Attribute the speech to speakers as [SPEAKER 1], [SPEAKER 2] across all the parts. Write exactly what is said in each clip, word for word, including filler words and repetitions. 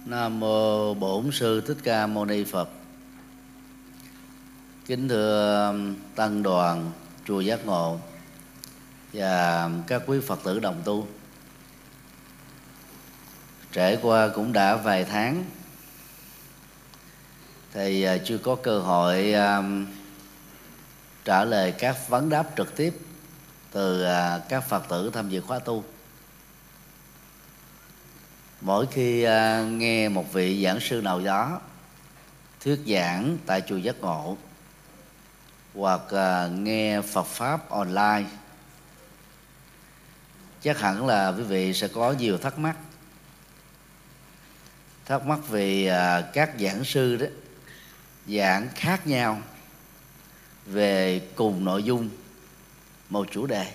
[SPEAKER 1] Nam mô Bổn Sư Thích Ca Mâu Ni Phật. Kính thưa tăng đoàn chùa Giác Ngộ và các quý Phật tử đồng tu. Trải qua cũng đã vài tháng, thầy chưa có cơ hội trả lời các vấn đáp trực tiếp từ các Phật tử tham dự khóa tu. Mỗi khi nghe một vị giảng sư nào đó thuyết giảng tại chùa Giác Ngộ hoặc nghe Phật Pháp online, chắc hẳn là quý vị sẽ có nhiều thắc mắc. Thắc mắc vì các giảng sư đó giảng khác nhau về cùng nội dung một chủ đề,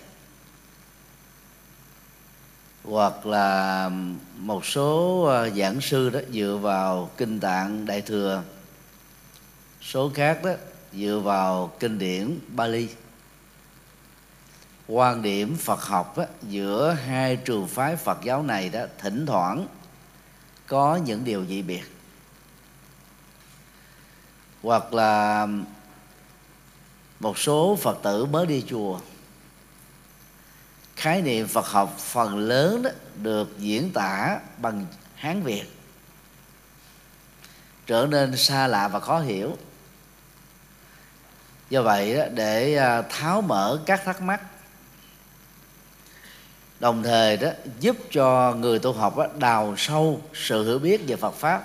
[SPEAKER 1] hoặc là một số giảng sư đó dựa vào kinh Tạng Đại Thừa, số khác đó dựa vào kinh điển Bali. Quan điểm Phật học đó, giữa hai trường phái Phật giáo này đó thỉnh thoảng có những điều dị biệt, hoặc là một số Phật tử mới đi chùa, khái niệm Phật học phần lớn đó được diễn tả bằng Hán Việt, trở nên xa lạ và khó hiểu. Do vậy đó, để tháo mở các thắc mắc, đồng thời đó giúp cho người tu học đó đào sâu sự hiểu biết về Phật Pháp,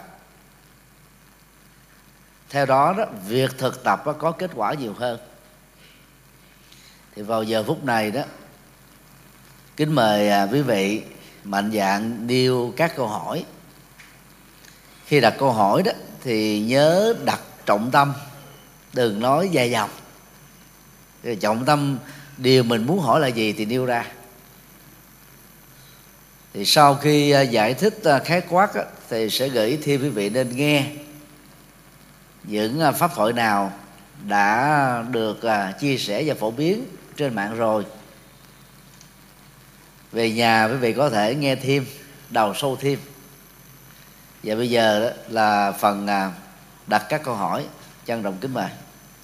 [SPEAKER 1] theo đó đó việc thực tập đó có kết quả nhiều hơn, thì vào giờ phút này đó, kính mời quý vị mạnh dạn nêu các câu hỏi. Khi đặt câu hỏi đó thì nhớ đặt trọng tâm, đừng nói dài dòng. Trọng tâm điều mình muốn hỏi là gì thì nêu ra. Thì sau khi giải thích khái quát đó, thì sẽ gửi thêm quý vị nên nghe những pháp thoại nào đã được chia sẻ và phổ biến trên mạng rồi. Về nhà quý vị có thể nghe thêm, đào sâu thêm. Và bây giờ đó là phần đặt các câu hỏi. Trân trọng kính mời.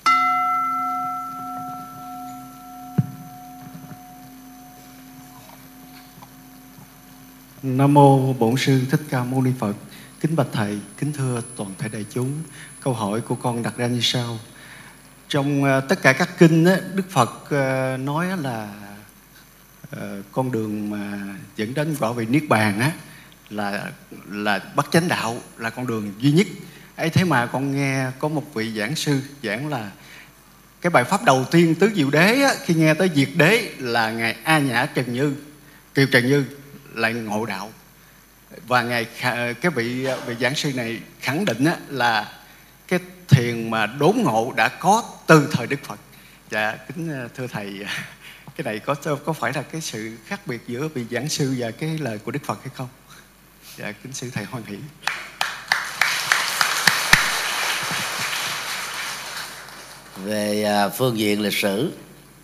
[SPEAKER 2] Nam mô Bổn Sư Thích Ca Mâu Ni Phật. Kính bạch thầy, kính thưa toàn thể đại chúng. Câu hỏi của con đặt ra như sau. Trong uh, tất cả các kinh á, Đức Phật uh, nói là uh, con đường mà dẫn đến quả vị niết bàn á là là bát chánh đạo, là con đường duy nhất. Ấy thế mà con nghe có một vị giảng sư giảng là cái bài pháp đầu tiên tứ diệu đế á, khi nghe tới diệt đế là ngài A Nhã Trần Như, Kiều Trần Như lại ngộ đạo. Và ngài cái vị vị giảng sư này khẳng định á, là cái thiền mà đốn ngộ đã có từ thời Đức Phật. Dạ kính thưa thầy, cái này có có phải là cái sự khác biệt giữa vị giảng sư và cái lời của Đức Phật hay không? Dạ kính sư thầy hoan hỷ.
[SPEAKER 1] Về phương diện lịch sử,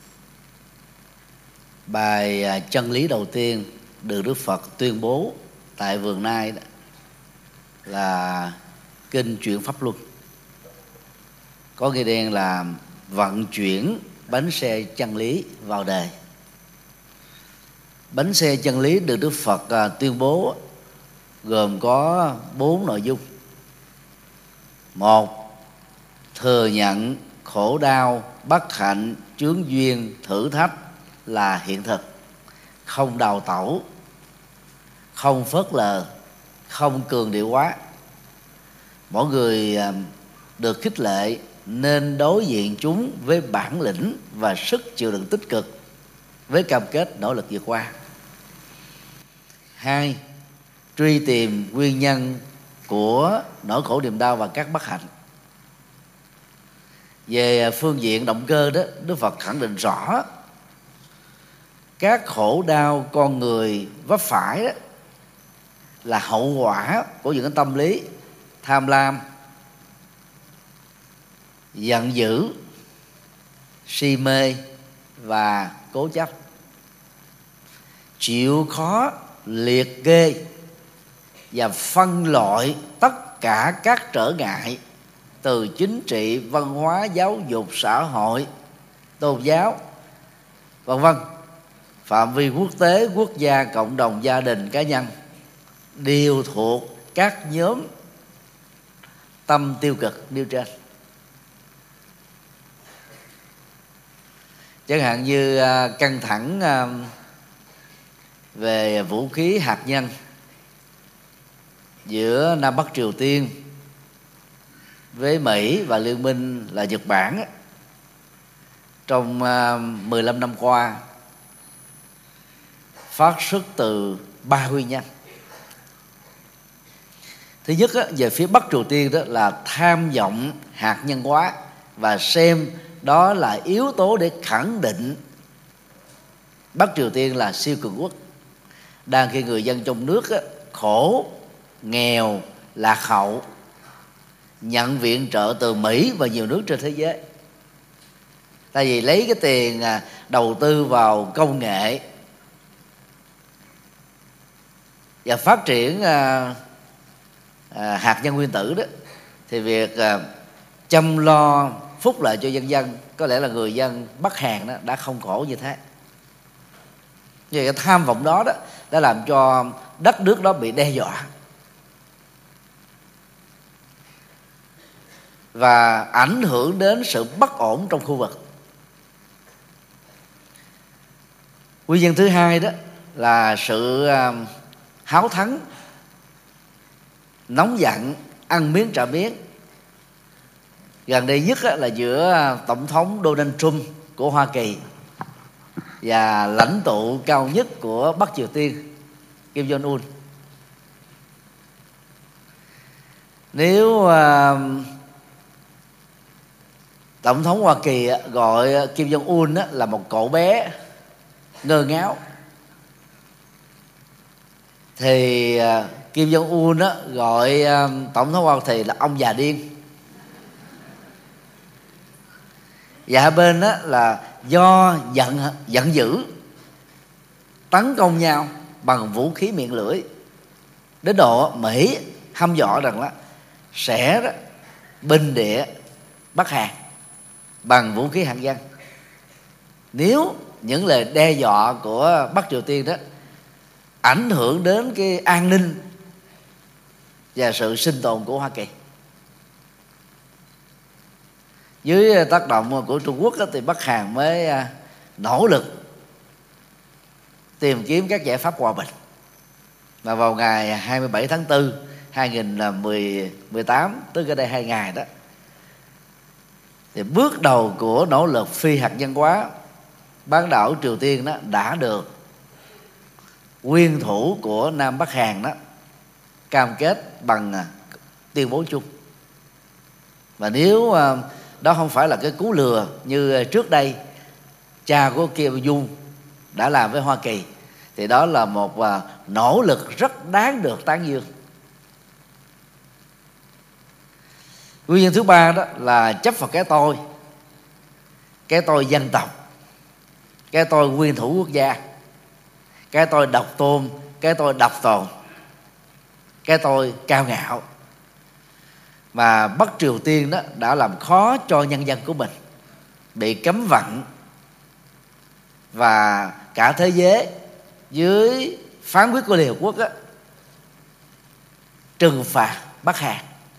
[SPEAKER 1] bài chân lý đầu tiên được Đức Phật tuyên bố tại Vườn Nai đó là kinh Chuyển Pháp Luân, có nghĩa đen là vận chuyển bánh xe chân lý vào đời. Bánh xe chân lý được Đức Phật tuyên bố gồm có bốn nội dung. Một, thừa nhận khổ đau, bất hạnh, chướng duyên, thử thách là hiện thực, không đào tẩu, không phớt lờ, không cường điệu quá. Mỗi người được khích lệ nên đối diện chúng với bản lĩnh và sức chịu đựng tích cực, với cam kết nỗ lực vượt qua. Hai, truy tìm nguyên nhân của nỗi khổ niềm đau và các bất hạnh. Về phương diện động cơ đó, Đức Phật khẳng định rõ các khổ đau con người vấp phải đó là hậu quả của những cái tâm lý tham lam, giận dữ, si mê và cố chấp. Chịu khó liệt kê và phân loại tất cả các trở ngại từ chính trị, văn hóa, giáo dục, xã hội, tôn giáo, vân vân, phạm vi quốc tế, quốc gia, cộng đồng, gia đình, cá nhân, đều thuộc các nhóm tâm tiêu cực nêu trên. Chẳng hạn như căng thẳng về vũ khí hạt nhân giữa Nam Bắc Triều Tiên với Mỹ và liên minh là Nhật Bản trong mười lăm năm qua phát xuất từ ba nguyên nhân. Thứ nhất, về phía Bắc Triều Tiên đó là tham vọng hạt nhân hóa và xem đó là yếu tố để khẳng định Bắc Triều Tiên là siêu cường quốc, đang khi người dân trong nước khổ, nghèo, lạc hậu, nhận viện trợ từ Mỹ và nhiều nước trên thế giới. Tại vì lấy cái tiền đầu tư vào công nghệ và phát triển à, à, hạt nhân nguyên tử đó, thì việc à, chăm lo phúc lợi cho dân dân, có lẽ là người dân Bắc Hàn đó đã không khổ như thế. Vì cái tham vọng đó đó đã làm cho đất nước đó bị đe dọa và ảnh hưởng đến sự bất ổn trong khu vực. Nguyên nhân thứ hai đó là sự uh, háo thắng, nóng giận, ăn miếng trả miếng gần đây nhất là giữa Tổng thống Donald Trump của Hoa Kỳ và lãnh tụ cao nhất của Bắc Triều Tiên Kim Jong Un. Nếu uh, Tổng thống Hoa Kỳ gọi Kim Jong Un là một cậu bé ngơ ngáo, thì Kim Jong Un gọi Tổng thống Hoa Kỳ là ông già điên. Và hai bên là do giận giận dữ tấn công nhau bằng vũ khí miệng lưỡi, đến độ Mỹ hăm dọa rằng là sẽ đó, binh địa Bắc Hàn bằng vũ khí hạt nhân nếu những lời đe dọa của Bắc Triều Tiên đó ảnh hưởng đến cái an ninh và sự sinh tồn của Hoa Kỳ. Dưới tác động của Trung Quốc đó, thì Bắc Hàn mới nỗ lực tìm kiếm các giải pháp hòa bình. Và vào ngày hai mươi bảy tháng tư năm hai nghìn mười tám, tức ở đây hai ngày đó, thì bước đầu của nỗ lực phi hạt nhân hóa bán đảo Triều Tiên đó đã được nguyên thủ của Nam Bắc Hàn đó cam kết bằng tuyên bố chung. Và nếu đó không phải là cái cú lừa như trước đây cha của Kim Jong đã làm với Hoa Kỳ, thì đó là một nỗ lực rất đáng được tán dương. Nguyên nhân thứ ba đó là chấp vào cái tôi, cái tôi dân tộc, cái tôi nguyên thủ quốc gia, cái tôi độc tôn, cái tôi độc tồn, cái tôi cao ngạo, mà Bắc Triều Tiên đó đã làm khó cho nhân dân của mình, bị cấm vận và cả thế giới dưới phán quyết của Liên Hợp Quốc đó, trừng phạt Bắc Hàn.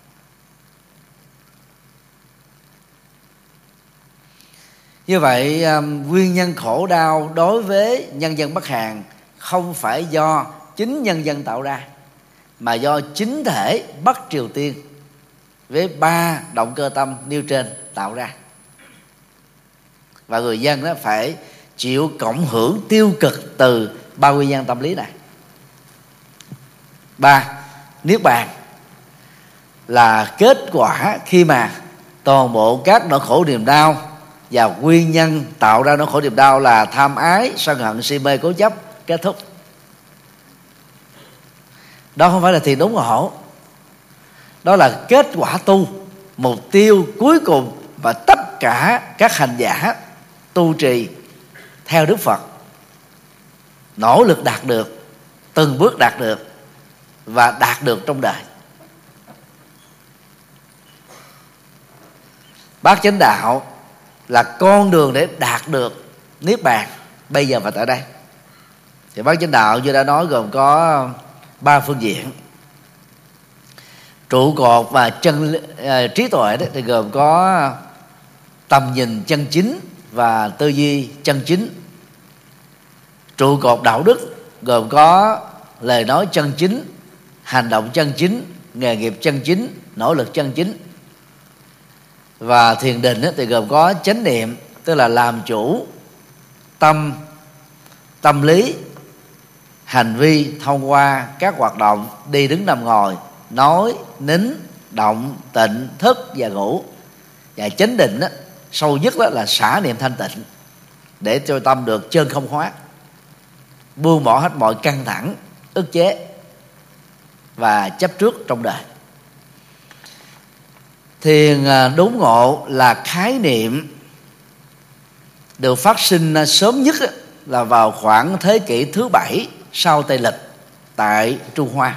[SPEAKER 1] Như vậy nguyên nhân khổ đau đối với nhân dân Bắc Hàn không phải do chính nhân dân tạo ra, mà do chính thể Bắc Triều Tiên với ba động cơ tâm nêu trên tạo ra. Và người dân đó phải chịu cộng hưởng tiêu cực từ ba nguyên nhân tâm lý này. Ba, niết bàn là kết quả khi mà toàn bộ các nỗi khổ niềm đau và nguyên nhân tạo ra nỗi khổ niềm đau là tham ái, sân hận, si mê, cố chấp kết thúc. Đó không phải là thiền đúng ngộ, đó là kết quả tu, mục tiêu cuối cùng và tất cả các hành giả tu trì theo Đức Phật nỗ lực đạt được, từng bước đạt được và đạt được trong đời. Bát chánh đạo là con đường để đạt được niết bàn bây giờ và tại đây. Thì bát chánh đạo như đã nói gồm có ba phương diện. Trụ cột và chân uh, trí tuệ đó thì gồm có tầm nhìn chân chính và tư duy chân chính. Trụ cột đạo đức gồm có lời nói chân chính, hành động chân chính, nghề nghiệp chân chính, nỗ lực chân chính. Và thiền định thì gồm có chánh niệm, tức là làm chủ tâm, tâm lý, hành vi thông qua các hoạt động đi đứng nằm ngồi, nói, nín, động, tịnh, thức và ngủ. Và chánh định đó, sâu nhất đó là xả niệm thanh tịnh, để cho tâm được chân không hóa, buông bỏ hết mọi căng thẳng, ức chế và chấp trước trong đời. Thiền đốn ngộ là khái niệm được phát sinh sớm nhất là vào khoảng thế kỷ thứ bảy sau Tây Lịch tại Trung Hoa.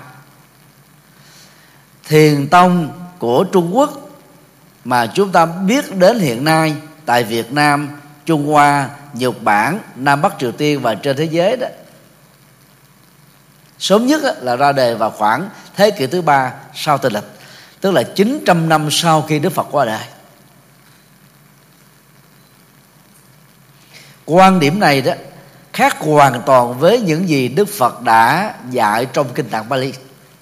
[SPEAKER 1] Thiền tông của Trung Quốc mà chúng ta biết đến hiện nay tại Việt Nam, Trung Hoa, Nhật Bản, Nam Bắc Triều Tiên và trên thế giới đó, sớm nhất là ra đời vào khoảng thế kỷ thứ ba sau Tây Lịch, tức là chín trăm năm sau khi Đức Phật qua đời. Quan điểm này đó khác hoàn toàn với những gì Đức Phật đã dạy trong Kinh Tạng Pali.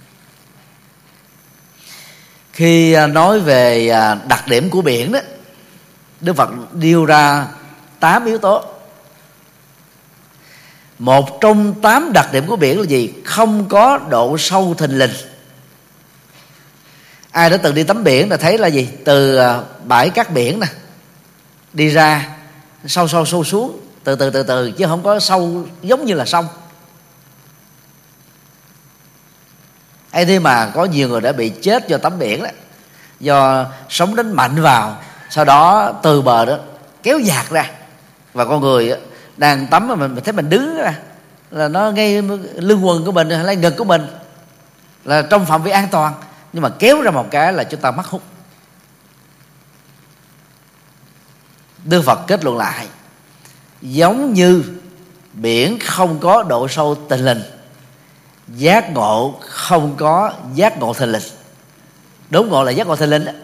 [SPEAKER 1] Khi nói về đặc điểm của biển đó, Đức Phật nêu ra tám yếu tố. Một trong tám đặc điểm của biển là gì? Không có độ sâu thình lình. Ai đã từng đi tắm biển là thấy là gì? Từ bãi cát biển nè đi ra sâu sâu sâu xuống, từ từ từ từ, chứ không có sâu giống như là sông. Ấy thế mà có nhiều người đã bị chết do tắm biển đó, do sóng đánh mạnh vào, sau đó từ bờ đó kéo dạt ra, và con người đang tắm mà mình thấy mình đứng ra là nó ngay lưng quần của mình hay là ngực của mình, là trong phạm vi an toàn, nhưng mà kéo ra một cái là chúng ta mắc hút. Đức Phật kết luận lại, giống như biển không có độ sâu thình lình, giác ngộ không có giác ngộ thình lình. Đốn ngộ là giác ngộ thình lình đó.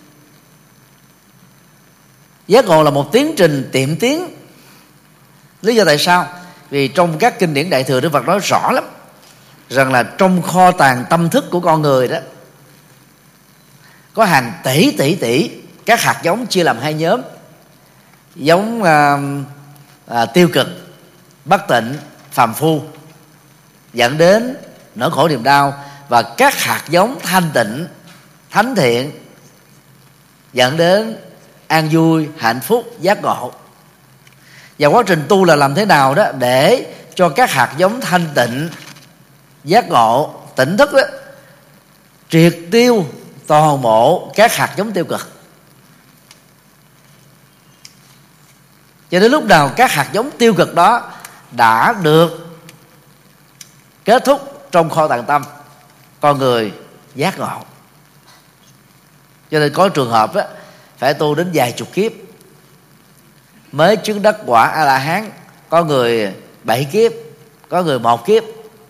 [SPEAKER 1] Giác ngộ là một tiến trình tiệm tiến. Lý do tại sao? Vì trong các kinh điển Đại Thừa, Đức Phật nói rõ lắm rằng là trong kho tàng tâm thức của con người đó có hàng tỷ tỷ tỷ các hạt giống chia làm hai nhóm. Giống à, à, tiêu cực, bất tịnh, phàm phu, dẫn đến nỗi khổ niềm đau, và các hạt giống thanh tịnh, thánh thiện, dẫn đến an vui, hạnh phúc, giác ngộ. Và quá trình tu là làm thế nào đó để cho các hạt giống thanh tịnh, giác ngộ, tỉnh thức đó triệt tiêu toàn bộ các hạt giống tiêu cực. Cho đến lúc nào các hạt giống tiêu cực đó đã được kết thúc trong kho tàng tâm, con người giác ngộ. Cho nên có trường hợp đó, phải tu đến vài chục kiếp mới chứng đắc quả A La Hán, có người bảy kiếp, có người một kiếp.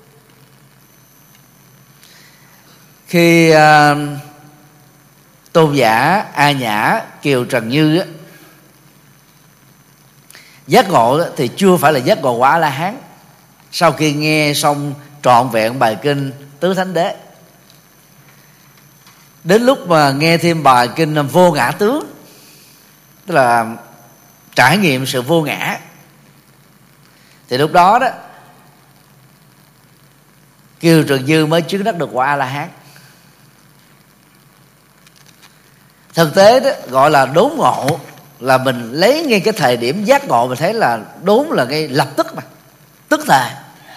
[SPEAKER 1] Khi uh, tôn giả A Nhã Kiều Trần Như á, giác ngộ đó, thì chưa phải là giác ngộ quả A La Hán. Sau khi nghe xong trọn vẹn bài kinh Tứ Thánh Đế, đến lúc mà nghe thêm bài kinh Vô Ngã Tướng, tức là trải nghiệm sự vô ngã, thì lúc đó đó Kiều Trần Như mới chứng đắc được quả A La Hán. Thực tế đó gọi là đốn ngộ, là mình lấy ngay cái thời điểm giác ngộ, mình thấy là đốn là ngay lập tức mà, tức thời.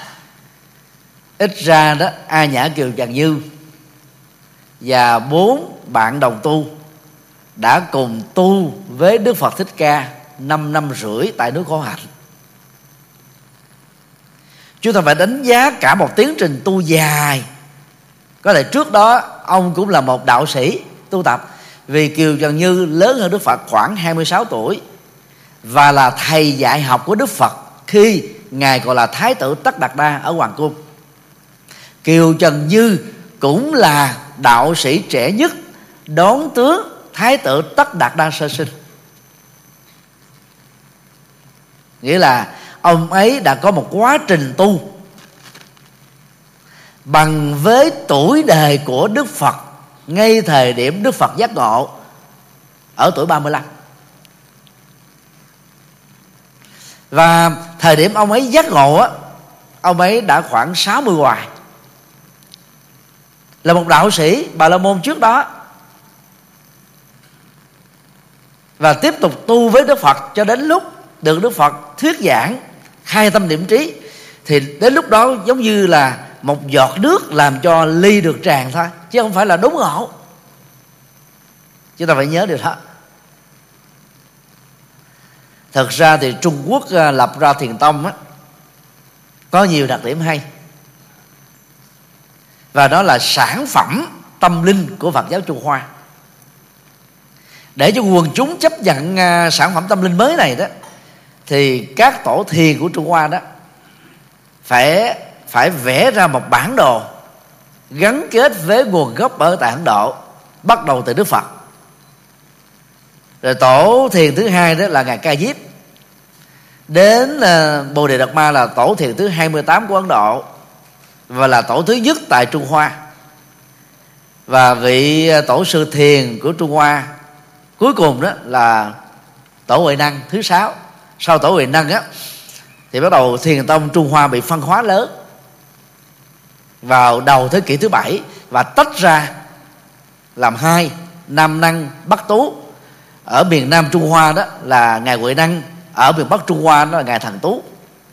[SPEAKER 1] Ít ra đó A Nhã Kiều Trần Như và bốn bạn đồng tu đã cùng tu với Đức Phật Thích Ca năm năm rưỡi tại nước Khổ Hạnh. Chúng ta phải đánh giá cả một tiến trình tu dài Có thể trước đó ông cũng là một đạo sĩ tu tập, vì Kiều Trần Như lớn hơn Đức Phật khoảng hai mươi sáu tuổi và là thầy dạy học của Đức Phật khi ngài còn là Thái tử Tất Đạt Đa ở Hoàng Cung. Kiều Trần Như cũng là đạo sĩ trẻ nhất đón tướng Thái tử Tất Đạt Đa sơ sinh. Nghĩa là ông ấy đã có một quá trình tu bằng với tuổi đời của Đức Phật ngay thời điểm Đức Phật giác ngộ ở tuổi ba mươi lăm. Và thời điểm ông ấy giác ngộ á, ông ấy đã khoảng sáu mươi hoài. Là một đạo sĩ Bà La Môn trước đó, và tiếp tục tu với Đức Phật cho đến lúc được Đức Phật thuyết giảng khai tâm niệm trí. Thì đến lúc đó giống như là một giọt nước làm cho ly được tràn thôi, chứ không phải là đốn ngộ. Chúng ta phải nhớ điều đó. Thực ra thì Trung Quốc lập ra Thiền Tông á, có nhiều đặc điểm hay, và đó là sản phẩm tâm linh của Phật giáo Trung Hoa. Để cho quần chúng chấp nhận sản phẩm tâm linh mới này đó, thì các tổ thiền của Trung Hoa đó phải phải vẽ ra một bản đồ gắn kết với nguồn gốc ở tại Ấn Độ, bắt đầu từ Đức Phật. Rồi tổ thiền thứ hai đó là ngài Ca Diếp, đến Bồ Đề Đạt Ma là tổ thiền thứ hai mươi tám của Ấn Độ và là tổ thứ nhất tại Trung Hoa. Và vị tổ sư thiền của Trung Hoa cuối cùng đó là tổ Huệ Năng thứ sáu. Sau tổ Huệ Năng á thì bắt đầu Thiền Tông Trung Hoa bị phân hóa lớn vào đầu thế kỷ thứ bảy và tách ra làm hai: Nam Năng, Bắc Tú. Ở miền Nam Trung Hoa đó là ngài Huệ Năng, ở miền Bắc Trung Hoa đó là ngài Thần Tú.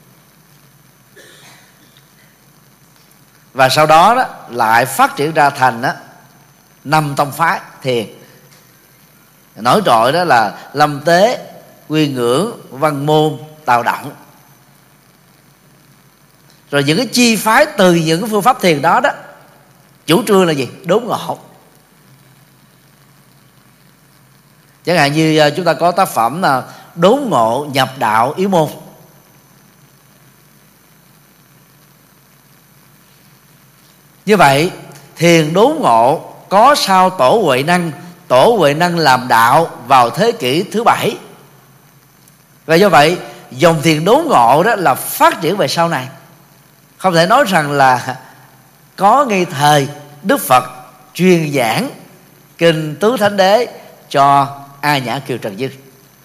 [SPEAKER 1] Và sau đó đó lại phát triển ra thành đó năm tông phái thiền nổi trội, đó là Lâm Tế, Quy Ngưỡng, Văn Môn, Tào Động. Rồi những cái chi phái từ những cái phương pháp thiền đó đó chủ trương là gì? Đốn ngộ. Chẳng hạn như chúng ta có tác phẩm là Đốn ngộ nhập đạo yếu môn. Như vậy thiền đốn ngộ có sau tổ Huệ Năng. Tổ Huệ Năng làm đạo vào thế kỷ thứ bảy, và do vậy dòng thiền đốn ngộ đó là phát triển về sau này. Không thể nói rằng là có ngay thời Đức Phật truyền giảng kinh Tứ Thánh Đế cho A Nhã Kiều Trần Như.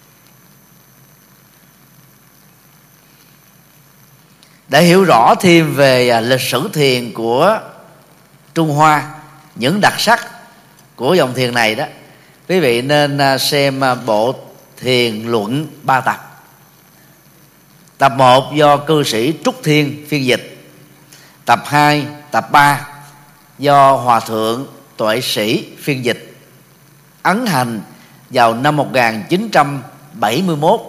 [SPEAKER 1] Để hiểu rõ thêm về lịch sử thiền của Trung Hoa, những đặc sắc của dòng thiền này đó, quý vị nên xem bộ Thiền Luận ba tập. Tập một do cư sĩ Trúc Thiên phiên dịch, tập hai, tập ba do Hòa Thượng Tuệ Sĩ phiên dịch, ấn hành vào năm một nghìn chín trăm bảy mươi mốt.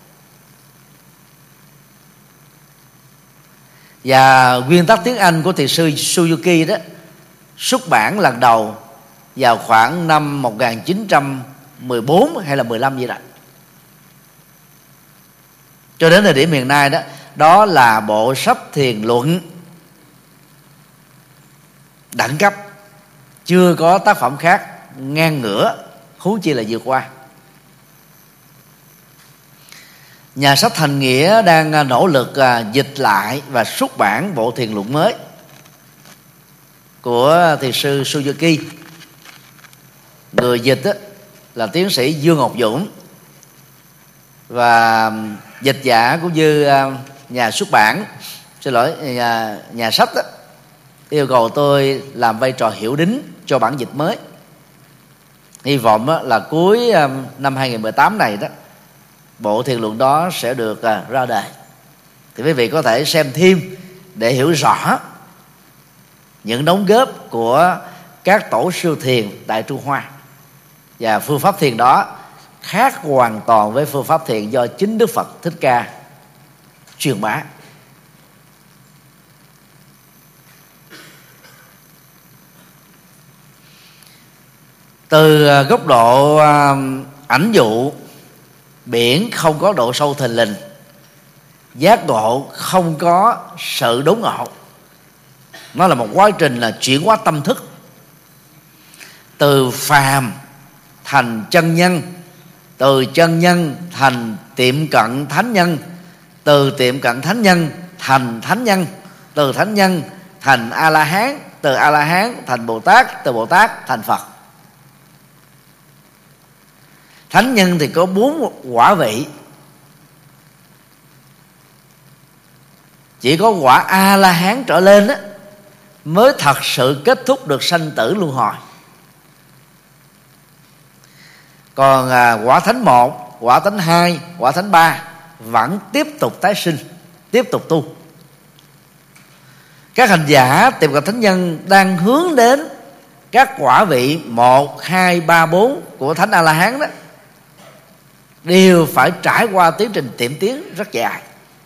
[SPEAKER 1] Và nguyên tắc tiếng Anh của thiền sư Suzuki đó xuất bản lần đầu vào khoảng năm một nghìn chín trăm mười bốn hay là mười lăm gì đó. Cho đến thời điểm hiện nay đó, đó là bộ sách thiền luận đẳng cấp, chưa có tác phẩm khác ngang ngửa, huống chi là vượt qua. Nhà sách Thành Nghĩa đang nỗ lực dịch lại và xuất bản bộ thiền luận mới của thiền sư Suzuki. Người dịch là tiến sĩ Dương Ngọc Dũng, và dịch giả cũng như nhà xuất bản, xin lỗi, nhà, nhà sách đó, yêu cầu tôi làm vai trò hiểu đính cho bản dịch mới. Hy vọng là cuối năm hai nghìn mười tám này đó, bộ thiền luận đó sẽ được ra đời. Thì quý vị có thể xem thêm để hiểu rõ những đóng góp của các tổ sư thiền tại Trung Hoa. Và phương pháp thiền đó khác hoàn toàn với phương pháp thiền do chính Đức Phật Thích Ca truyền bá. Từ góc độ ảnh dụ, biển không có độ sâu thình lình, giác ngộ không có sự đốn ngộ. Nó là một quá trình là chuyển hóa tâm thức, từ phàm thành chân nhân, từ chân nhân thành tiệm cận thánh nhân, từ tiệm cận thánh nhân thành thánh nhân, từ thánh nhân thành A La Hán, từ A La Hán thành Bồ Tát, từ Bồ Tát thành Phật. Thánh nhân thì có bốn quả vị, chỉ có quả A La Hán trở lên đó mới thật sự kết thúc được sanh tử luân hồi. Còn à, quả thánh một, quả thánh hai, quả thánh ba vẫn tiếp tục tái sinh, tiếp tục tu. Các hành giả tìm gặp thánh nhân đang hướng đến các quả vị một, hai, ba, bốn của thánh A La Hán đó, đều phải trải qua tiến trình tiệm tiến rất dài.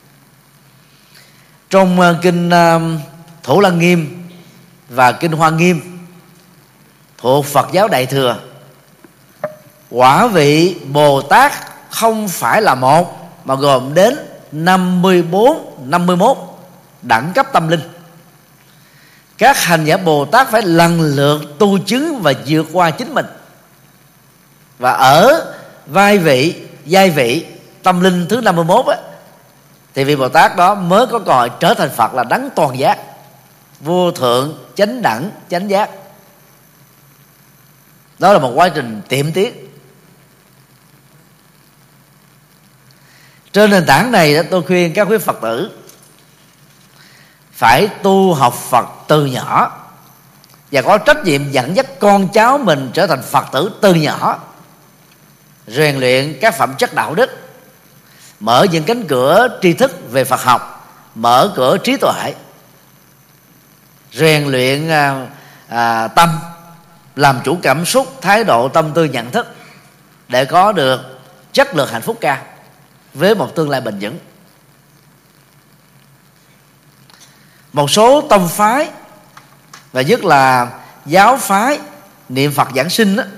[SPEAKER 1] Trong uh, kinh uh, Thủ Lăng Nghiêm và kinh Hoa Nghiêm thuộc Phật giáo Đại Thừa, quả vị Bồ Tát không phải là một, mà gồm đến năm mươi bốn, năm mươi mốt đẳng cấp tâm linh. Các hành giả Bồ Tát phải lần lượt tu chứng và vượt qua chính mình. Và ở vai vị, giai vị tâm linh thứ năm mươi mốt á, thì vị Bồ Tát đó mới có cơ hội trở thành Phật là đấng toàn giác, vô thượng, chánh đẳng, chánh giác. Đó là một quá trình tiệm tiến. Trên nền tảng này tôi khuyên các quý Phật tử phải tu học Phật từ nhỏ, và có trách nhiệm dẫn dắt con cháu mình trở thành Phật tử từ nhỏ, rèn luyện các phẩm chất đạo đức, mở những cánh cửa tri thức về Phật học, mở cửa trí tuệ, rèn luyện à, à, tâm, làm chủ cảm xúc, thái độ, tâm tư, nhận thức, để có được chất lượng hạnh phúc cao với một tương lai bền vững. Một số tông phái, và nhất là giáo phái niệm Phật giảng sinh đó,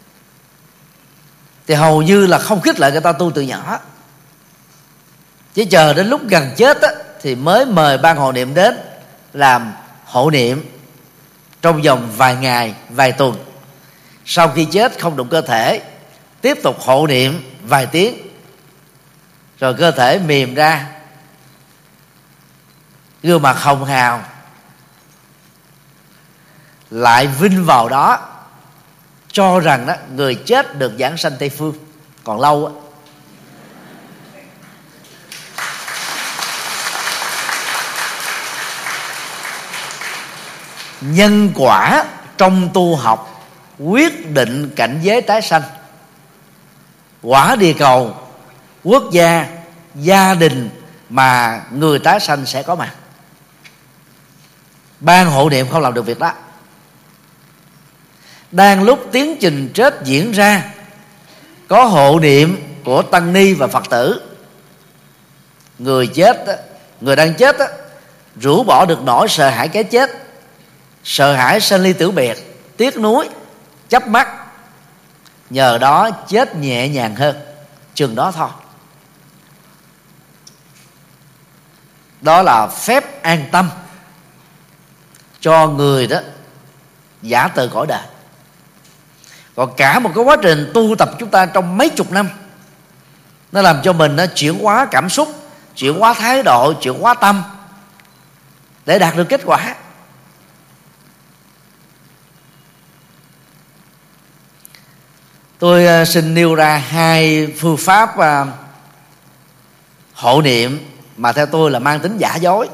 [SPEAKER 1] thì hầu như là không khích lệ người ta tu từ nhỏ, chỉ chờ đến lúc gần chết á, thì mới mời ban hộ niệm đến làm hộ niệm trong vòng vài ngày, vài tuần. Sau khi chết không đụng cơ thể, tiếp tục hộ niệm vài tiếng, rồi cơ thể mềm ra, gương mặt hồng hào, lại vinh vào đó, cho rằng đó người chết được giảng sanh Tây Phương. Còn lâu á, nhân quả trong tu học quyết định cảnh giới tái sanh. Quả địa cầu, quốc gia, gia đình mà người tái sanh sẽ có mặt. Ban hộ niệm không làm được việc đó. Đang lúc tiến trình chết diễn ra, có hộ niệm của tăng ni và Phật tử, người chết, người đang chết rũ bỏ được nỗi sợ hãi cái chết, sợ hãi sanh ly tử biệt, tiếc nuối, chấp mắc. Nhờ đó chết nhẹ nhàng hơn chừng đó thôi. Đó là phép an tâm cho người đó giả từ cõi đời. Còn cả một cái quá trình tu tập chúng ta trong mấy chục năm, nó làm cho mình nó chuyển hóa cảm xúc, chuyển hóa thái độ, chuyển hóa tâm để đạt được kết quả. Tôi xin nêu ra hai phương pháp hộ niệm mà theo tôi là mang tính giả dối.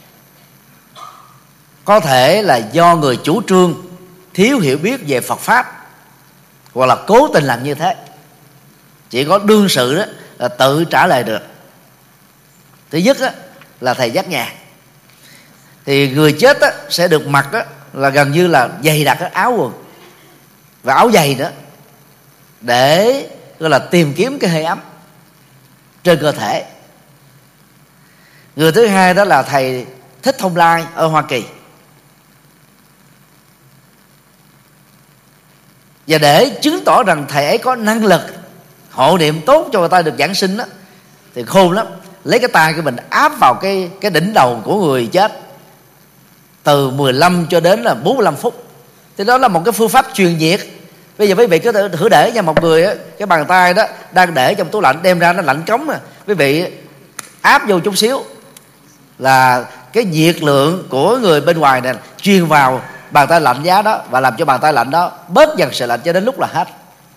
[SPEAKER 1] Có thể là do người chủ trương thiếu hiểu biết về Phật Pháp, hoặc là cố tình làm như thế. Chỉ có đương sự đó là tự trả lời được. Thứ nhất đó, là thầy giác nhàn. Thì người chết đó, sẽ được mặc đó, là gần như là dày đặc cái áo quần và áo giày nữa, để gọi là tìm kiếm cái hơi ấm trên cơ thể. Người thứ hai đó là thầy Thích Thông Lai ở Hoa Kỳ. Và để chứng tỏ rằng thầy ấy có năng lực hộ niệm tốt cho người ta được giảng sinh đó, thì khôn lắm, lấy cái tay của mình áp vào cái cái đỉnh đầu của người chết từ mười lăm cho đến là bốn mươi lăm phút. Thì đó là một cái phương pháp truyền nhiệt. Bây giờ quý vị cứ thử để nha, một người á, cái bàn tay đó đang để trong tủ lạnh, đem ra nó lạnh cống à, quý vị áp vô chút xíu là cái nhiệt lượng của người bên ngoài này truyền vào bàn tay lạnh giá đó, và làm cho bàn tay lạnh đó bớt dần sự lạnh cho đến lúc là hết.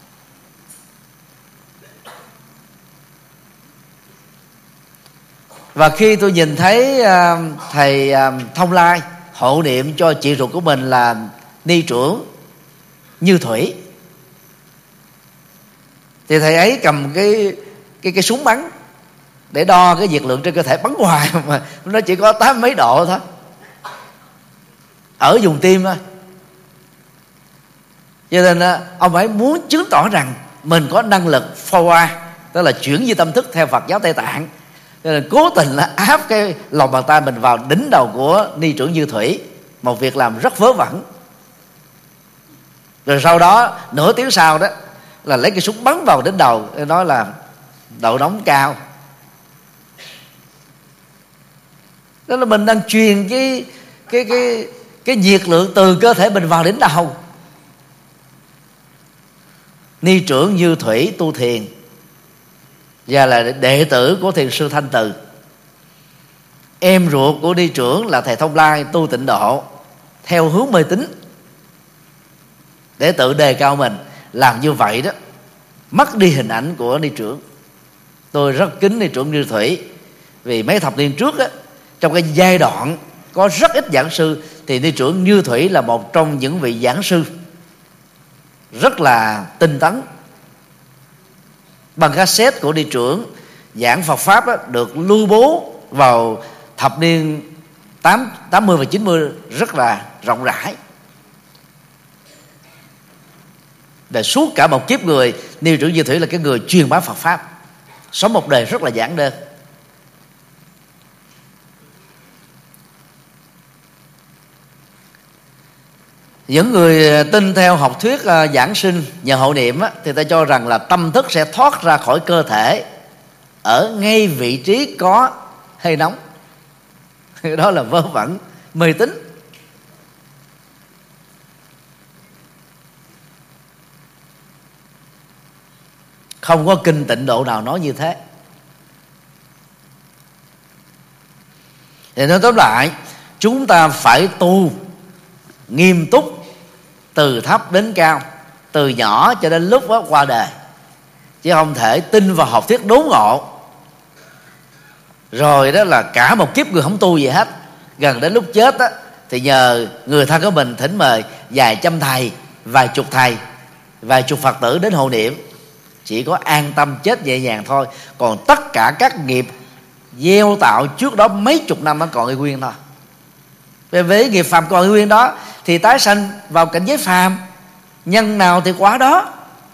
[SPEAKER 1] Và khi tôi nhìn thấy uh, thầy uh, Thông Lai hộ niệm cho chị ruột của mình là ni trưởng Như Thủy, thì thầy ấy cầm cái cái cái súng bắn để đo cái nhiệt lượng trên cơ thể, bắn hoài mà nó chỉ có tám mấy độ thôi, ở vùng tim thôi. Cho nên uh, ông ấy muốn chứng tỏ rằng mình có năng lực forward, tức là chuyển di tâm thức theo Phật giáo Tây Tạng. Cho nên cố tình là áp cái lòng bàn tay mình vào đỉnh đầu của ni trưởng Như Thủy, một việc làm rất vớ vẩn. Rồi sau đó nửa tiếng sau đó là lấy cái súng bắn vào đỉnh đầu, nói là độ nóng cao. Đó là mình đang truyền cái cái cái cái nhiệt lượng từ cơ thể mình vào đỉnh đầu. Ni trưởng Như Thủy tu thiền và là đệ tử của thiền sư Thanh Từ. Em ruột của ni trưởng là thầy Thông Lai tu tịnh độ theo hướng mê tín, để tự đề cao mình. Làm như vậy đó mất đi hình ảnh của ni trưởng. Tôi rất kính ni trưởng Như Thủy, vì mấy thập niên trước á, trong cái giai đoạn có rất ít giảng sư, thì ni trưởng Như Thủy là một trong những vị giảng sư rất là tinh tấn. Bằng cassette của ni trưởng giảng Phật pháp đó, được lưu bố vào thập niên tám mươi và chín mươi rất là rộng rãi. Để suốt cả một kiếp người, ni trưởng Như Thủy là cái người truyền bá Phật pháp, sống một đời rất là giản đơn. Những người tin theo học thuyết uh, giảng sinh nhờ hộ niệm á, thì ta cho rằng là tâm thức sẽ thoát ra khỏi cơ thể ở ngay vị trí có hơi nóng. Đó là vớ vẩn, mê tín. Không có kinh tịnh độ nào nói như thế. Thì nói tóm lại, chúng ta phải tu nghiêm túc từ thấp đến cao, từ nhỏ cho đến lúc đó qua đời, chứ không thể tin vào học thuyết đốn ngộ rồi đó là cả một kiếp người không tu gì hết. Gần đến lúc chết á, thì nhờ người thân của mình thỉnh mời vài trăm thầy, vài chục thầy, vài chục Phật tử đến hộ niệm, chỉ có an tâm chết nhẹ nhàng thôi. Còn tất cả các nghiệp gieo tạo trước đó mấy chục năm nó còn y nguyên thôi. Về với nghiệp phàm còn y nguyên đó thì tái sanh vào cảnh giới phàm, nhân nào thì quả đó.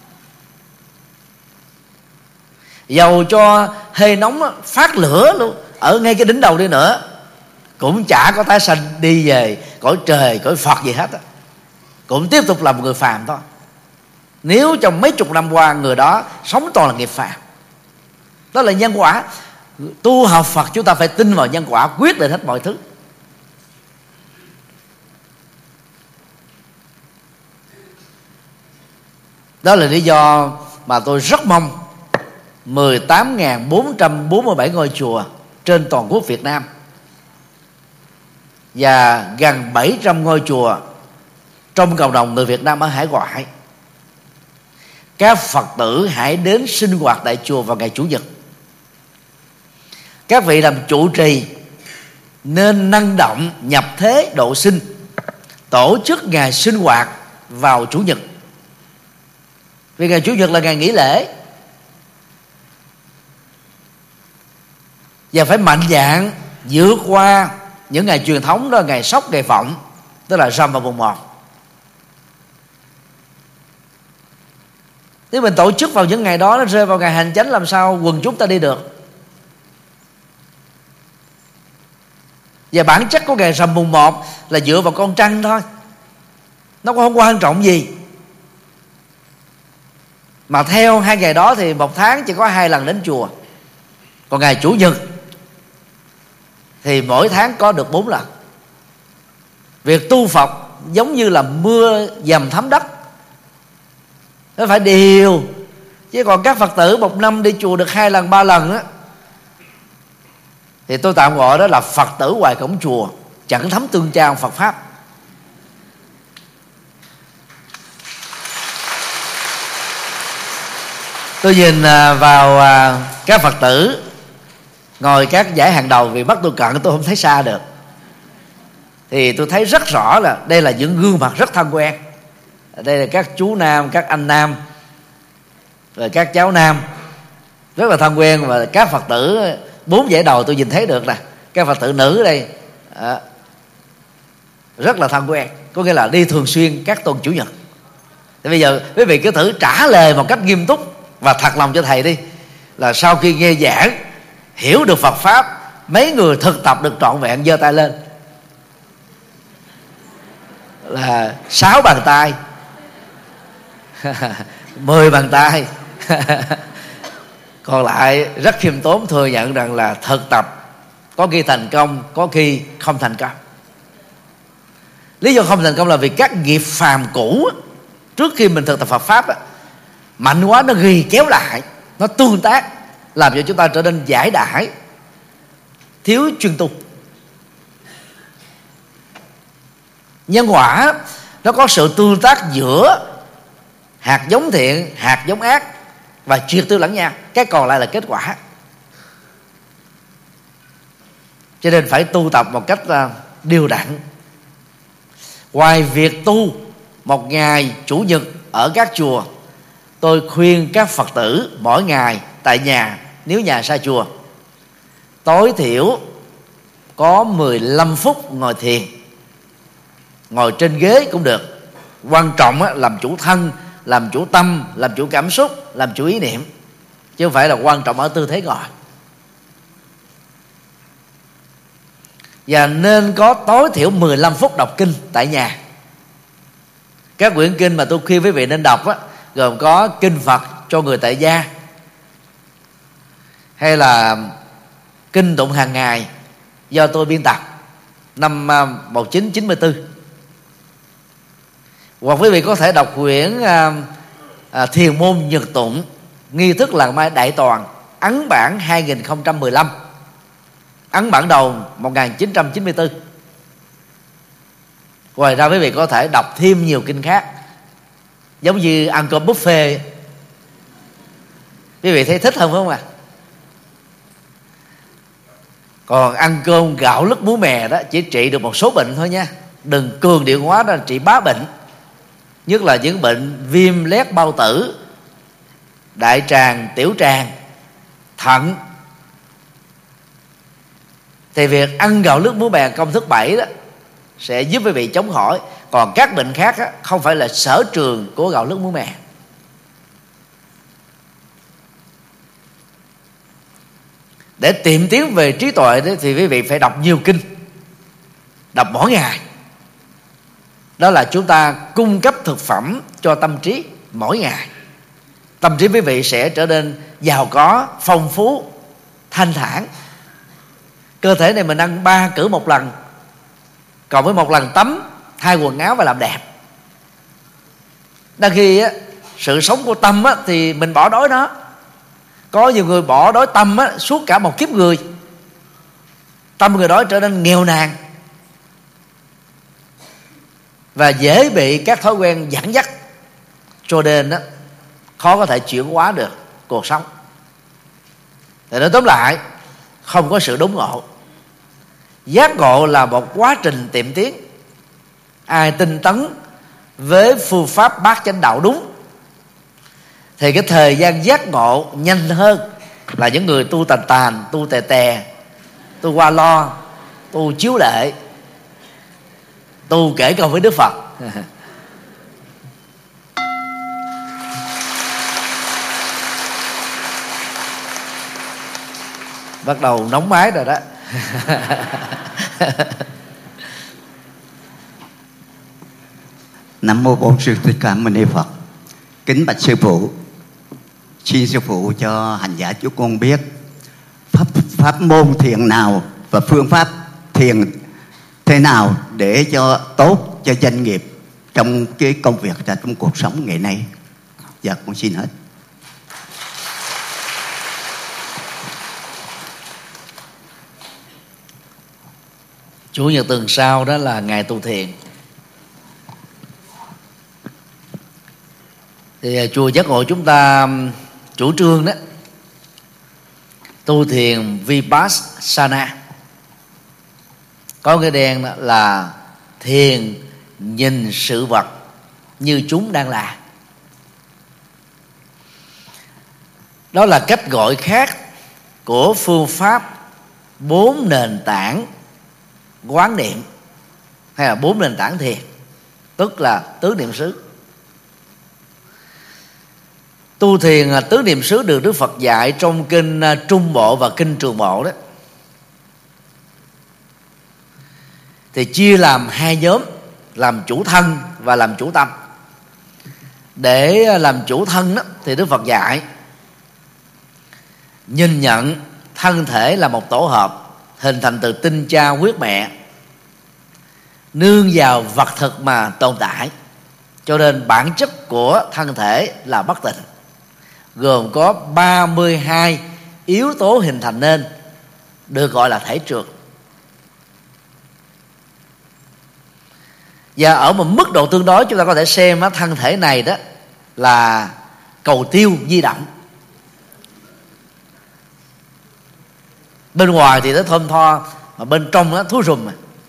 [SPEAKER 1] Dầu cho hơi nóng phát lửa luôn ở ngay cái đỉnh đầu đi nữa, cũng chả có tái sanh đi về cõi trời cõi Phật gì hết á, cũng tiếp tục làm người phàm thôi. Nếu trong mấy chục năm qua người đó sống toàn là nghiệp phàm. Đó là nhân quả. Tu học Phật chúng ta phải tin vào nhân quả, quyết định hết mọi thứ. Đó là lý do mà tôi rất mong mười tám nghìn bốn trăm bốn mươi bảy ngôi chùa trên toàn quốc Việt Nam và gần bảy trăm ngôi chùa trong cộng đồng người Việt Nam ở hải ngoại, các Phật tử hãy đến sinh hoạt tại chùa vào ngày Chủ nhật. Các vị làm trụ trì nên năng động nhập thế độ sinh, tổ chức ngày sinh hoạt vào Chủ nhật, vì ngày Chủ nhật là ngày nghỉ lễ. Và phải mạnh dạn vượt qua những ngày truyền thống đó, ngày Sóc, ngày Phụng, tức là rằm và mùng một. Nếu mình tổ chức vào những ngày đó, nó rơi vào ngày hành chánh, làm sao quần chúng ta đi được? Và bản chất của ngày rằm mùng một là dựa vào con trăng thôi, nó cũng không quan trọng gì. Mà theo hai ngày đó thì một tháng chỉ có hai lần đến chùa. Còn ngày Chủ nhật thì mỗi tháng có được bốn lần. Việc tu Phật giống như là mưa dầm thấm đất, nó phải đều. Chứ còn các Phật tử một năm đi chùa được hai lần ba lần á, thì tôi tạm gọi đó là Phật tử ngoài cổng chùa, chẳng thấm tương trao Phật Pháp. Tôi nhìn vào các Phật tử ngồi các dãy hàng đầu, vì mắt tôi cận tôi không thấy xa được, thì tôi thấy rất rõ là đây là những gương mặt rất thân quen. Đây là các chú nam, các anh nam, rồi các cháu nam rất là thân quen. Và các Phật tử bốn dãy đầu tôi nhìn thấy được nè, các Phật tử nữ ở đây à, rất là thân quen, có nghĩa là đi thường xuyên các tuần Chủ nhật. Thì bây giờ quý vị cứ thử trả lời một cách nghiêm túc và thật lòng cho thầy đi, là sau khi nghe giảng hiểu được Phật Pháp, mấy người thực tập được trọn vẹn giơ tay lên? Là sáu bàn tay mười bàn tay còn lại rất khiêm tốn thừa nhận rằng là thực tập có khi thành công, có khi không thành công. Lý do không thành công là vì các nghiệp phàm cũ trước khi mình thực tập Phật Pháp mạnh quá, nó ghi kéo lại, nó tương tác, làm cho chúng ta trở nên giải đãi, thiếu chuyên tu. Nhân quả nó có sự tương tác giữa hạt giống thiện, hạt giống ác, và triệt tiêu lẫn nhau. Cái còn lại là kết quả. Cho nên phải tu tập một cách đều đặn. Ngoài việc tu một ngày Chủ nhật ở các chùa, tôi khuyên các Phật tử mỗi ngày tại nhà, nếu nhà xa chùa, tối thiểu có mười lăm phút ngồi thiền. Ngồi trên ghế cũng được. Quan trọng á, làm chủ thân, làm chủ tâm, làm chủ cảm xúc, làm chủ ý niệm, chứ không phải là quan trọng ở tư thế ngồi. Và nên có tối thiểu mười lăm phút đọc kinh tại nhà. Các quyển kinh mà tôi khuyên quý vị nên đọc á, gồm có kinh Phật cho người tại gia, hay là kinh tụng hàng ngày do tôi biên tập năm một nghìn chín trăm chín mươi tư. Hoặc quý vị có thể đọc quyển à, à, Thiền môn nhật tụng, nghi thức làng mai đại toàn, ấn bản hai nghìn không trăm mười lăm, ấn bản đầu một nghìn chín trăm chín mươi tư. Ngoài ra quý vị có thể đọc thêm nhiều kinh khác, giống như ăn cơm buffet. Quý vị thấy thích không, phải không ạ? À? Còn ăn cơm gạo lứt muối mè đó chỉ trị được một số bệnh thôi nha. Đừng cường điệu hóa đó là trị bá bệnh. Nhất là những bệnh viêm loét bao tử, đại tràng, tiểu tràng, thận. Thì việc ăn gạo lứt muối mè công thức bảy đó sẽ giúp quý vị chống khỏi. Còn các bệnh khác á, không phải là sở trường của gạo lứt muối mè. Để tìm tiến về trí tuệ đó, thì quý vị phải đọc nhiều kinh, đọc mỗi ngày. Đó là chúng ta cung cấp thực phẩm cho tâm trí mỗi ngày. Tâm trí quý vị sẽ trở nên giàu có, phong phú, thanh thản. Cơ thể này mình ăn ba cử một lần, còn với một lần tắm, thay quần áo và làm đẹp. Đôi khi á, sự sống của tâm á, thì mình bỏ đói nó. Có nhiều người bỏ đói tâm á, suốt cả một kiếp người. Tâm người đó trở nên nghèo nàn và dễ bị các thói quen dẫn dắt, cho nên á, khó có thể chuyển hóa được cuộc sống. Thì nói tóm lại, không có sự đốn ngộ. Giác ngộ là một quá trình tiệm tiến. Ai tinh tấn với phương pháp bát chánh đạo đúng thì cái thời gian giác ngộ nhanh hơn là những người tu tàn tàn, tu tè tè, tu qua lo, tu chiếu lệ, tu kể công với Đức Phật. Bắt đầu nóng máy rồi đó.
[SPEAKER 3] Nam mô Bổn Sư Thích Ca Mâu Ni Phật. Kính bạch sư phụ, Xin sư phụ cho hành giả chúng con biết pháp pháp môn thiền nào và phương pháp thiền thế nào để cho tốt cho doanh nghiệp trong cái công việc và trong cuộc sống ngày nay. Dạ, con xin hết.
[SPEAKER 1] Chủ nhật tuần sau đó là ngày tu thiền. Thì chùa Giác Ngộ chúng ta chủ trương đó tu thiền Vipassana. Có cái đen đó là thiền nhìn sự vật như chúng đang là. Đó là cách gọi khác của phương pháp bốn nền tảng quán niệm hay là bốn nền tảng thiền, tức là tứ niệm xứ. Tu thiền tứ niệm xứ được Đức Phật dạy trong kinh Trung Bộ và kinh Trường Bộ đó, thì chia làm hai nhóm, làm chủ thân và làm chủ tâm. Để làm chủ thân đó, thì Đức Phật dạy nhìn nhận thân thể là một tổ hợp hình thành từ tinh cha huyết mẹ, nương vào vật thực mà tồn tại, cho nên bản chất của thân thể là bất tịnh, gồm có ba mươi hai yếu tố hình thành nên, được gọi là thể trượt. Và ở một mức độ tương đối, chúng ta có thể xem thân thể này đó là cầu tiêu di động. Bên ngoài thì nó thơm tho, mà bên trong nó thúi rùm.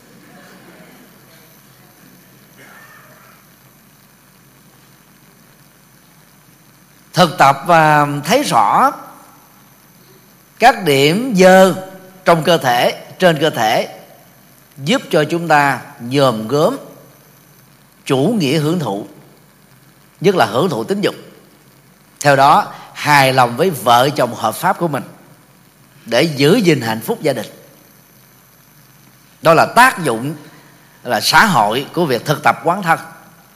[SPEAKER 1] Thực tập và thấy rõ các điểm dơ trong cơ thể, trên cơ thể, giúp cho chúng ta nhòm gớm chủ nghĩa hưởng thụ, nhất là hưởng thụ tính dục. Theo đó hài lòng với vợ chồng hợp pháp của mình để giữ gìn hạnh phúc gia đình. Đó là tác dụng là xã hội của việc thực tập quán thân.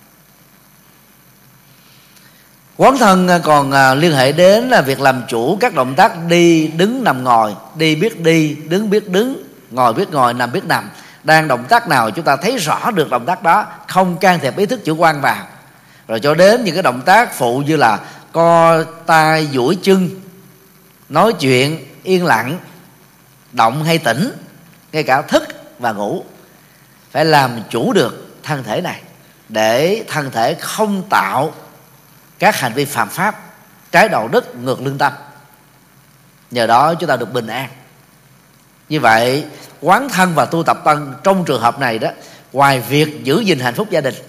[SPEAKER 1] Quán thân còn liên hệ đến là việc làm chủ các động tác đi, đứng, nằm, ngồi. Đi biết đi, đứng biết đứng, ngồi biết ngồi, nằm biết nằm. Đang động tác nào chúng ta thấy rõ được động tác đó, không can thiệp ý thức chủ quan vào. Rồi cho đến những cái động tác phụ như là co tay, duỗi chân, nói chuyện, yên lặng, động hay tĩnh, ngay cả thức và ngủ. Phải làm chủ được thân thể này để thân thể không tạo các hành vi phạm pháp, trái đạo đức, ngược lương tâm. Nhờ đó chúng ta được bình an. Như vậy quán thân và tu tập thân trong trường hợp này đó, ngoài việc giữ gìn hạnh phúc gia đình,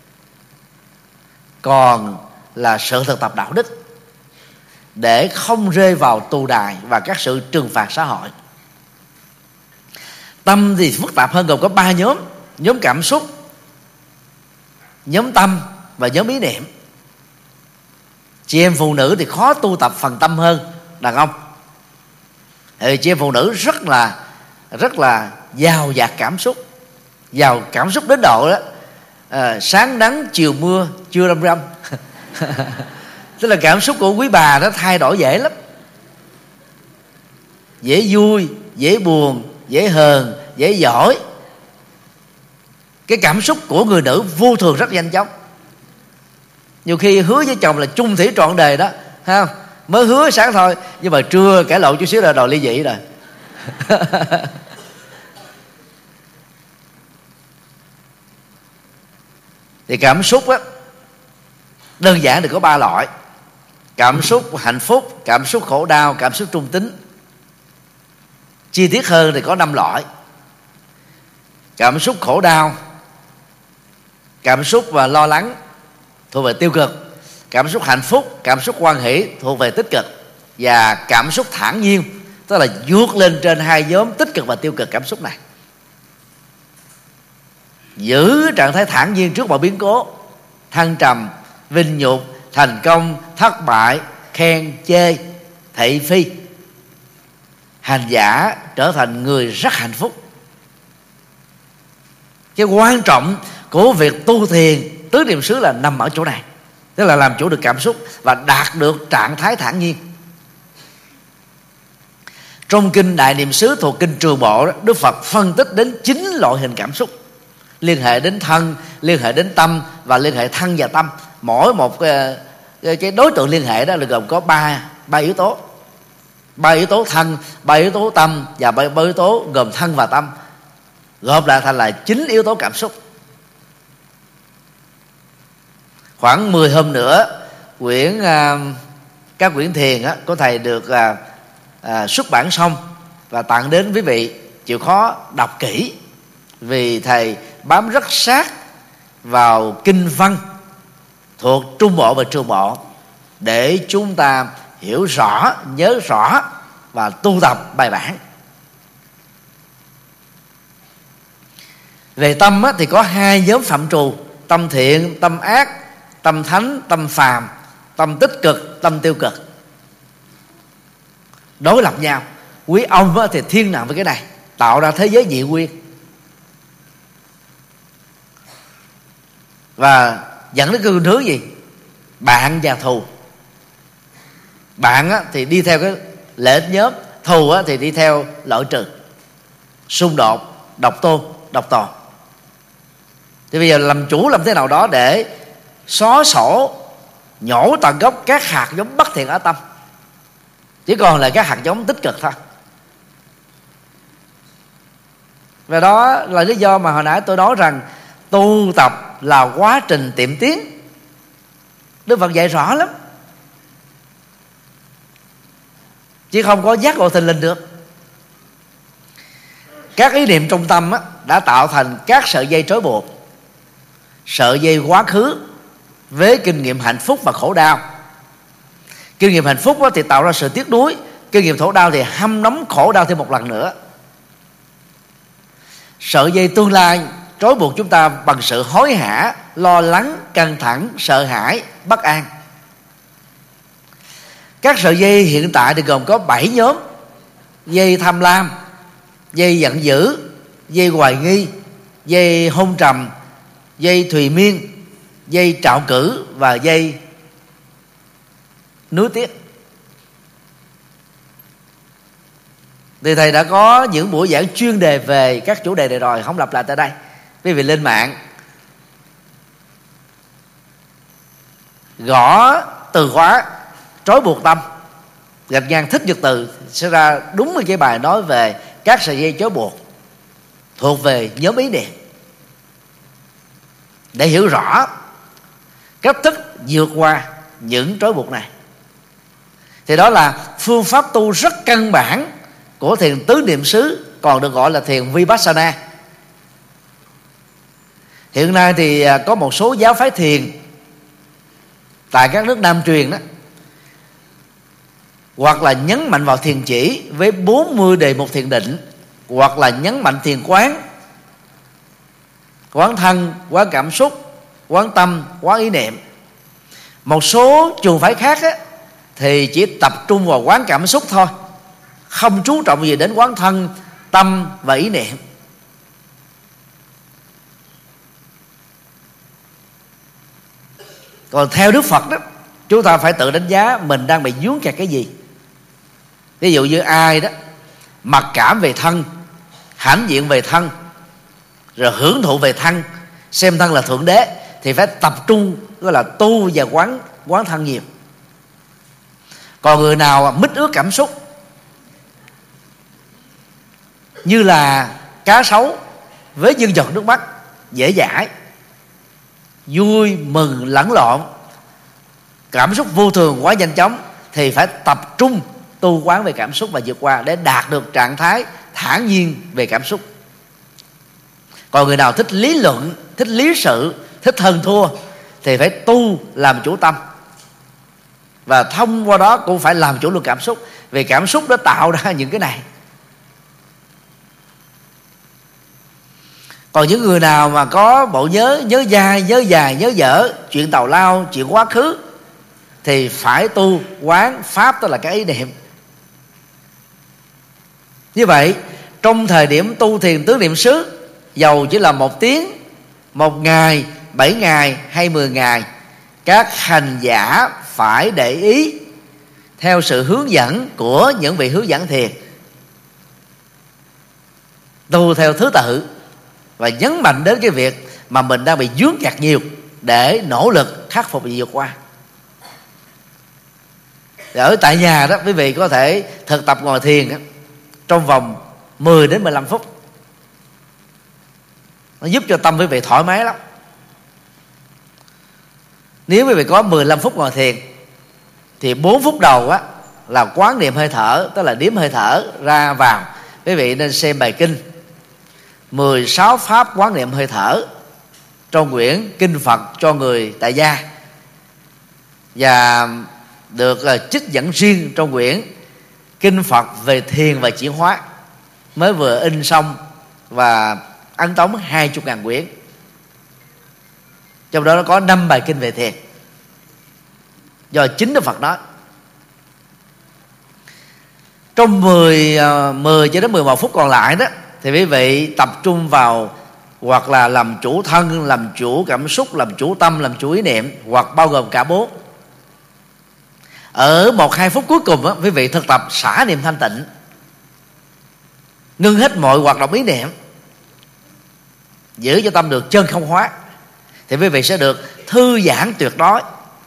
[SPEAKER 1] còn là sự thực tập đạo đức để không rơi vào tù đài và các sự trừng phạt xã hội. Tâm thì phức tạp hơn, gồm có ba nhóm: nhóm cảm xúc, nhóm tâm và nhóm ý niệm. Chị em phụ nữ thì khó tu tập phần tâm hơn đàn ông. Thì chị em phụ nữ rất là rất là giàu dạt cảm xúc, giàu cảm xúc đến độ đó à, sáng nắng chiều mưa trưa râm râm. Tức là cảm xúc của quý bà nó thay đổi dễ lắm, dễ vui, dễ buồn, dễ hờn, dễ giỏi. Cái cảm xúc của người nữ vô thường rất nhanh chóng. Nhiều khi hứa với chồng là chung thủy trọn đời đó, ha, mới hứa sáng thôi, nhưng mà trưa cãi lộn chút xíu là đòi ly dị rồi. Thì cảm xúc á, đơn giản thì có ba loại: cảm xúc hạnh phúc, cảm xúc khổ đau, cảm xúc trung tính. Chi tiết hơn thì có năm loại: cảm xúc khổ đau, cảm xúc và lo lắng thuộc về tiêu cực, cảm xúc hạnh phúc, cảm xúc hoan hỷ thuộc về tích cực, và cảm xúc thản nhiên, tức là vượt lên trên hai nhóm tích cực và tiêu cực cảm xúc này. Giữ trạng thái thản nhiên trước mọi biến cố, thăng trầm, vinh nhục, thành công, thất bại, khen chê, thị phi. Hành giả trở thành người rất hạnh phúc. Cái quan trọng của việc tu thiền tứ niệm xứ là nằm ở chỗ này. tức là làm chủ được cảm xúc và đạt được trạng thái thản nhiên. Trong kinh Đại Niệm xứ thuộc kinh Trường Bộ, Đức Phật phân tích đến chín loại hình cảm xúc, liên hệ đến thân, liên hệ đến tâm và liên hệ thân và tâm. Mỗi một cái, cái đối tượng liên hệ đó là gồm có ba ba yếu tố, ba yếu tố thân, ba yếu tố tâm và ba yếu tố gồm thân và tâm, gộp lại thành là chín yếu tố cảm xúc. Khoảng mười hôm nữa, quyển uh, các quyển thiền á, của thầy được uh, uh, xuất bản xong và tặng đến quý vị chịu khó đọc kỹ, vì thầy bám rất sát vào kinh văn thuộc Trung Bộ và Trường Bộ để chúng ta hiểu rõ, nhớ rõ và tu tập bài bản. Về tâm á, thì có hai nhóm phạm trù: tâm thiện, tâm ác, tâm thánh, tâm phàm, tâm tích cực, tâm tiêu cực, đối lập nhau. Quý ông á, thì thiên nặng với cái này, tạo ra thế giới nhị nguyên và dẫn đến cái khuynh hướng gì? Bạn và thù. Bạn á, thì đi theo cái lợi ích nhóm, thù á, thì đi theo loại trừ, xung đột, độc tôn, độc tồn. Thì bây giờ làm chủ làm thế nào đó để xóa sổ, nhổ tận gốc các hạt giống bất thiện ở tâm, chỉ còn là các hạt giống tích cực thôi. Và đó là lý do mà hồi nãy tôi nói rằng tu tập là quá trình tiệm tiến. Đức Phật dạy rõ lắm, chứ không có giác ngộ thình lình được. Các ý niệm trong tâm á, đã tạo thành các sợi dây trói buộc. Sợi dây quá khứ với kinh nghiệm hạnh phúc và khổ đau. Kinh nghiệm hạnh phúc á, thì tạo ra sự tiếc nuối. Kinh nghiệm khổ đau thì hâm nóng khổ đau thêm một lần nữa. Sợi dây tương lai trói buộc chúng ta bằng sự hối hả, lo lắng, căng thẳng, sợ hãi, bất an. Các sợi dây hiện tại thì gồm có bảy nhóm: dây tham lam, dây giận dữ, dây hoài nghi, dây hôn trầm, dây thùy miên, dây trạo cử và dây nuối tiếc. Thì thầy đã có những buổi giảng chuyên đề về các chủ đề này rồi, không lặp lại tại đây. Quý vị lên mạng gõ từ khóa trói buộc tâm, gạch ngang Thích Nhật Từ, sẽ ra đúng cái bài nói về các sợi dây trói buộc thuộc về nhóm ý niệm, để hiểu rõ cách thức vượt qua những trói buộc này. Thì đó là phương pháp tu rất căn bản của thiền tứ niệm xứ, còn được gọi là thiền Vipassana. Hiện nay thì có một số giáo phái thiền tại các nước Nam truyền đó, hoặc là nhấn mạnh vào thiền chỉ với bốn mươi đề mục thiền định, hoặc là nhấn mạnh thiền quán, quán thân, quán cảm xúc, quán tâm, quán ý niệm. Một số trường phái khác á, thì chỉ tập trung vào quán cảm xúc thôi, không chú trọng gì đến quán thân, tâm và ý niệm. Còn theo Đức Phật đó, chúng ta phải tự đánh giá mình đang bị vướng kẹt cái gì. Ví dụ như ai đó mặc cảm về thân, hãnh diện về thân, rồi hưởng thụ về thân, xem thân là thượng đế, thì phải tập trung gọi là tu và quán quán thân nhiều. Còn người nào mít ướt cảm xúc, như là cá sấu với những giọt nước mắt, dễ dãi, vui mừng lẫn lộn, cảm xúc vô thường quá nhanh chóng, thì phải tập trung tu quán về cảm xúc và vượt qua để đạt được trạng thái thản nhiên về cảm xúc. Còn người nào thích lý luận, thích lý sự, thích hơn thua, thì phải tu làm chủ tâm, và thông qua đó cũng phải làm chủ được cảm xúc, vì cảm xúc nó tạo ra những cái này. Còn những người nào mà có bộ nhớ, nhớ dai, nhớ dài, nhớ dở, chuyện tào lao, chuyện quá khứ, thì phải tu quán pháp, tức là cái ý niệm. Như vậy, trong thời điểm tu thiền tứ niệm xứ, dầu chỉ là một tiếng, một ngày, bảy ngày hay mười ngày, các hành giả phải để ý theo sự hướng dẫn của những vị hướng dẫn thiền, tu theo thứ tự, và nhấn mạnh đến cái việc mà mình đang bị vướng kẹt nhiều để nỗ lực khắc phục và vượt qua. Ở tại nhà đó, quý vị có thể thực tập ngồi thiền đó, trong vòng mười đến mười lăm phút. Nó giúp cho tâm quý vị thoải mái lắm. Nếu quý vị có mười lăm phút ngồi thiền thì bốn phút đầu á là quán niệm hơi thở, tức là đếm hơi thở ra vào. Quý vị nên xem bài kinh mười sáu pháp quán niệm hơi thở trong quyển Kinh Phật cho người tại gia, và được uh, trích dẫn riêng trong quyển Kinh Phật về thiền và chuyển hóa, mới vừa in xong và ấn tống hai mươi ngàn quyển. Trong đó nó có năm bài kinh về thiền do chính Đức Phật nói. Trong mười, uh, mười cho đến mười một phút còn lại đó thì quý vị tập trung vào hoặc là làm chủ thân, làm chủ cảm xúc, làm chủ tâm, làm chủ ý niệm, hoặc bao gồm cả bốn. Ở một hai phút cuối cùng đó, quý vị thực tập xả niệm thanh tịnh, ngưng hết mọi hoạt động ý niệm, giữ cho tâm được chân không hóa, thì quý vị sẽ được thư giãn tuyệt đối.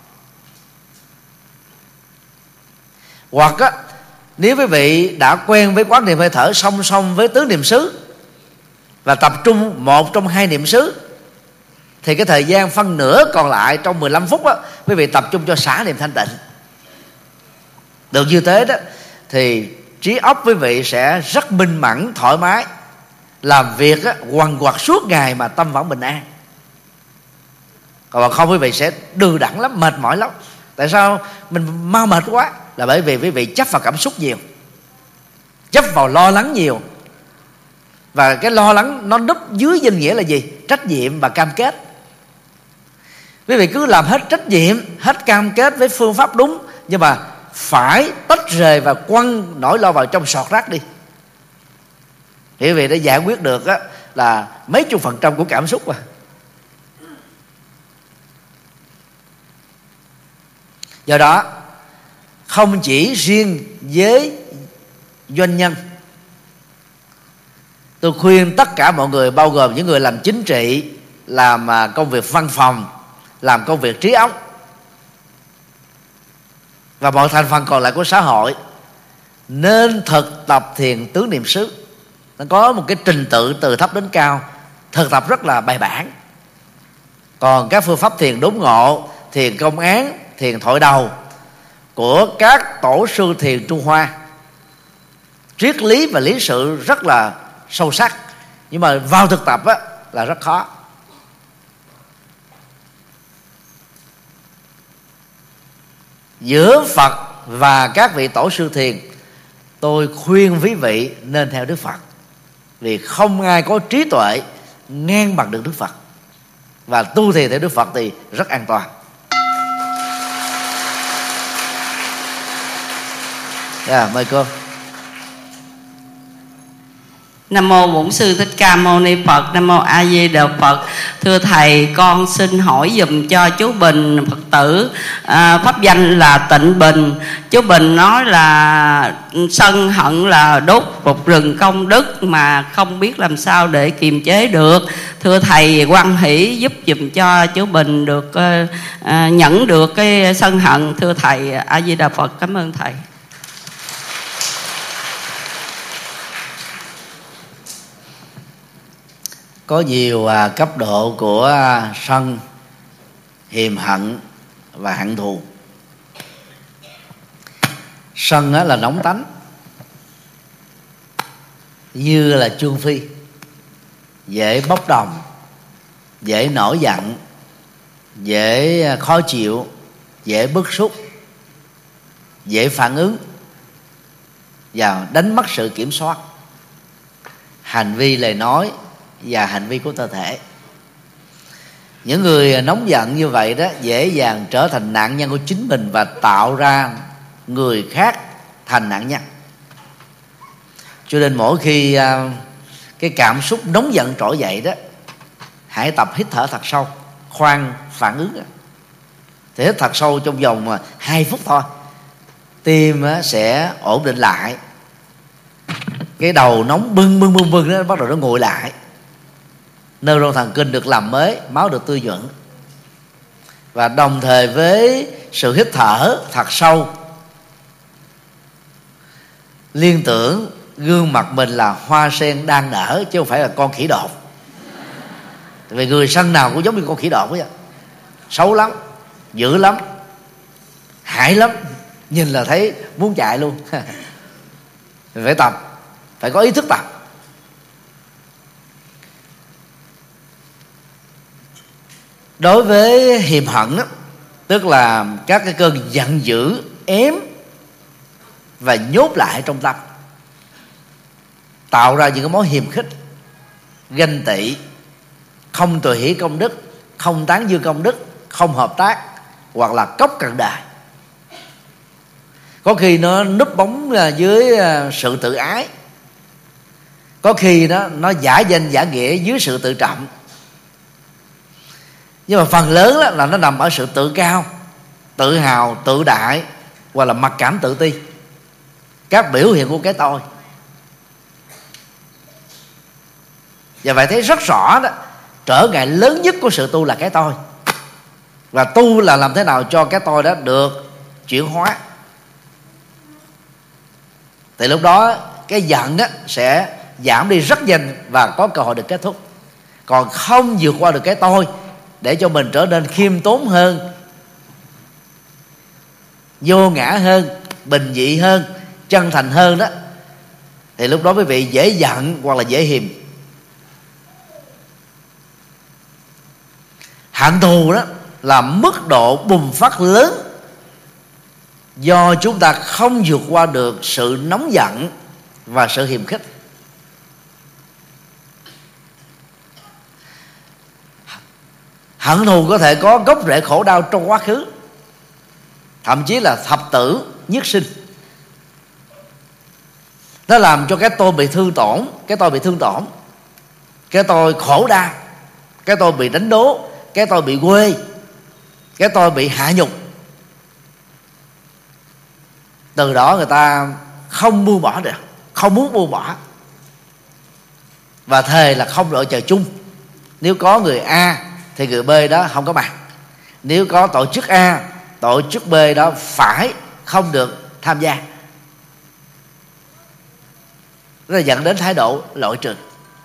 [SPEAKER 1] Hoặc á, nếu quý vị đã quen với quán niệm hơi thở song song với tứ niệm xứ và tập trung một trong hai niệm xứ, thì cái thời gian phân nửa còn lại trong mười lăm phút á, quý vị tập trung cho xả niệm thanh tịnh. Được như thế đó thì trí óc quý vị sẽ rất minh mẫn, thoải mái, làm việc á, quằn quật suốt ngày mà tâm vẫn bình an. Còn không quý vị sẽ đừ đẫn lắm, mệt mỏi lắm. Tại sao mình mau mệt quá? Là bởi vì quý vị chấp vào cảm xúc nhiều, chấp vào lo lắng nhiều. Và cái lo lắng nó núp dưới danh nghĩa là gì? Trách nhiệm và cam kết. Quý vị cứ làm hết trách nhiệm, hết cam kết với phương pháp đúng, nhưng mà phải tách rời và quăng nỗi lo vào trong sọt rác đi. Thì quý vị đã giải quyết được á, là mấy chục phần trăm của cảm xúc mà. Do đó không chỉ riêng với doanh nhân, tôi khuyên tất cả mọi người, bao gồm những người làm chính trị, làm công việc văn phòng, làm công việc trí óc và mọi thành phần còn lại của xã hội, nên thực tập thiền tứ niệm xứ. Nó có một cái trình tự từ thấp đến cao, thực tập rất là bài bản. Còn các phương pháp thiền đốn ngộ, thiền công án, thiền thổi đầu của các tổ sư thiền Trung Hoa, triết lý và lý sự rất là sâu sắc, nhưng mà vào thực tập á, là rất khó. Giữa Phật và các vị tổ sư thiền, tôi khuyên quý vị nên theo Đức Phật, vì không ai có trí tuệ ngang bằng được Đức Phật. Và tu thiền theo Đức Phật thì rất an toàn. Yeah, mời cô.
[SPEAKER 4] Nam mô Bổn Sư Thích Ca Mâu Ni Phật. Nam mô A Di Đà Phật. Thưa thầy, con xin hỏi dùm cho chú Bình Phật tử, à, pháp danh là Tịnh Bình. Chú Bình nói là sân hận là đốt một rừng công đức mà không biết làm sao để kiềm chế được. Thưa thầy, hoan hỷ giúp dùm cho chú Bình được à, nhận được cái sân hận. Thưa thầy, A Di Đà Phật. Cảm ơn thầy.
[SPEAKER 1] Có nhiều à, cấp độ của à, sân, hiềm hận và hận thù. Sân á, là nóng tánh, như là trương phi, dễ bốc đồng, dễ nổi giận, dễ khó chịu, dễ bức xúc, dễ phản ứng và đánh mất sự kiểm soát hành vi, lời nói và hành vi của cơ thể. Những người nóng giận như vậy đó dễ dàng trở thành nạn nhân của chính mình và tạo ra người khác thành nạn nhân. Cho nên mỗi khi uh, cái cảm xúc nóng giận trỗi dậy đó, hãy tập hít thở thật sâu, khoan phản ứng. thì hít thật sâu trong vòng hai phút thôi, tim sẽ ổn định lại, cái đầu nóng bưng bưng bưng bưng nó bắt đầu nó nguội lại, neuron thần kinh được làm mới, máu được tươi nhuận. Và đồng thời với sự hít thở thật sâu, liên tưởng gương mặt mình là hoa sen đang nở chứ không phải là con khỉ đột. Vì người sân nào cũng giống như con khỉ đột vậy, xấu lắm, dữ lắm, hại lắm, nhìn là thấy muốn chạy luôn. Mình phải tập, phải có ý thức tập. Đối với hiềm hận đó, tức là các cái cơn giận dữ ém và nhốt lại trong tâm, tạo ra những cái mối hiềm khích, ganh tị, không tùy hỷ công đức, không tán dương công đức, không hợp tác, hoặc là cốc cận đời. Có khi nó núp bóng dưới sự tự ái, có khi đó nó giả danh giả nghĩa dưới sự tự trọng. Nhưng mà phần lớn đó là nó nằm ở sự tự cao, tự hào, tự đại, hoặc là mặc cảm tự ti, các biểu hiện của cái tôi. Và vậy thấy rất rõ đó, trở ngại lớn nhất của sự tu là cái tôi. Và tu là làm thế nào cho cái tôi đó được chuyển hóa. Thì lúc đó cái giận đó sẽ giảm đi rất nhanh và có cơ hội được kết thúc. Còn không vượt qua được cái tôi để cho mình trở nên khiêm tốn hơn, vô ngã hơn, bình dị hơn, chân thành hơn đó, thì lúc đó quý vị dễ giận hoặc là dễ hiềm. Hận thù đó là mức độ bùng phát lớn do chúng ta không vượt qua được sự nóng giận và sự hiềm khích. Hận thù có thể có gốc rễ khổ đau trong quá khứ, thậm chí là thập tử nhất sinh. Nó làm cho cái tôi bị thương tổn, cái tôi bị thương tổn, cái tôi khổ đau, cái tôi bị đánh đố, cái tôi bị quê, cái tôi bị hạ nhục. Từ đó người ta không buông bỏ được, không muốn buông bỏ, và thề là không đội trời chung. Nếu có người A thì người B đó không có mặt. Nếu có tổ chức A, tổ chức B đó phải không được tham gia. Đó là dẫn đến thái độ loại trừ.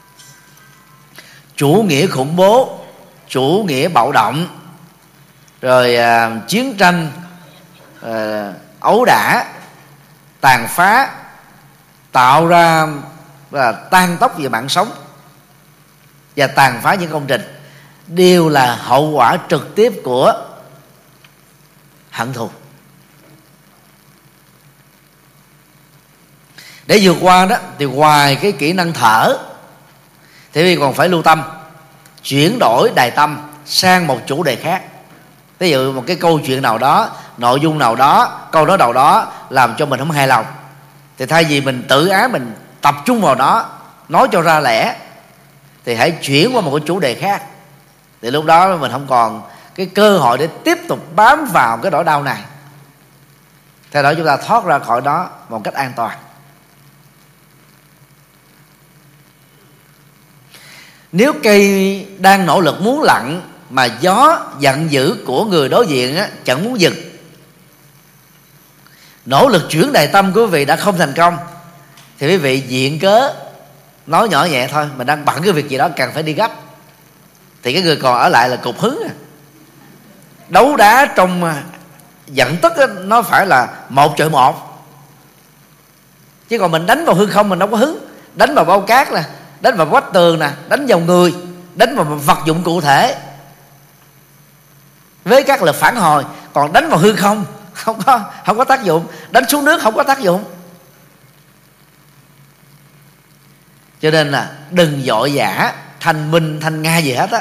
[SPEAKER 1] Chủ nghĩa khủng bố, chủ nghĩa bạo động, rồi à, chiến tranh, à, ấu đả, tàn phá, tạo ra và tan tóc về mạng sống và tàn phá những công trình, đều là hậu quả trực tiếp của hận thù. Để vượt qua đó thì ngoài cái kỹ năng thở thì vì còn phải lưu tâm, chuyển đổi đài tâm sang một chủ đề khác. Ví dụ một cái câu chuyện nào đó, nội dung nào đó, câu nói nào đó làm cho mình không hài lòng, thì thay vì mình tự ái, mình tập trung vào đó, nói cho ra lẽ, thì hãy chuyển qua một cái chủ đề khác. Thì lúc đó mình không còn cái cơ hội để tiếp tục bám vào cái nỗi đau này. Theo đó chúng ta thoát ra khỏi đó một cách an toàn. Nếu cây đang nỗ lực muốn lặn mà gió giận dữ của người đối diện á, chẳng muốn dừng, nỗ lực chuyển đề tâm của quý vị đã không thành công, thì quý vị viện cớ nói nhỏ nhẹ thôi, mình đang bận cái việc gì đó cần phải đi gấp, thì cái người còn ở lại là cục hứng à. Đấu đá trong giận tức á, nó phải là một chọi một, chứ còn mình đánh vào hư không mình đâu có hứng. Đánh vào bao cát nè, đánh vào vách tường nè, đánh vào người, đánh vào vật dụng cụ thể với các lực phản hồi. Còn đánh vào hư không không có không có tác dụng, đánh xuống nước không có tác dụng. Cho nên là đừng vội vã thanh minh thanh nga gì hết á.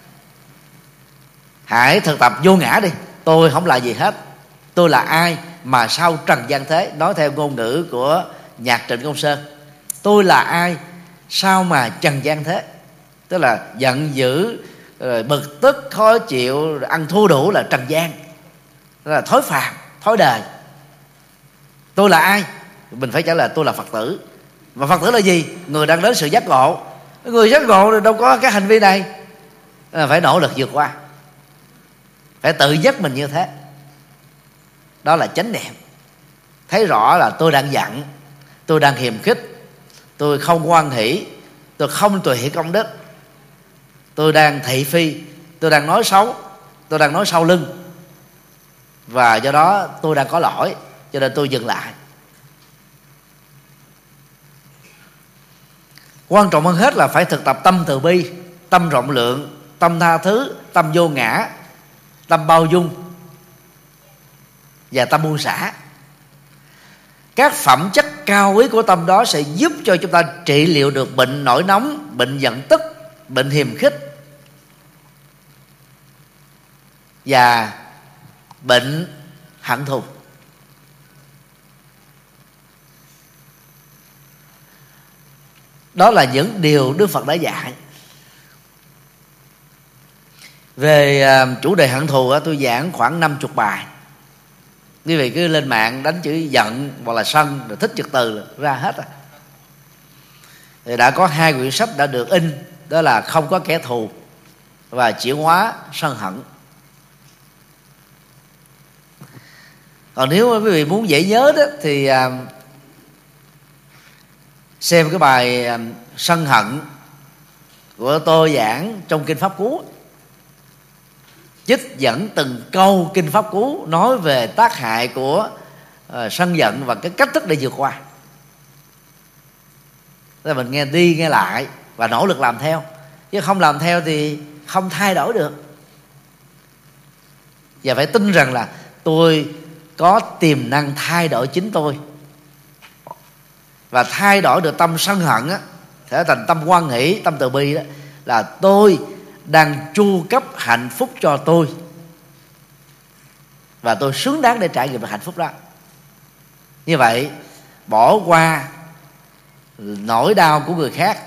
[SPEAKER 1] Hãy thực tập vô ngã đi. Tôi không là gì hết, tôi là ai mà sau trần gian thế. Nói theo ngôn ngữ của nhạc Trịnh Công Sơn, tôi là ai sao mà trần gian thế. Tức là giận dữ, rồi bực tức, khó chịu, ăn thua đủ là trần gian. đó là thói phàm, thói đời. Tôi là ai? Mình phải trả lời tôi là Phật tử. Và Phật tử là gì? Người đang đến sự giác ngộ. Người giác ngộ đâu có cái hành vi này, phải nỗ lực vượt qua, phải tự dắt mình như thế. Đó là chánh niệm. Thấy rõ là tôi đang giận, tôi đang hiềm khích, tôi không hoan hỷ, tôi không tùy hỷ công đức, tôi đang thị phi, tôi đang nói xấu, tôi đang nói sau lưng, và do đó tôi đang có lỗi, cho nên tôi dừng lại. Quan trọng hơn hết là phải thực tập tâm từ bi, tâm rộng lượng, tâm tha thứ, tâm vô ngã, tâm bao dung và tâm buông xả. Các phẩm chất cao quý của tâm đó sẽ giúp cho chúng ta trị liệu được bệnh nổi nóng, bệnh giận tức, bệnh hiềm khích và bệnh hận thù. Đó là những điều Đức Phật đã dạy. Về chủ đề hận thù tôi giảng khoảng năm mươi bài. Quý vị cứ lên mạng đánh chữ giận hoặc là sân rồi thích trực từ ra hết rồi. Thì đã có hai quyển sách đã được in, đó là Không có kẻ thù và Chuyển hóa sân hận. Còn nếu quý vị muốn dễ nhớ đó thì xem cái bài sân hận của tôi giảng trong Kinh Pháp Cú, trích dẫn từng câu Kinh Pháp Cú nói về tác hại của uh, sân giận và cái cách thức để vượt qua. Rồi mình nghe đi nghe lại và nỗ lực làm theo, chứ không làm theo thì không thay đổi được. Và phải tin rằng là tôi có tiềm năng thay đổi chính tôi, và thay đổi được tâm sân hận á, trở thành tâm hoan hỷ, tâm từ bi đó, là tôi đang chu cấp hạnh phúc cho tôi, và tôi xứng đáng để trải nghiệm được hạnh phúc đó. Như vậy bỏ qua nỗi đau của người khác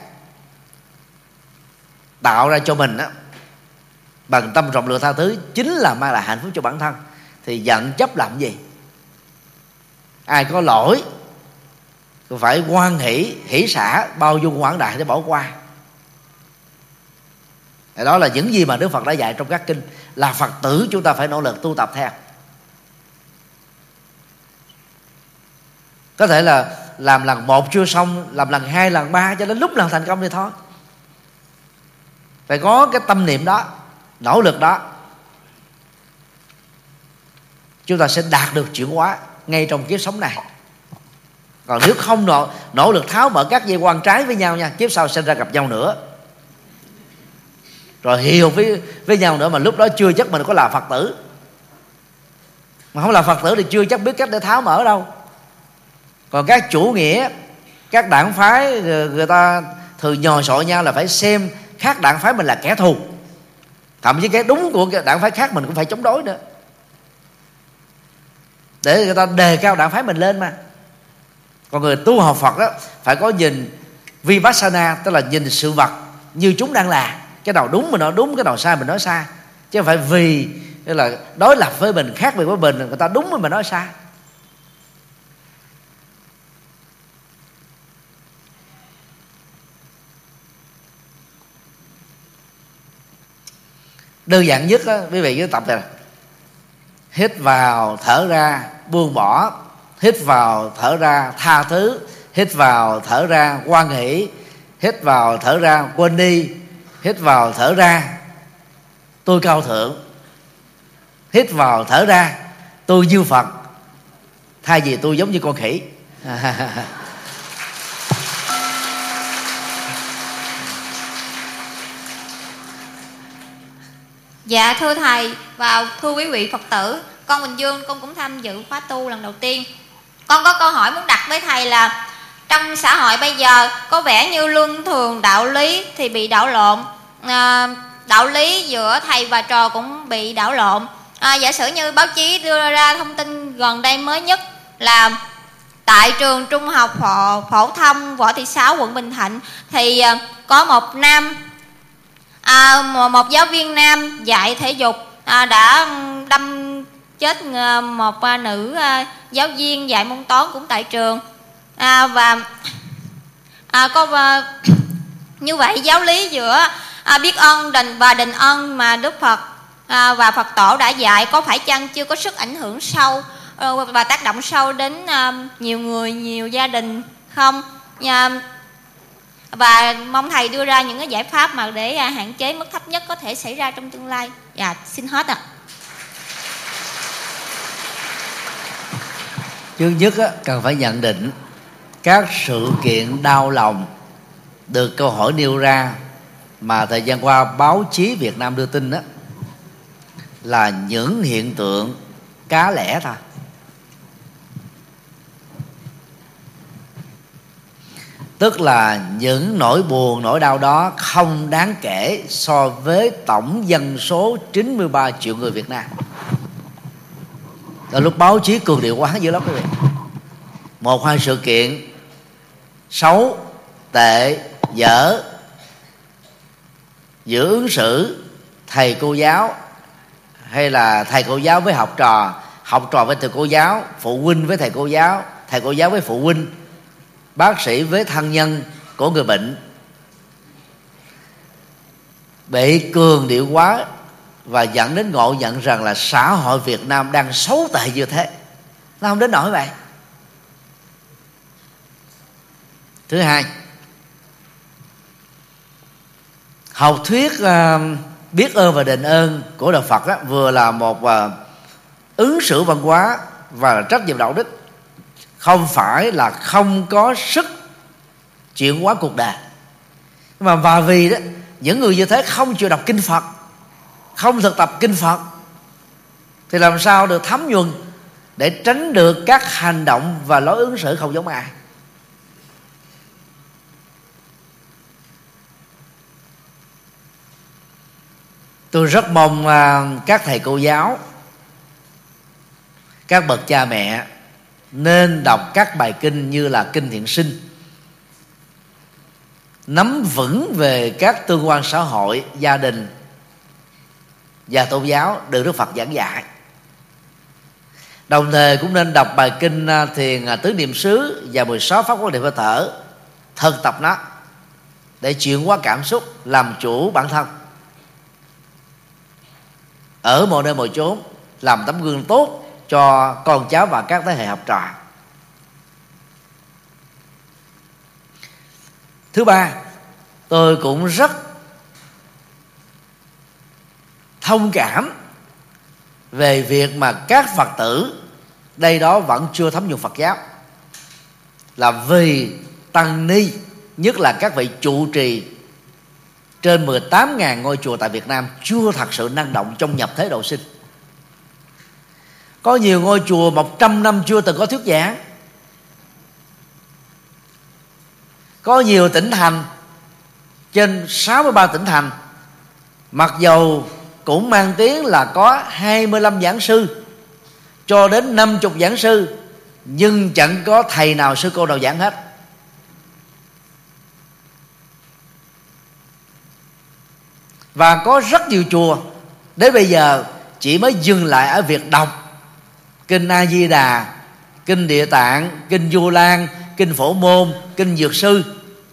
[SPEAKER 1] tạo ra cho mình đó, bằng tâm rộng lượng tha thứ, chính là mang lại hạnh phúc cho bản thân. Thì giận chấp làm gì? Ai có lỗi phải hoan hỷ, hỷ xả, bao dung quảng đại để bỏ qua. Đó là những gì mà Đức Phật đã dạy trong các kinh. Là Phật tử chúng ta phải nỗ lực tu tập theo. Có thể là làm lần một chưa xong, làm lần hai, lần ba, cho đến lúc lần thành công thì thôi. Phải có cái tâm niệm đó, nỗ lực đó, chúng ta sẽ đạt được chuyển hóa ngay trong kiếp sống này. Còn nếu không nỗ, nỗ lực tháo mở các dây quan trái với nhau nha, kiếp sau sinh ra gặp nhau nữa, rồi hiểu với, với nhau nữa, mà lúc đó chưa chắc mình có là Phật tử. Mà không là Phật tử thì chưa chắc biết cách để tháo mở đâu. Còn các chủ nghĩa, các đảng phái, người ta thường nhồi sọ nhau là phải xem khác đảng phái mình là kẻ thù. Thậm chí cái đúng của cái đảng phái khác mình cũng phải chống đối nữa, để người ta đề cao đảng phái mình lên mà. Còn người tu học Phật đó phải có nhìn Vipassana, tức là nhìn sự vật như chúng đang là. Cái nào đúng mình nói đúng, cái nào sai mình nói sai, chứ không phải vì là đối lập với mình, khác biệt với mình, người ta đúng mà mình nói sai. Đơn giản nhất đó, quý vị cứ tập này: hít vào thở ra buông bỏ, hít vào thở ra tha thứ, hít vào thở ra hoan hỷ, hít vào thở ra quên đi, hít vào thở ra tôi cao thượng, hít vào thở ra tôi như Phật, thay vì tôi giống như con khỉ.
[SPEAKER 5] Dạ thưa thầy và thưa quý vị Phật tử, con Bình Dương, con cũng tham dự khóa tu lần đầu tiên. Con có câu hỏi muốn đặt với thầy là trong xã hội bây giờ có vẻ như luân thường đạo lý thì bị đảo lộn, à, đạo lý giữa thầy và trò cũng bị đảo lộn. À, giả sử như báo chí đưa ra thông tin gần đây mới nhất là tại trường trung học phổ, phổ thông Võ Thị Sáu, quận Bình Thạnh thì à, có một nam à, một giáo viên nam dạy thể dục à, đã đâm chết một nữ giáo viên dạy môn toán cũng tại trường. À, và à, có à, như vậy giáo lý giữa à, biết ơn đền và đền ơn mà Đức Phật à, và Phật tổ đã dạy có phải chăng chưa có sức ảnh hưởng sâu à, và tác động sâu đến à, nhiều người, nhiều gia đình không? À, và mong thầy đưa ra những cái giải pháp mà để à, hạn chế mức thấp nhất có thể xảy ra trong tương lai. Dạ, xin hết ạ.
[SPEAKER 1] Trước nhất á, cần phải nhận định các sự kiện đau lòng được câu hỏi nêu ra mà thời gian qua báo chí Việt Nam đưa tin đó là những hiện tượng cá lẻ thôi. Tức là những nỗi buồn, nỗi đau đó không đáng kể so với tổng dân số chín mươi ba triệu người Việt Nam. Ở lúc báo chí cường điệu quá dữ lắm quý vị. Một hai sự kiện xấu, tệ, dở giữa ứng xử thầy cô giáo, hay là thầy cô giáo với học trò, học trò với thầy cô giáo, phụ huynh với thầy cô giáo, thầy cô giáo với phụ huynh, bác sĩ với thân nhân của người bệnh, bị cường điệu quá và dẫn đến ngộ nhận rằng là xã hội Việt Nam đang xấu tệ như thế. Nó không đến nỗi vậy. Thứ hai, học thuyết uh, biết ơn và đền ơn của Đạo Phật đó, vừa là một uh, ứng xử văn hóa và trách nhiệm đạo đức, không phải là không có sức chuyển hóa cuộc đời. Mà và vì đó, những người như thế không chịu đọc kinh Phật, không thực tập kinh Phật, thì làm sao được thấm nhuần để tránh được các hành động và lối ứng xử không giống ai. Tôi rất mong các thầy cô giáo, các bậc cha mẹ nên đọc các bài kinh như là kinh Thiện Sinh, nắm vững về các tương quan xã hội, gia đình và tôn giáo được Đức Phật giảng dạy. Đồng thời cũng nên đọc bài kinh Thiền Tứ Niệm xứ và mười sáu pháp quan niệm hơi thở, thực tập nó để chuyển hóa cảm xúc, làm chủ bản thân ở mọi nơi mọi chốn, làm tấm gương tốt cho con cháu và các thế hệ học trò. Thứ ba, tôi cũng rất thông cảm về việc mà các Phật tử đây đó vẫn chưa thấm nhuần Phật giáo, là vì tăng ni, nhất là các vị trụ trì trên mười tám nghìn ngôi chùa tại Việt Nam chưa thật sự năng động trong nhập thế độ sinh. Có nhiều ngôi chùa một trăm năm chưa từng có thuyết giảng. Có nhiều tỉnh thành, trên sáu mươi ba tỉnh thành, mặc dầu cũng mang tiếng là có hai mươi lăm giảng sư cho đến năm mươi giảng sư, nhưng chẳng có thầy nào, sư cô nào giảng hết. Và có rất nhiều chùa đến bây giờ chỉ mới dừng lại ở việc đọc kinh A Di Đà, kinh Địa Tạng, kinh Vu Lan, kinh Phổ Môn, kinh Dược Sư,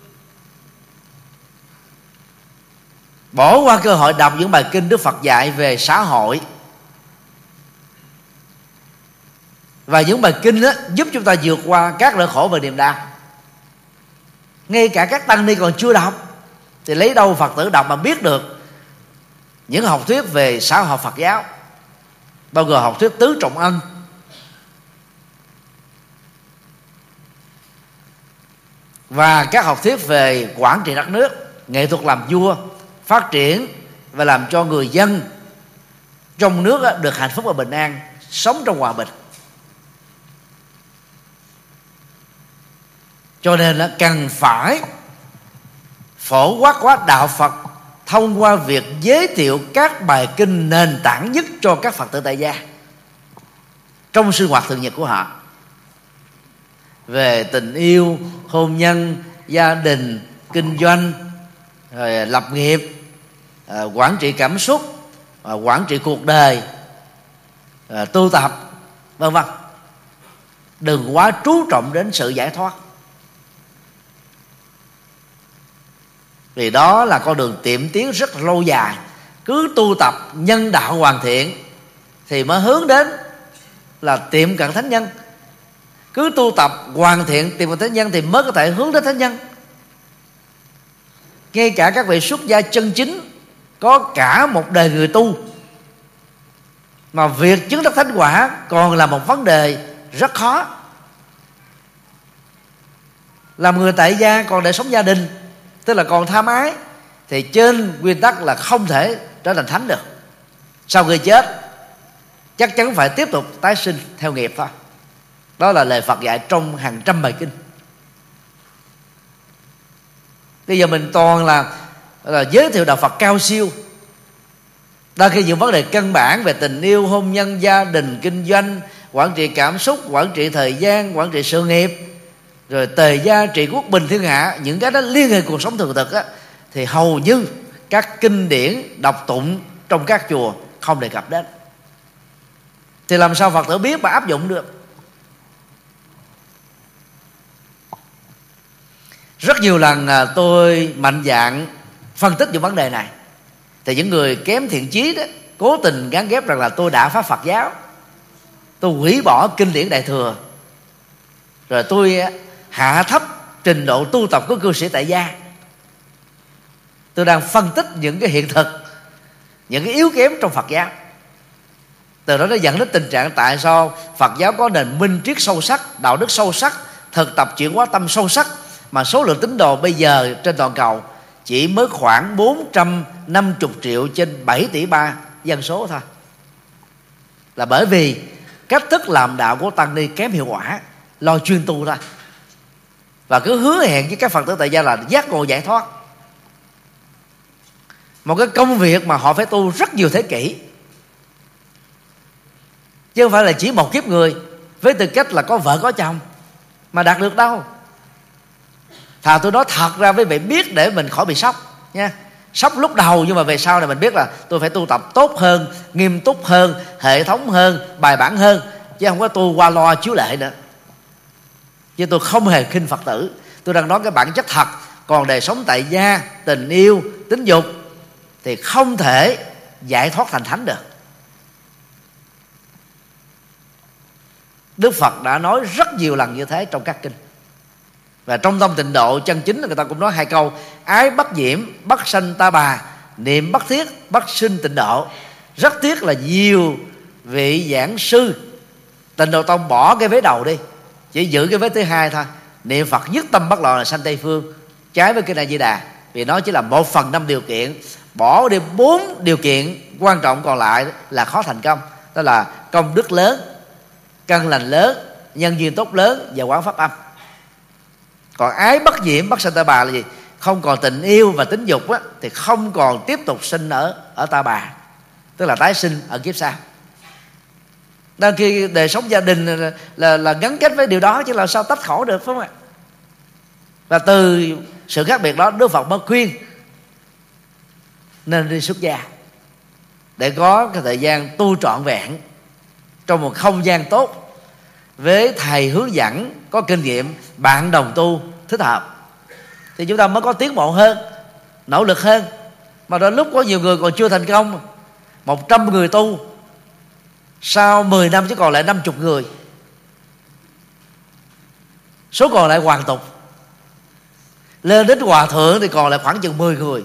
[SPEAKER 1] bỏ qua cơ hội đọc những bài kinh Đức Phật dạy về xã hội. Và những bài kinh đó giúp chúng ta vượt qua các nỗi khổ và niềm đau. Ngay cả các tăng ni còn chưa đọc thì lấy đâu Phật tử đọc mà biết được những học thuyết về xã hội Phật giáo, bao gồm học thuyết tứ trọng ân, và các học thuyết về quản trị đất nước, nghệ thuật làm vua, phát triển và làm cho người dân trong nước được hạnh phúc và bình an, sống trong hòa bình. Cho nên là cần phải phổ quát quá đạo Phật thông qua việc giới thiệu các bài kinh nền tảng nhất cho các Phật tử tại gia trong sinh hoạt thường nhật của họ, về tình yêu, hôn nhân, gia đình, kinh doanh, rồi lập nghiệp, quản trị cảm xúc, quản trị cuộc đời, à, tu tập vân vân. Đừng quá chú trọng đến sự giải thoát, vì đó là con đường tiệm tiến rất lâu dài. Cứ tu tập nhân đạo hoàn thiện thì mới hướng đến là tiệm cận thánh nhân. Cứ tu tập hoàn thiện tiệm cận thánh nhân thì mới có thể hướng đến thánh nhân. Ngay cả các vị xuất gia chân chính có cả một đời người tu, mà việc chứng đắc thánh quả còn là một vấn đề rất khó. Làm người tại gia còn để sống gia đình, tức là còn tham ái, thì trên nguyên tắc là không thể trở thành thánh được. Sau khi chết chắc chắn phải tiếp tục tái sinh theo nghiệp thôi. Đó là lời Phật dạy trong hàng trăm bài kinh. Bây giờ mình toàn là, là giới thiệu đạo Phật cao siêu. Đôi khi những vấn đề căn bản về tình yêu, hôn nhân, gia đình, kinh doanh, quản trị cảm xúc, quản trị thời gian, quản trị sự nghiệp, rồi tề gia trị quốc bình thiên hạ, những cái đó liên hệ cuộc sống thường thực á, thì hầu như các kinh điển đọc tụng trong các chùa không đề cập đến. Thì làm sao Phật tử biết và áp dụng được? Rất nhiều lần tôi mạnh dạn phân tích những vấn đề này, thì những người kém thiện chí đó cố tình gán ghép rằng là tôi đã phá Phật giáo, tôi hủy bỏ kinh điển Đại Thừa, rồi tôi hạ thấp trình độ tu tập của cư sĩ tại gia. Tôi đang phân tích những cái hiện thực, những cái yếu kém trong Phật giáo. Từ đó nó dẫn đến tình trạng tại sao Phật giáo có nền minh triết sâu sắc, đạo đức sâu sắc, thực tập chuyển hóa tâm sâu sắc, mà số lượng tín đồ bây giờ trên toàn cầu chỉ mới khoảng bốn trăm năm mươi triệu trên bảy tỷ ba dân số thôi. Là bởi vì cách thức làm đạo của tăng ni kém hiệu quả, lo chuyên tu thôi, và cứ hứa hẹn với các Phật tử tại gia là giác ngộ giải thoát. Một cái công việc mà họ phải tu rất nhiều thế kỷ, chứ không phải là chỉ một kiếp người với tư cách là có vợ có chồng mà đạt được đâu. Thà tôi nói thật ra với vị biết để mình khỏi bị sốc nha. Sốc lúc đầu, nhưng mà về sau này mình biết là tôi phải tu tập tốt hơn, nghiêm túc hơn, hệ thống hơn, bài bản hơn, chứ không có tôi qua loa chiếu lệ nữa. Chứ tôi không hề khinh Phật tử, tôi đang nói cái bản chất thật. Còn đời sống tại gia, tình yêu, tính dục thì không thể giải thoát thành thánh được. Đức Phật đã nói rất nhiều lần như thế trong các kinh. Và trong tông Tịnh Độ chân chính là người ta cũng nói hai câu: ái bất nhiễm, bất sanh ta bà, niệm bất thiết, bất sinh tịnh độ. Rất tiếc là nhiều vị giảng sư Tịnh Độ tông bỏ cái vế đầu đi, chỉ giữ cái vế thứ hai thôi: niệm Phật nhất tâm bất loạn là sanh Tây phương. Trái với kinh A Di Đà, vì nó chỉ là một phần năm điều kiện, bỏ đi bốn điều kiện quan trọng còn lại là khó thành công. Đó là công đức lớn, căn lành lớn, nhân duyên tốt lớn và quán pháp âm. Còn ái bất nhiễm, bất sanh ta bà là gì? Không còn tình yêu và tính dục á, thì không còn tiếp tục sinh ở ở ta bà, tức là tái sinh ở kiếp sau. Đang khi đời sống gia đình là, là, là gắn kết với điều đó, chứ làm sao tách khỏi được, phải không ạ? Và từ sự khác biệt đó, Đức Phật mới khuyên nên đi xuất gia để có cái thời gian tu trọn vẹn trong một không gian tốt, với thầy hướng dẫn có kinh nghiệm, bạn đồng tu thích hợp, thì chúng ta mới có tiến bộ hơn, nỗ lực hơn. Mà đôi lúc có nhiều người còn chưa thành công. Một trăm người tu, sau mười năm chỉ còn lại năm mươi người, số còn lại hoàn tục. Lên đến hòa thượng thì còn lại khoảng chừng mười người.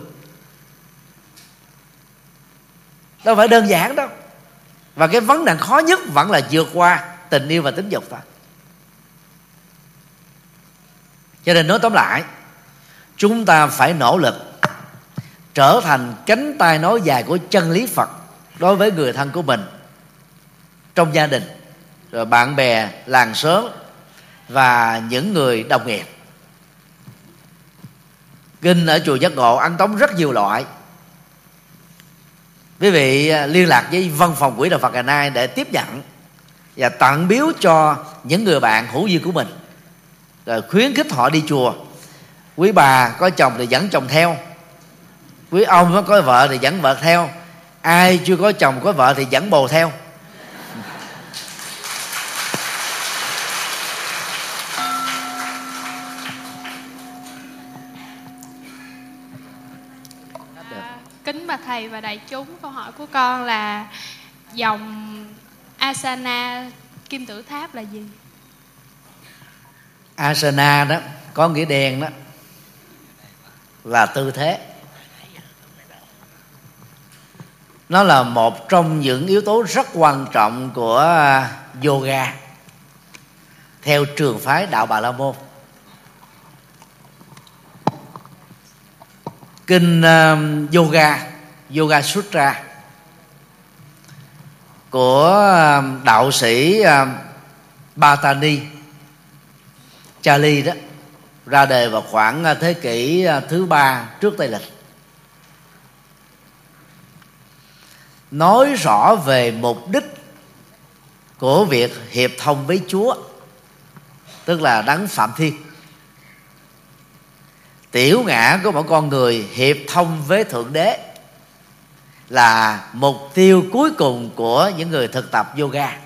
[SPEAKER 1] Đâu phải đơn giản đâu. Và cái vấn nạn khó nhất vẫn là vượt qua tình yêu và tính dục thôi. Cho nên nói tóm lại, chúng ta phải nỗ lực trở thành cánh tay nối dài của chân lý Phật đối với người thân của mình, trong gia đình, rồi bạn bè, làng xóm và những người đồng nghiệp. Kinh ở chùa Giác Ngộ ấn tống rất nhiều loại. Quý vị liên lạc với văn phòng Quỹ Đạo Phật ngày nay để tiếp nhận và tặng biếu cho những người bạn hữu duyên của mình, rồi khuyến khích họ đi chùa. Quý bà có chồng thì dẫn chồng theo, quý ông có vợ thì dẫn vợ theo, ai chưa có chồng có vợ thì dẫn bồ theo.
[SPEAKER 6] bà thầy và đại chúng, câu hỏi của con là dòng asana kim tự tháp là gì?
[SPEAKER 1] Asana đó có nghĩa đen đó là tư thế. Nó là một trong những yếu tố rất quan trọng của yoga theo trường phái đạo Bà La Môn. Kinh uh, yoga Yoga Sutra của uh, đạo sĩ uh, Patani Chali đó ra đời vào khoảng uh, thế kỷ uh, thứ ba trước Tây lịch, nói rõ về mục đích của việc hiệp thông với Chúa, tức là đấng Phạm Thiên. Tiểu ngã của mỗi con người hiệp thông với Thượng Đế là mục tiêu cuối cùng của những người thực tập yoga.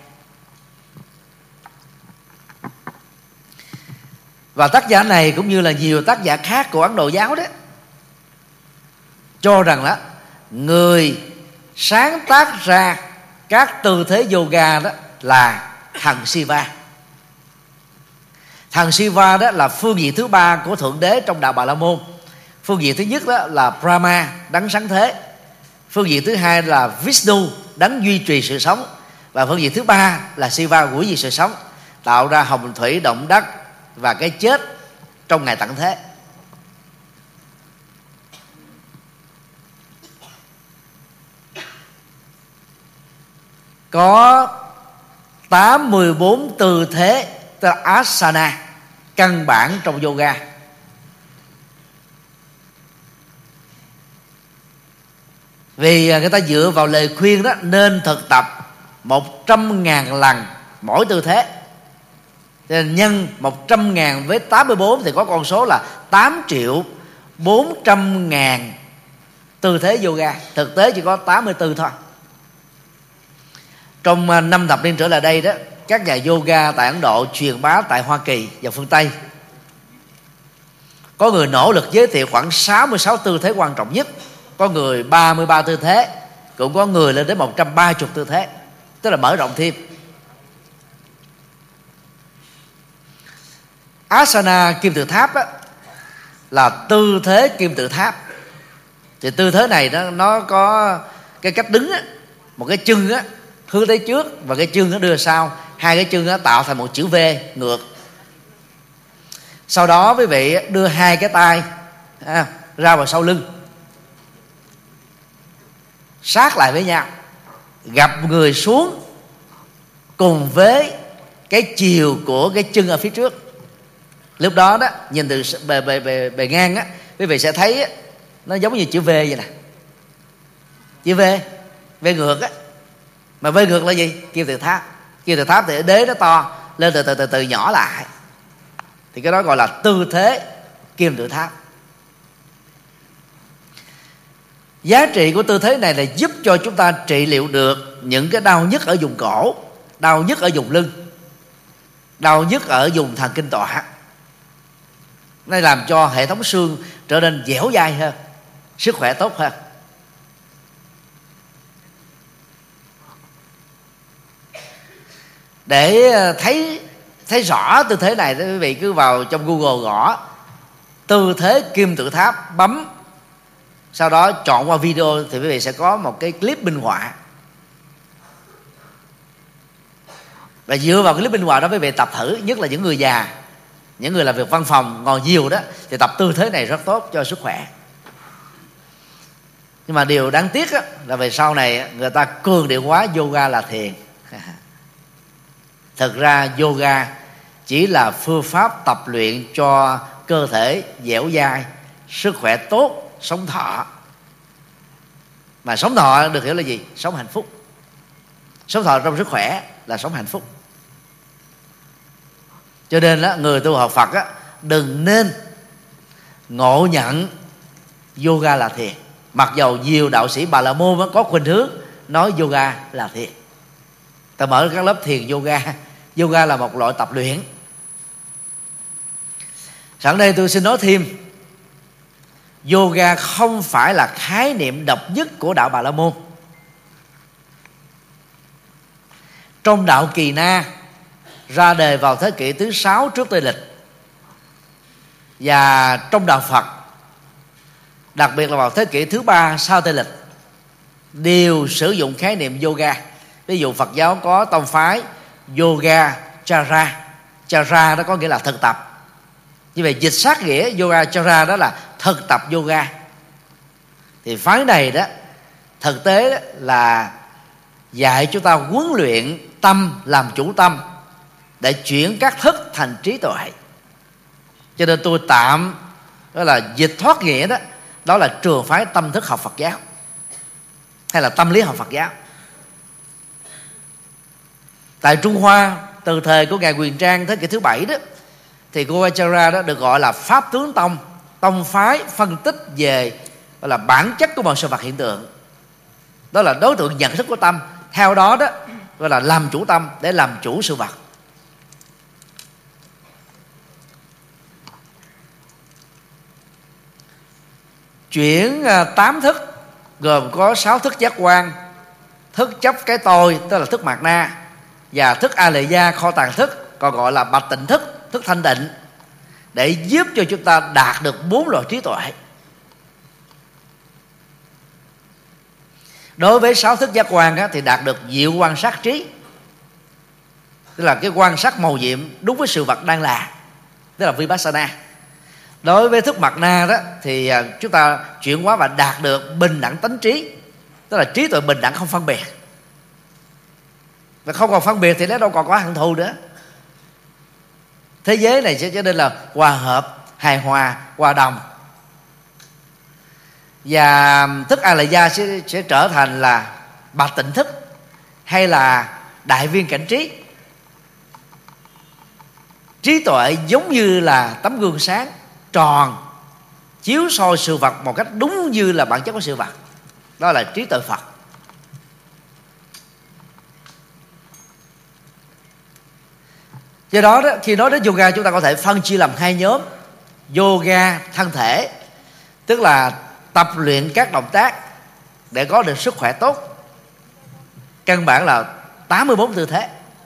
[SPEAKER 1] Và tác giả này cũng như là nhiều tác giả khác của Ấn Độ giáo đó cho rằng đó, người sáng tác ra các tư thế yoga đó là thần Shiva. Thần Shiva đó là phương diện thứ ba của Thượng Đế trong đạo Bà La Môn. Phương diện thứ nhất đó là Brahma, đấng sáng thế. Phương diện thứ hai là Vishnu, đấng duy trì sự sống. Và phương diện thứ ba là Shiva, hủy diệt sự sống, tạo ra hồng thủy, động đất và cái chết trong ngày tận thế. Có tám mươi bốn tư thế, tức là asana, căn bản trong yoga. Vì người ta dựa vào lời khuyên đó nên thực tập một trăm ngàn lần mỗi tư thế. Nên nhân một trăm ngàn với tám mươi bốn thì có con số là tám triệu bốn trăm ngàn tư thế yoga. Thực tế chỉ có tám mươi tư thôi. Trong năm thập niên trở lại đây đó, các nhà yoga tại Ấn Độ truyền bá tại Hoa Kỳ và phương Tây. Có người nỗ lực giới thiệu khoảng sáu mươi sáu tư thế quan trọng nhất, có người ba mươi ba tư thế, cũng có người lên đến một trăm ba mươi tư thế, tức là mở rộng thêm. Asana kim tự tháp đó, là tư thế kim tự tháp. Thì tư thế này đó, nó có cái cách đứng á, một cái chân á hướng tới trước và cái chân nó đưa sau, hai cái chân nó tạo thành một chữ V ngược. Sau đó quý vị đưa hai cái tay à, ra vào sau lưng, sát lại với nhau, gập người xuống cùng với cái chiều của cái chân ở phía trước. Lúc đó đó nhìn từ bề bề bề, bề ngang á, quý vị sẽ thấy á, nó giống như chữ V vậy nè, chữ V, V ngược á. Mà V ngược là gì? Kim tự tháp. Kim tự tháp thì đế nó to lên từ từ từ từ nhỏ lại, thì cái đó gọi là tư thế kim tự tháp. Giá trị của tư thế này là giúp cho chúng ta trị liệu được những cái đau nhức ở vùng cổ, đau nhức ở vùng lưng, đau nhức ở vùng thần kinh tọa. Nó làm cho hệ thống xương trở nên dẻo dai hơn, sức khỏe tốt hơn. Để thấy thấy rõ tư thế này, quý vị cứ vào trong Google gõ tư thế kim tự tháp, bấm, sau đó chọn qua video thì quý vị sẽ có một cái clip minh họa. Và dựa vào cái clip minh họa đó quý vị tập thử, nhất là những người già, những người làm việc văn phòng ngồi nhiều đó, thì tập tư thế này rất tốt cho sức khỏe. Nhưng mà điều đáng tiếc á, là về sau này người ta cường điệu hóa yoga là thiền. Thực ra yoga chỉ là phương pháp tập luyện cho cơ thể dẻo dai, sức khỏe tốt, sống thọ. Mà sống thọ được hiểu là gì? Sống hạnh phúc. Sống thọ trong sức khỏe là sống hạnh phúc. Cho nên đó, người tu học Phật á, đừng nên ngộ nhận yoga là thiền. Mặc dầu nhiều đạo sĩ Bà La Môn có khuynh hướng nói yoga là thiền. Ta mở các lớp thiền yoga. Yoga là một loại tập luyện. Sẵn đây tôi xin nói thêm, yoga không phải là khái niệm độc nhất của đạo Bà La Môn. Trong đạo Kỳ Na ra đời vào thế kỷ thứ sáu trước Tây lịch, và trong đạo Phật đặc biệt là vào thế kỷ thứ ba sau Tây lịch, đều sử dụng khái niệm yoga. Ví dụ Phật giáo có tông phái Yoga Chara. Chara đó có nghĩa là thực tập. Như vậy dịch sát nghĩa Yoga Chara đó là thực tập yoga. Thì phái này đó thực tế đó là dạy chúng ta huấn luyện tâm làm chủ tâm để chuyển các thức thành trí tuệ. Cho nên tôi tạm đó là dịch thoát nghĩa đó, đó là trường phái tâm thức học Phật giáo hay là tâm lý học Phật giáo. Tại Trung Hoa từ thời của ngài Quyền Trang thế kỷ thứ bảy đó, thì Yogacara đó được gọi là pháp tướng tông, tông phái phân tích về gọi là bản chất của mọi sự vật hiện tượng. Đó là đối tượng nhận thức của tâm, theo đó đó gọi là làm chủ tâm để làm chủ sự vật. Chuyển tám thức gồm có sáu thức giác quan, thức chấp cái tôi tức là thức mạt na, và thức a lệ gia kho tàng thức còn gọi là bạch tịnh thức, thức thanh tịnh, để giúp cho chúng ta đạt được bốn loại trí tuệ. Đối với sáu thức giác quan á, thì đạt được diệu quan sát trí, tức là cái quan sát màu nhiệm đúng với sự vật đang là, tức là vipassana. Đối với thức mạt na đó thì chúng ta chuyển hóa và đạt được bình đẳng tánh trí, tức là trí tuệ bình đẳng không phân biệt. Và không còn phân biệt thì nó đâu còn có hận thù nữa. Thế giới này sẽ trở nên là hòa hợp, hài hòa, hòa đồng. Và thức a la gia sẽ, sẽ trở thành là bạch tịnh thức hay là đại viên cảnh trí. Trí tuệ giống như là tấm gương sáng tròn, chiếu soi sự vật một cách đúng như là bản chất của sự vật. Đó là trí tuệ Phật. Do đó, đó khi nói đến yoga, chúng ta có thể phân chia làm hai nhóm. Yoga thân thể, tức là tập luyện các động tác để có được sức khỏe tốt. Căn bản là tám mươi bốn tư thế.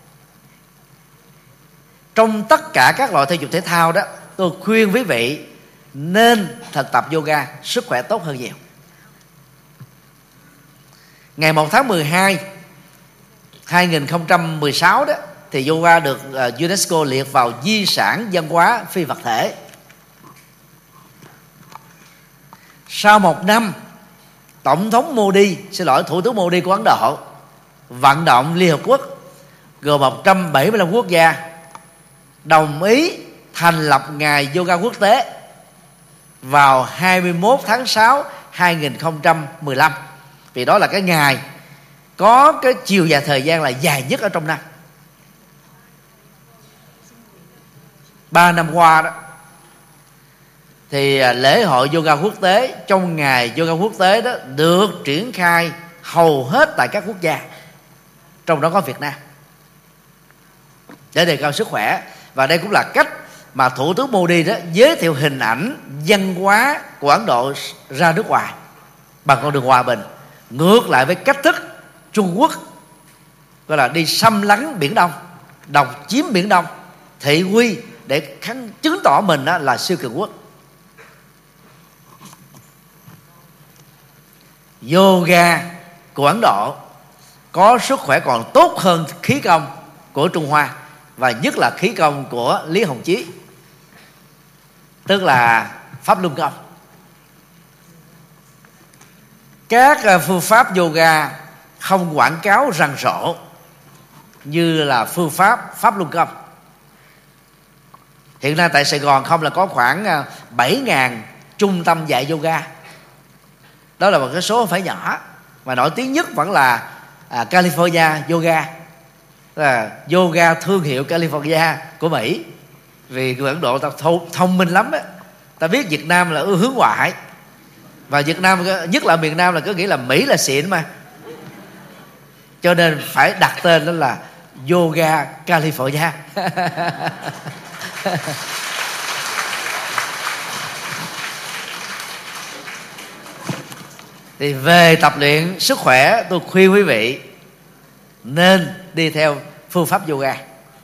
[SPEAKER 1] Trong tất cả các loại thể dục thể thao đó, tôi khuyên quý vị nên thực tập yoga, sức khỏe tốt hơn nhiều. Ngày một tháng mười hai hai nghìn không trăm mười sáu đó, thì yoga được uh, UNESCO liệt vào di sản văn hóa phi vật thể. Sau một năm, Tổng thống Modi, xin lỗi, Thủ tướng Modi của Ấn Độ vận động Liên Hợp Quốc gồm một trăm bảy mươi lăm quốc gia đồng ý thành lập ngày yoga quốc tế vào hai mươi mốt tháng sáu hai nghìn không trăm mười lăm. Vì đó là cái ngày có cái chiều dài thời gian là dài nhất ở trong năm. Ba năm qua đó thì lễ hội yoga quốc tế trong ngày yoga quốc tế đó được triển khai hầu hết tại các quốc gia, trong đó có Việt Nam, để đề cao sức khỏe. Và đây cũng là cách mà Thủ tướng Modi đó giới thiệu hình ảnh văn hóa của Ấn Độ ra nước ngoài bằng con đường hòa bình, ngược lại với cách thức Trung Quốc gọi là đi xâm lấn Biển Đông, độc chiếm Biển Đông, thị uy để kháng, chứng tỏ mình đó là siêu cường quốc. Yoga của Ấn Độ có sức khỏe còn tốt hơn khí công của Trung Hoa, và nhất là khí công của Lý Hồng Chí, tức là pháp luân công. Các phương pháp yoga không quảng cáo rầm rộ như là phương pháp pháp luân công. Hiện nay tại Sài Gòn không là có khoảng bảy nghìn trung tâm dạy yoga. Đó là một cái số không phải nhỏ. Mà nổi tiếng nhất vẫn là à, California Yoga, là yoga thương hiệu California của Mỹ. Vì người Ấn Độ ta thông, thông minh lắm á, ta biết Việt Nam là ưa hướng ngoại, và Việt Nam nhất là miền Nam là cứ nghĩ là Mỹ là xịn mà, cho nên phải đặt tên đó là Yoga California. Thì về tập luyện sức khỏe, tôi khuyên quý vị nên đi theo phương pháp yoga.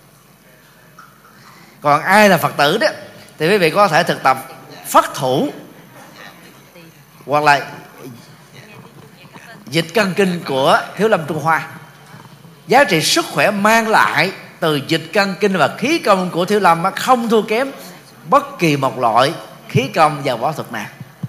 [SPEAKER 1] Còn ai là Phật tử đó thì quý vị có thể thực tập phất thủ hoặc là dịch căn kinh của Thiếu Lâm Trung Hoa. Giá trị sức khỏe mang lại từ dịch căn kinh và khí công của Thiếu Lâm không thua kém bất kỳ một loại khí công và võ thuật nào.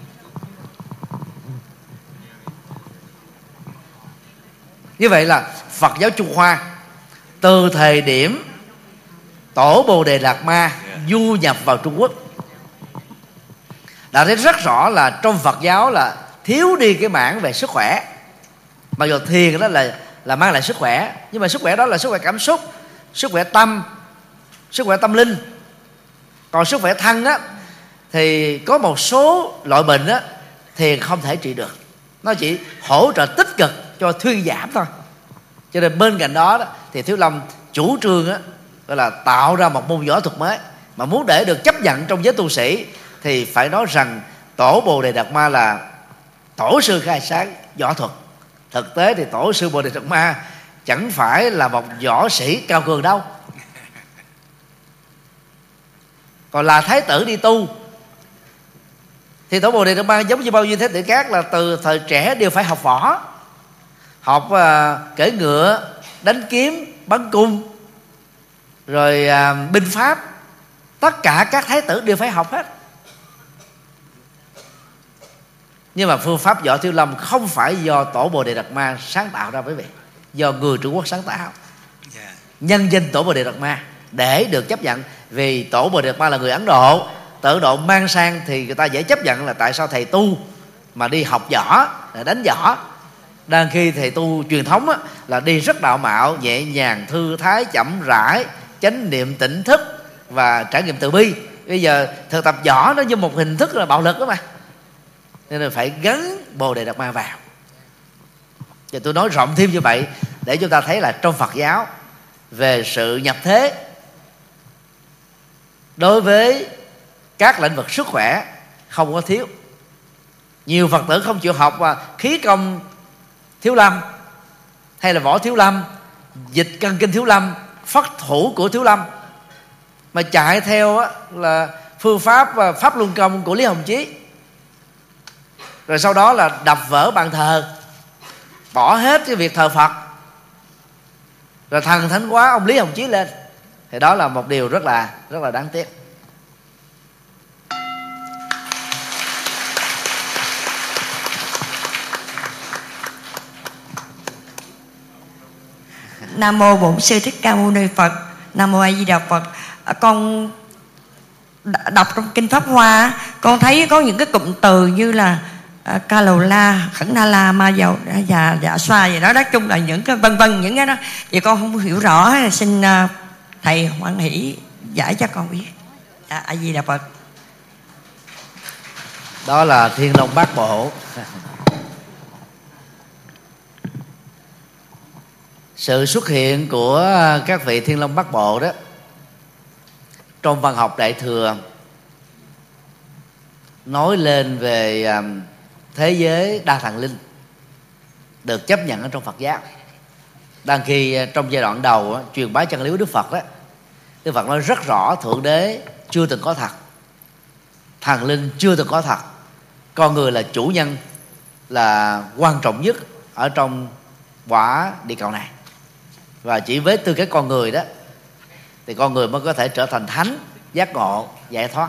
[SPEAKER 1] Như vậy là Phật giáo Trung Hoa từ thời điểm Tổ Bồ Đề Đạt Ma du nhập vào Trung Quốc đã thấy rất rõ là trong Phật giáo là thiếu đi cái mảng về sức khỏe. Mặc dù thiền đó là là mang lại sức khỏe, nhưng mà sức khỏe đó là sức khỏe cảm xúc, sức khỏe tâm, sức khỏe tâm linh. Còn sức khỏe thân á thì có một số loại bệnh á thiền không thể trị được, nó chỉ hỗ trợ tích cực cho thuyên giảm thôi. Cho nên bên cạnh đó, đó thì Thiếu Lâm chủ trương á gọi là tạo ra một môn võ thuật mới, mà muốn để được chấp nhận trong giới tu sĩ thì phải nói rằng Tổ Bồ Đề Đạt Ma là tổ sư khai sáng võ thuật. Thực tế thì tổ sư Bồ Đề Đạt Ma chẳng phải là một võ sĩ cao cường đâu. Còn là thái tử đi tu thì Tổ Bồ Đề Đạt Ma giống như bao nhiêu thái tử khác là từ thời trẻ đều phải học võ, học uh, cưỡi ngựa, đánh kiếm, bắn cung, rồi uh, binh pháp. Tất cả các thái tử đều phải học hết. Nhưng mà phương pháp võ Thiếu Lâm không phải do Tổ Bồ Đề Đạt Ma sáng tạo ra quý vị, do người Trung Quốc sáng tạo. Nhân danh Tổ Bồ Đề Đạt Ma để được chấp nhận. Vì Tổ Bồ Đề Đạt Ma là người Ấn Độ, từ Ấn Độ mang sang thì người ta dễ chấp nhận là tại sao thầy tu mà đi học võ, đánh võ. Đang khi thầy tu truyền thống á, là đi rất đạo mạo, nhẹ nhàng, thư thái, chậm rãi, chánh niệm, tỉnh thức và trải nghiệm từ bi. Bây giờ thực tập võ nó như một hình thức là bạo lực đó mà, nên là phải gắn Bồ Đề Đạt Ma vào. Và tôi nói rộng thêm như vậy để chúng ta thấy là trong Phật giáo về sự nhập thế đối với các lĩnh vực sức khỏe không có thiếu. Nhiều Phật tử không chịu học và khí công Thiếu Lâm hay là võ Thiếu Lâm, dịch căn kinh Thiếu Lâm, phất thủ của Thiếu Lâm, mà chạy theo là phương pháp và pháp luân công của Lý Hồng Chí. Rồi sau đó là đập vỡ bàn thờ, bỏ hết cái việc thờ Phật, rồi thần thánh hóa ông Lý Hồng Chí lên. Thì đó là một điều rất là rất là đáng tiếc.
[SPEAKER 7] Nam mô Bổn Sư Thích Ca Mâu Ni Phật. Nam mô A Di Đà Phật. Con đọc trong kinh Pháp Hoa, con thấy có những cái cụm từ như là ca lầu la, khẩn na la, ma dầu và dạ xoa gì đó, nói chung là những cái vân vân những cái đó thì con không hiểu rõ. Xin thầy hoan hỷ giải cho con biết. Dạ, A Di Đà Phật.
[SPEAKER 1] Đó là Thiên Long Bát Bộ. Sự xuất hiện của các vị Thiên Long Bát Bộ đó trong văn học Đại Thừa nói lên về thế giới đa thần linh được chấp nhận ở trong Phật giáo. Đang khi trong giai đoạn đầu truyền bá chân lý của Đức Phật đó, Đức Phật nói rất rõ Thượng Đế chưa từng có thật, thần linh chưa từng có thật, con người là chủ nhân, là quan trọng nhất ở trong quả địa cầu này. Và chỉ với tư cách con người đó thì con người mới có thể trở thành thánh, giác ngộ, giải thoát.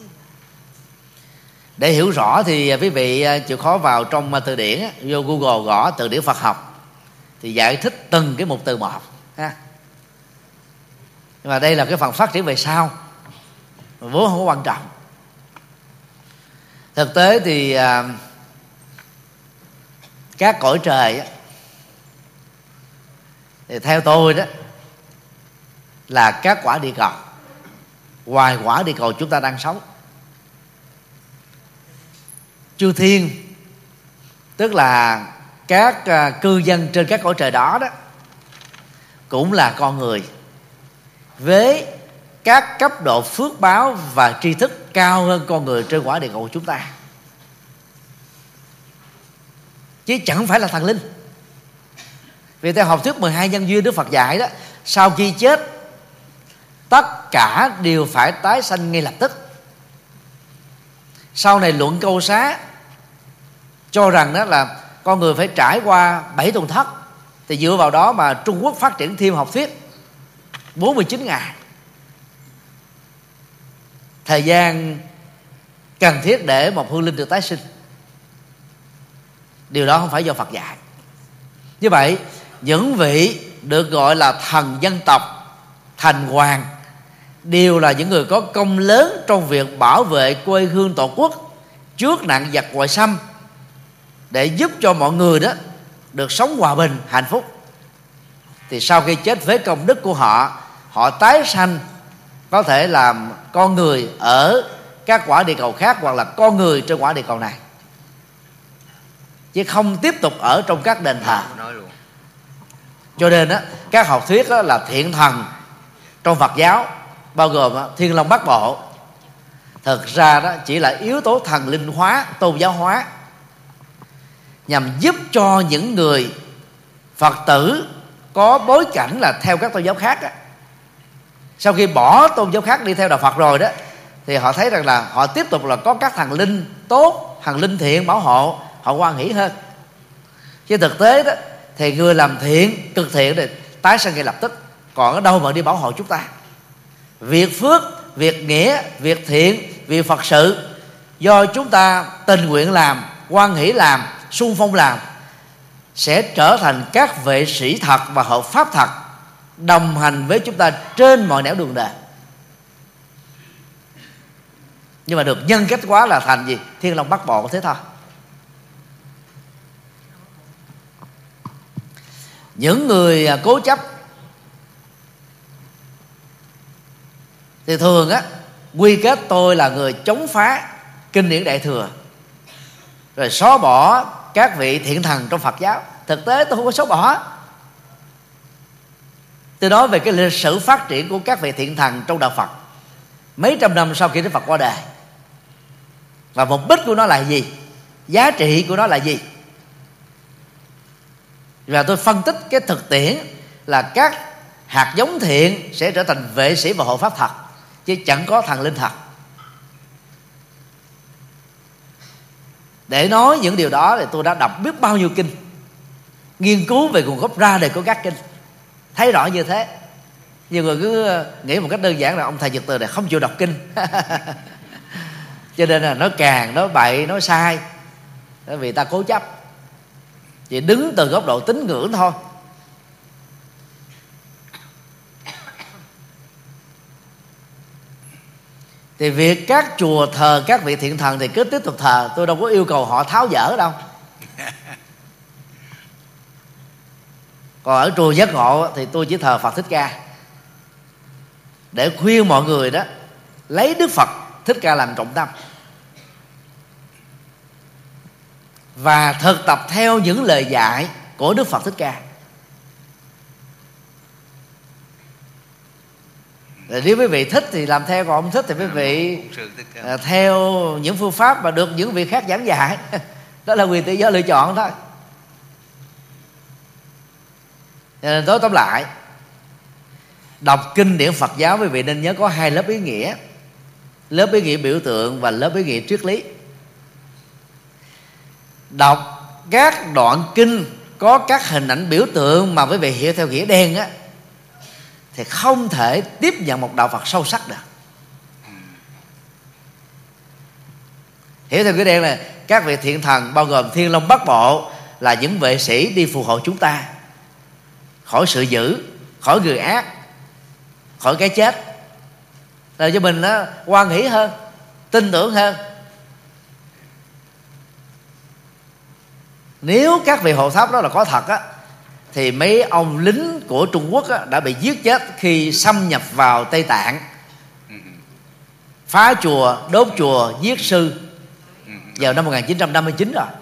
[SPEAKER 1] Để hiểu rõ thì quý vị chịu khó vào trong từ điển, vô Google gõ từ điển Phật học thì giải thích từng cái một từ một ha. Nhưng mà đây là cái phần phát triển về sau, vốn không có quan trọng. Thực tế thì các cõi trời thì theo tôi đó là các quả địa cầu ngoài quả địa cầu chúng ta đang sống. Chư thiên tức là các cư dân trên các cõi trời đó đó cũng là con người với các cấp độ phước báo và tri thức cao hơn con người trên quả địa cầu của chúng ta. chứ chẳng phải là thần linh. Vì theo học thuyết mười hai nhân duyên Đức Phật dạy đó, sau khi chết tất cả đều phải tái sanh ngay lập tức. Sau này luận Câu Xá cho rằng đó là con người phải trải qua bảy tuần thất, thì dựa vào đó mà Trung Quốc phát triển thêm học thuyết bốn mươi chín ngày, thời gian cần thiết để một hương linh được tái sinh. Điều đó không phải do Phật dạy. Như vậy, những vị được gọi là thần dân tộc, thành hoàng, đều là những người có công lớn trong việc bảo vệ quê hương tổ quốc trước nạn giặc ngoại xâm, để giúp cho mọi người đó được sống hòa bình, hạnh phúc. Thì sau khi chết với công đức của họ, họ tái sanh, có thể làm con người ở các quả địa cầu khác, hoặc là con người trên quả địa cầu này, chứ không tiếp tục ở trong các đền thờ. Cho nên đó, các học thuyết đó là thiện thần trong Phật giáo, bao gồm đó, Thiên Long Bát Bộ, thực ra đó chỉ là yếu tố thần linh hóa, tôn giáo hóa, nhằm giúp cho những người Phật tử có bối cảnh là theo các tôn giáo khác đó, sau khi bỏ tôn giáo khác đi theo đạo Phật rồi đó, thì họ thấy rằng là họ tiếp tục là có các thần linh tốt, thần linh thiện bảo hộ, họ hoan hỷ hơn. Chứ thực tế đó thì người làm thiện, cực thiện thì tái sanh ngay lập tức, còn ở đâu mà đi bảo hộ chúng ta. Việc phước, việc nghĩa, việc thiện, việc Phật sự do chúng ta tình nguyện làm, hoan hỷ làm, sung phong làm, sẽ trở thành các vệ sĩ thật và hợp pháp thật, đồng hành với chúng ta trên mọi nẻo đường đời. Nhưng mà được nhân cách quá là thành gì? Thiên Long Bát Bộ thế thôi. Những người cố chấp thì thường á quy kết tôi là người chống phá kinh điển Đại Thừa, rồi xóa bỏ các vị thiện thần trong Phật giáo. Thực tế tôi không có xóa bỏ. Tôi nói về cái lịch sử phát triển của các vị thiện thần trong đạo Phật mấy trăm năm sau khi Đức Phật qua đời, và mục đích của nó là gì, giá trị của nó là gì. Và tôi phân tích cái thực tiễn là các hạt giống thiện sẽ trở thành vệ sĩ và hộ pháp thật, chứ chẳng có thần linh thật. Để nói những điều đó thì tôi đã đọc biết bao nhiêu kinh, nghiên cứu về nguồn gốc ra đề của các kinh, thấy rõ như thế. Nhiều người cứ nghĩ một cách đơn giản là ông thầy Nhật Từ này không chịu đọc kinh cho nên là nói càng, nói bậy, nói sai, vì ta cố chấp, chỉ đứng từ góc độ tín ngưỡng thôi. Thì việc các chùa thờ các vị thiện thần thì cứ tiếp tục thờ, tôi đâu có yêu cầu họ tháo dỡ đâu. Còn ở chùa Giác Ngộ thì tôi chỉ thờ Phật Thích Ca, để khuyên mọi người đó lấy Đức Phật Thích Ca làm trọng tâm, và thực tập theo những lời dạy của Đức Phật Thích Ca. Rồi nếu quý vị thích thì làm theo, còn không thích thì quý vị theo những phương pháp mà được những vị khác giảng dạy. Đó là quyền tự do lựa chọn thôi. Cho nên tối tóm lại, đọc kinh điển Phật giáo quý vị nên nhớ có hai lớp ý nghĩa: lớp ý nghĩa biểu tượng và lớp ý nghĩa triết lý. Đọc các đoạn kinh có các hình ảnh biểu tượng mà quý vị hiểu theo nghĩa đen á, thì không thể tiếp nhận một đạo Phật sâu sắc được. Hiểu theo nghĩa đen là các vị thiện thần bao gồm Thiên Long Bát Bộ là những vệ sĩ đi phù hộ chúng ta khỏi sự dữ, khỏi người ác, khỏi cái chết, để cho mình nó hoan hỷ hơn, tin tưởng hơn. Nếu các vị hộ pháp đó là có thật á, thì mấy ông lính của Trung Quốc á, đã bị giết chết khi xâm nhập vào Tây Tạng, phá chùa, đốt chùa, giết sư vào năm một nghìn chín trăm năm mươi chín rồi.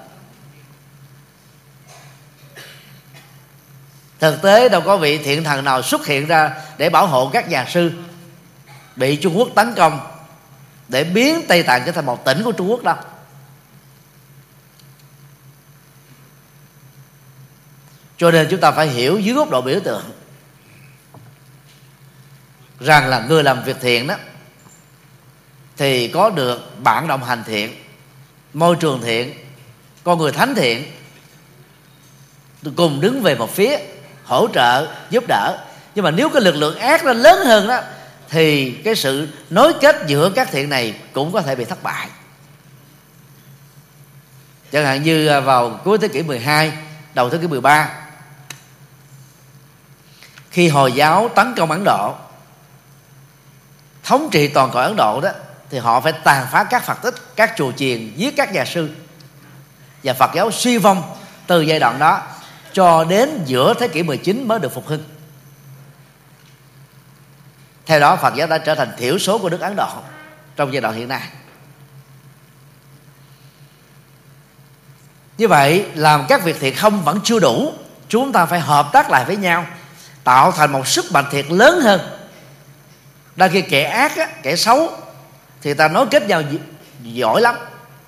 [SPEAKER 1] Thực tế đâu có vị thiện thần nào xuất hiện ra để bảo hộ các nhà sư bị Trung Quốc tấn công, để biến Tây Tạng trở thành một tỉnh của Trung Quốc đâu. Cho nên chúng ta phải hiểu dưới góc độ biểu tượng rằng là người làm việc thiện đó thì có được bạn đồng hành thiện, môi trường thiện, con người thánh thiện, cùng đứng về một phía, hỗ trợ, giúp đỡ. Nhưng mà nếu cái lực lượng ác nó lớn hơn đó, thì cái sự nối kết giữa các thiện này cũng có thể bị thất bại. Chẳng hạn như vào cuối thế kỷ mười hai, đầu thế kỷ mười ba, khi Hồi giáo tấn công Ấn Độ, thống trị toàn cõi Ấn Độ đó, thì họ phải tàn phá các Phật tích, các chùa chiền, giết các nhà sư, và Phật giáo suy vong từ giai đoạn đó cho đến giữa thế kỷ mười chín mới được phục hưng. Theo đó Phật giáo đã trở thành thiểu số của nước Ấn Độ trong giai đoạn hiện nay. Như vậy làm các việc thiện không vẫn chưa đủ, chúng ta phải hợp tác lại với nhau, tạo thành một sức mạnh thiện lớn hơn. Đôi khi kẻ ác á, kẻ xấu thì ta nối kết nhau giỏi lắm.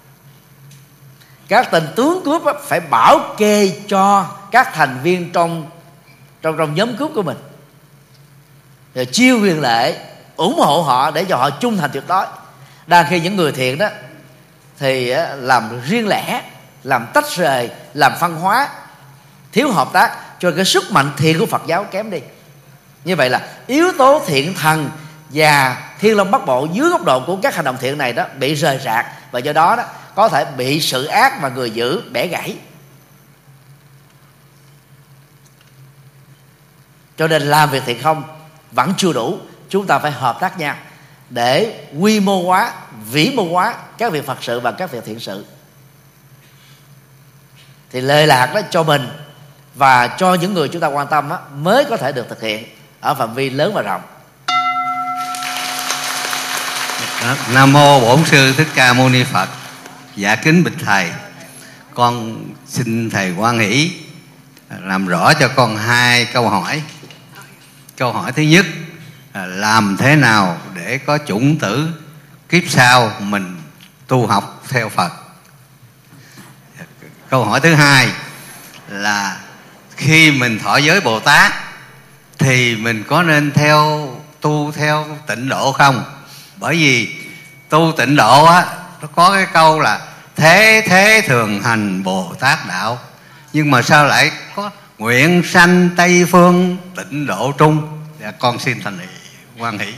[SPEAKER 1] Các tên tướng cướp á, phải bảo kê cho các thành viên trong trong trong nhóm cướp của mình, rồi chiêu quyền lệ, ủng hộ họ để cho họ trung thành tuyệt đối. Đang khi những người thiện đó thì làm riêng lẻ, làm tách rời, làm phân hóa, thiếu hợp tác, cho cái sức mạnh thiện của Phật giáo kém đi. Như vậy là yếu tố thiện thần và Thiên Long Bát Bộ dưới góc độ của các hành động thiện này đó bị rời rạc, và do đó đó có thể bị sự ác và người giữ bẻ gãy. Cho nên làm việc thiện không vẫn chưa đủ, chúng ta phải hợp tác nhau để quy mô hóa, vĩ mô hóa các việc Phật sự và các việc thiện sự. Thì lệ lạc đó cho mình và cho những người chúng ta quan tâm đó, mới có thể được thực hiện ở phạm vi lớn và rộng.
[SPEAKER 8] Nam mô Bổn Sư Thích Ca Mâu Ni Phật. Dạ kính bạch thầy, con xin thầy hoan hỷ làm rõ cho con hai câu hỏi. Câu hỏi thứ nhất là làm thế nào để có chủng tử kiếp sau mình tu học theo Phật. Câu hỏi thứ hai là khi mình thọ giới Bồ Tát thì mình có nên theo tu theo tịnh độ không? Bởi vì tu tịnh độ á, nó có cái câu là thế thế thường hành Bồ Tát đạo, nhưng mà sao lại có nguyện sanh Tây phương tịnh độ trung? Dạ, con xin thành hoan hỷ.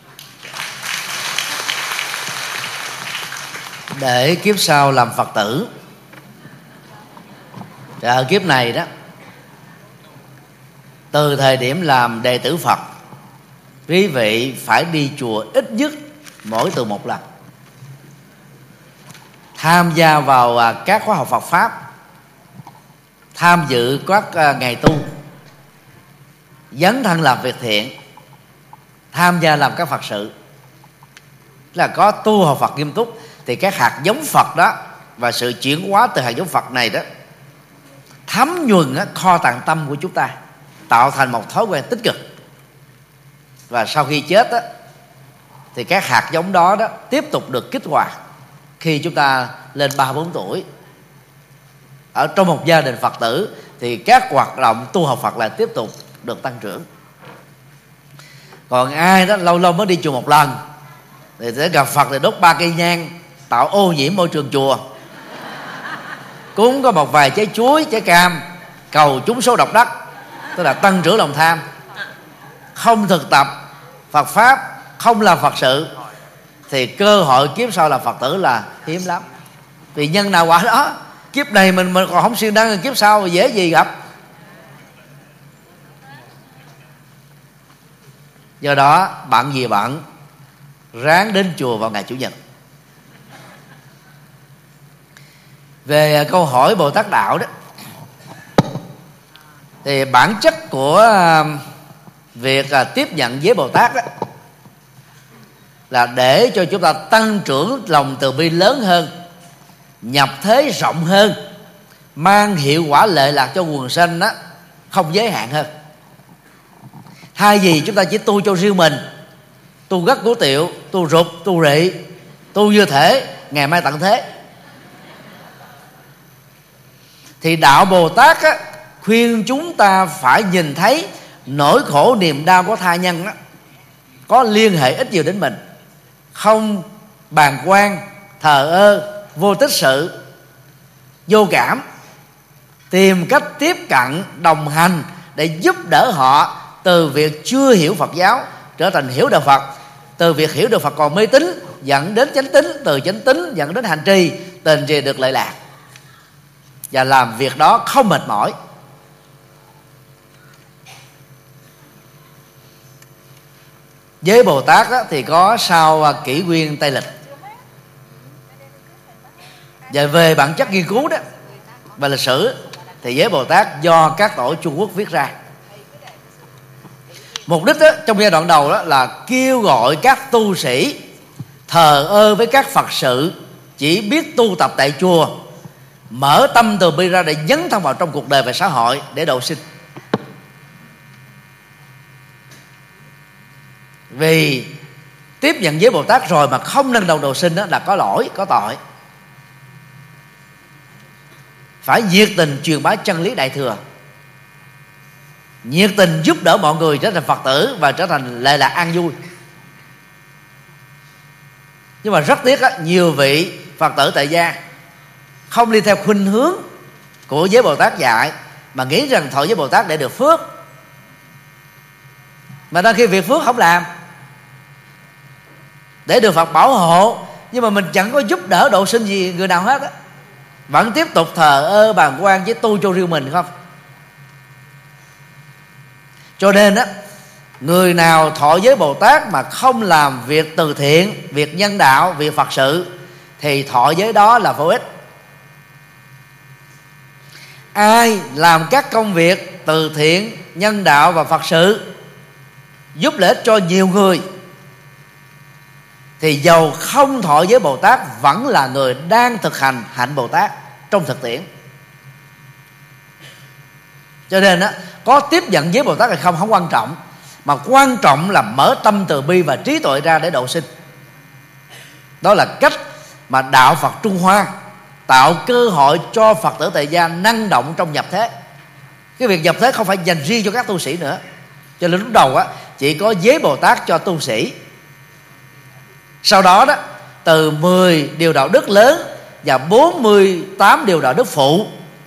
[SPEAKER 1] Để kiếp sau làm Phật tử, thì ở kiếp này đó, từ thời điểm làm đệ tử Phật, quý vị phải đi chùa ít nhất mỗi tuần một lần, tham gia vào các khóa học Phật pháp, tham dự các ngày tu, dấn thân làm việc thiện, tham gia làm các Phật sự. Là có tu học Phật nghiêm túc thì các hạt giống Phật đó và sự chuyển hóa từ hạt giống Phật này đó thấm nhuần kho tàng tâm của chúng ta, tạo thành một thói quen tích cực. Và sau khi chết đó, thì các hạt giống đó đó tiếp tục được kích hoạt khi chúng ta lên ba bốn tuổi. Ở trong một gia đình Phật tử thì các hoạt động tu học Phật lại tiếp tục được tăng trưởng. Còn ai đó lâu lâu mới đi chùa một lần thì sẽ gặp Phật thì đốt ba cây nhang, tạo ô nhiễm môi trường chùa, cúng có một vài trái chuối, trái cam, cầu trúng số độc đắc, tức là tăng trưởng lòng tham, không thực tập Phật pháp, không làm Phật sự, thì cơ hội kiếp sau làm Phật tử là hiếm lắm. Vì nhân nào quả đó, kiếp này mình mình còn không siêng năng, kiếp sau dễ gì gặp. Do đó bạn gì bạn ráng đến chùa vào ngày Chủ nhật. Về câu hỏi Bồ Tát đạo đó, thì bản chất của việc tiếp nhận với Bồ Tát đó là để cho chúng ta tăng trưởng lòng từ bi lớn hơn, nhập thế rộng hơn, mang hiệu quả lệ lạc cho quần sanh đó không giới hạn hơn. Thay vì chúng ta chỉ tu cho riêng mình, tu gắt cố tiệu, tu rụt, tu rị, tu như thể ngày mai tận thế, thì đạo Bồ Tát á, khuyên chúng ta phải nhìn thấy nỗi khổ niềm đau của tha nhân đó, có liên hệ ít nhiều đến mình, không bàng quan, thờ ơ, vô tích sự, vô cảm, tìm cách tiếp cận, đồng hành để giúp đỡ họ từ việc chưa hiểu Phật giáo trở thành hiểu đạo Phật, từ việc hiểu đạo Phật còn mê tín dẫn đến chánh tín, từ chánh tín dẫn đến hành trì, từ hành trì được lợi lạc, và làm việc đó không mệt mỏi. Với Bồ Tát đó, thì có sau kỷ nguyên Tây Lịch. Và về bản chất nghiên cứu đó và lịch sử thì với Bồ Tát do các tổ Trung Quốc viết ra. Mục đích đó, trong giai đoạn đầu đó là kêu gọi các tu sĩ thờ ơ với các Phật sự, chỉ biết tu tập tại chùa, mở tâm từ bi ra để dấn thân vào trong cuộc đời và xã hội để độ sinh. Vì tiếp nhận giới Bồ Tát rồi mà không nâng đầu độ sinh đó là có lỗi, có tội. Phải nhiệt tình truyền bá chân lý Đại Thừa, nhiệt tình giúp đỡ mọi người trở thành Phật tử và trở thành lệ lạc an vui. Nhưng mà rất tiếc á, nhiều vị Phật tử tại gia không đi theo khuynh hướng của giới Bồ Tát dạy, mà nghĩ rằng thọ giới Bồ Tát để được phước, mà đôi khi việc phước không làm để được Phật bảo hộ, nhưng mà mình chẳng có giúp đỡ độ sinh gì người nào hết á, vẫn tiếp tục thờ ơ bàng quan với tu cho riêng mình không. Cho nên á, người nào thọ giới Bồ Tát mà không làm việc từ thiện, việc nhân đạo, việc Phật sự thì thọ giới đó là vô ích. Ai làm các công việc từ thiện, nhân đạo và Phật sự, giúp lợi ích cho nhiều người, thì dầu không thọ giới Bồ Tát vẫn là người đang thực hành hạnh Bồ Tát trong thực tiễn. Cho nên á, có tiếp nhận giới Bồ Tát hay không không quan trọng, mà quan trọng là mở tâm từ bi và trí tuệ ra để độ sinh. Đó là cách mà đạo Phật Trung Hoa tạo cơ hội cho Phật tử tại gia năng động trong nhập thế. Cái việc nhập thế không phải dành riêng cho các tu sĩ nữa. Cho nên lúc đầu á, chỉ có giới Bồ Tát cho tu sĩ. Sau đó đó, từ mười điều đạo đức lớn và bốn mươi tám điều đạo đức phụ,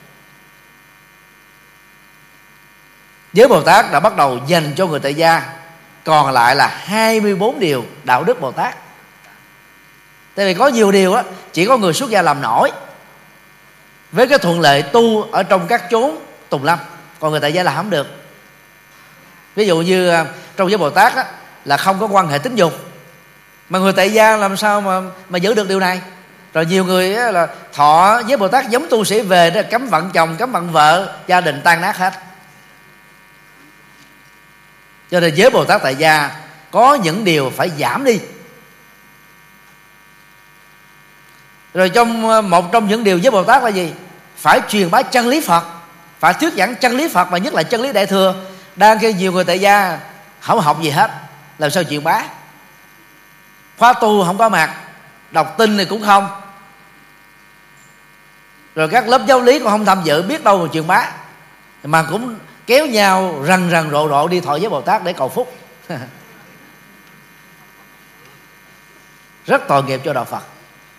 [SPEAKER 1] giới Bồ Tát đã bắt đầu dành cho người tại gia còn lại là hai mươi bốn điều đạo đức Bồ Tát. Tại vì có nhiều điều á, chỉ có người xuất gia làm nổi với cái thuận lợi tu ở trong các chốn tùng lâm, còn người tại gia làm không được. Ví dụ như trong giới Bồ Tát á, là không có quan hệ tính dục, mà người tại gia làm sao mà mà giữ được điều này? Rồi nhiều người á, là thọ với Bồ Tát giống tu sĩ về đó, cấm vận chồng, cấm vận vợ, gia đình tan nát hết. Cho nên giới Bồ Tát tại gia có những điều phải giảm đi. Rồi trong một trong những điều giới Bồ Tát là gì? Phải truyền bá chân lý Phật, phải thuyết giảng chân lý Phật, và nhất là chân lý Đại Thừa. Đang khi nhiều người tại gia không học gì hết, làm sao truyền bá? Khóa tu không có mặt, đọc tin thì cũng không, rồi các lớp giáo lý cũng không tham dự, biết đâu mà truyền bá, mà cũng kéo nhau rần rần rộ rộ đi thọ giới Bồ Tát để cầu phúc. Rất tội nghiệp cho đạo Phật.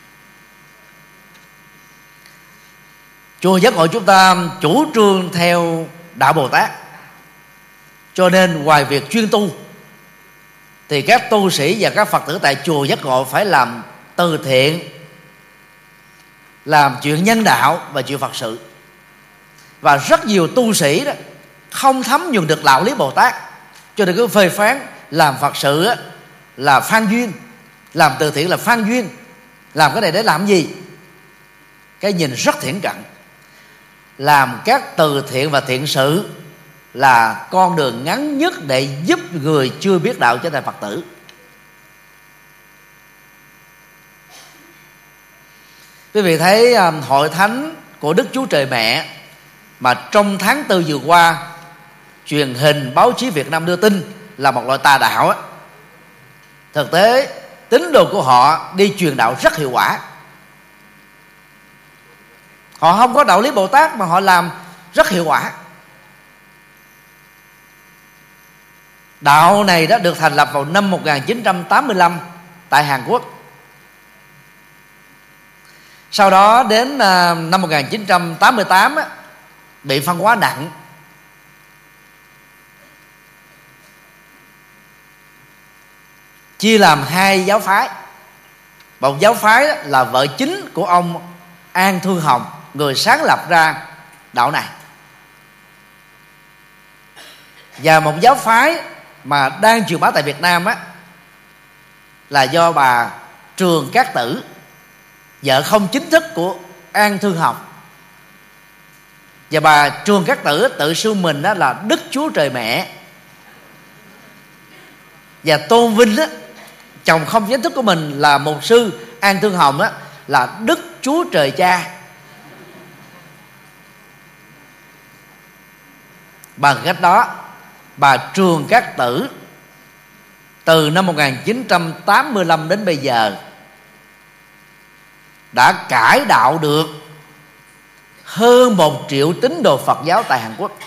[SPEAKER 1] Chùa Giác Ngộ chúng ta chủ trương theo đạo Bồ Tát, cho nên ngoài việc chuyên tu thì các tu sĩ và các Phật tử tại chùa Giác Ngộ phải làm từ thiện, làm chuyện nhân đạo và chuyện Phật sự. Và rất nhiều tu sĩ đó không thấm nhuần được đạo lý Bồ Tát, cho nên cứ phê phán làm Phật sự là phan duyên, làm từ thiện là phan duyên, làm cái này để làm gì? Cái nhìn rất thiển cận. Làm các từ thiện và thiện sự là con đường ngắn nhất để giúp người chưa biết đạo trở thành Phật tử. Quý vị thấy hội thánh của Đức Chúa Trời Mẹ mà trong tháng tư vừa qua truyền hình báo chí Việt Nam đưa tin là một loại tà đạo á, thực tế tín đồ của họ đi truyền đạo rất hiệu quả. Họ không có đạo lý Bồ Tát mà họ làm rất hiệu quả. Đạo này đã được thành lập vào năm một nghìn chín trăm tám mươi lăm tại Hàn Quốc. Sau đó đến uh, năm một nghìn chín trăm tám mươi tám á, bị phân hóa nặng. Chia làm hai giáo phái. Một giáo phái là vợ chính của ông An Thương Hồng, người sáng lập ra đạo này. Và một giáo phái mà đang truyền bá tại Việt Nam á, là do bà Trường Cát Tử, vợ không chính thức của An Thương Hồng. Và bà Trường Cát Tử tự xưng mình đó là Đức Chúa Trời Mẹ, và tôn vinh đó, chồng không chính thức của mình là mục sư An Thương Hồng đó, là Đức Chúa Trời Cha. Bằng cách đó, bà Trường Cát Tử từ năm một nghìn chín trăm tám mươi lăm đến bây giờ đã cải đạo được hơn một triệu tín đồ Phật giáo tại Hàn Quốc.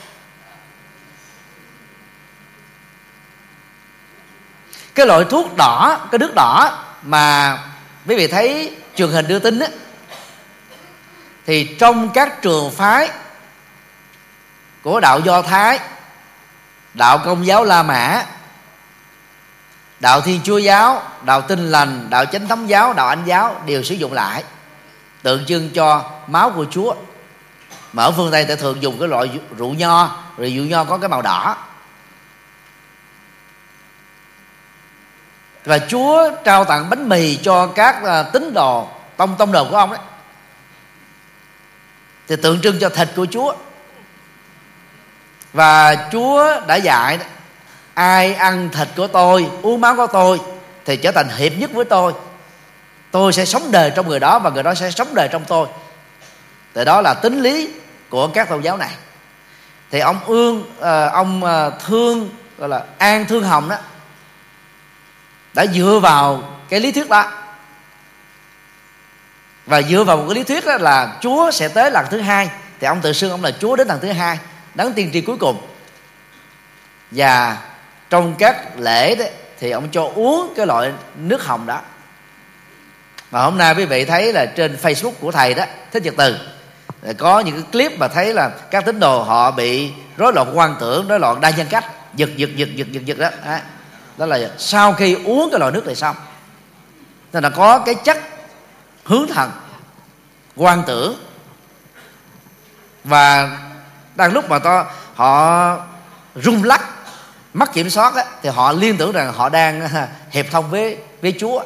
[SPEAKER 1] Cái loại thuốc đỏ, cái nước đỏ mà quý vị thấy truyền hình đưa tin á, thì trong các trường phái của đạo Do Thái, đạo Công giáo La Mã, đạo Thiên Chúa giáo, đạo Tin Lành, đạo Chánh Thống giáo, đạo Anh giáo đều sử dụng lại, tượng trưng cho máu của Chúa. Mà ở phương Tây ta thường dùng cái loại rượu nho, rồi rượu nho có cái màu đỏ. Và Chúa trao tặng bánh mì cho các tín đồ, tông tông đồ của ông đấy, thì tượng trưng cho thịt của Chúa. Và Chúa đã dạy ai ăn thịt của tôi, uống máu của tôi thì trở thành hiệp nhất với tôi. Tôi sẽ sống đời trong người đó và người đó sẽ sống đời trong tôi. Thì đó là tính lý của các tôn giáo này. Thì ông Ương, ông Thương, gọi là An Thương Hồng đó, đã dựa vào cái lý thuyết đó, và dựa vào một cái lý thuyết đó là Chúa sẽ tới lần thứ hai. Thì ông tự xưng ông là Chúa đến lần thứ hai, đấng tiên tri cuối cùng. Và trong các lễ đó, thì ông cho uống cái loại nước hồng đó. Mà hôm nay quý vị thấy là trên Facebook của thầy đó, Thích Nhật Từ, có những cái clip mà thấy là các tín đồ họ bị rối loạn quan tưởng, rối loạn đa nhân cách, giật giật giật giật giật giật đó. Đó là sau khi uống cái loại nước này xong, nên là có cái chất hướng thần, quan tưởng. Và đang lúc mà to, họ rung lắc, mất kiểm soát á, thì họ liên tưởng rằng họ đang hiệp thông với, với Chúa.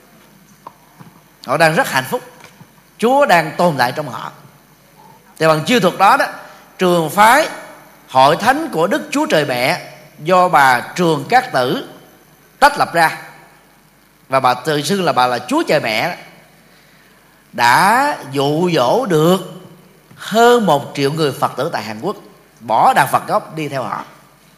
[SPEAKER 1] Họ đang rất hạnh phúc, Chúa đang tồn tại trong họ. Thì bằng chiêu thuật đó đó, trường phái Hội Thánh của Đức Chúa Trời Mẹ do bà Trường Cát Tử tách lập ra, và bà tự xưng là bà là Chúa Trời Mẹ đó, đã dụ dỗ được hơn một triệu người Phật tử tại Hàn Quốc bỏ đạo Phật gốc đi theo họ.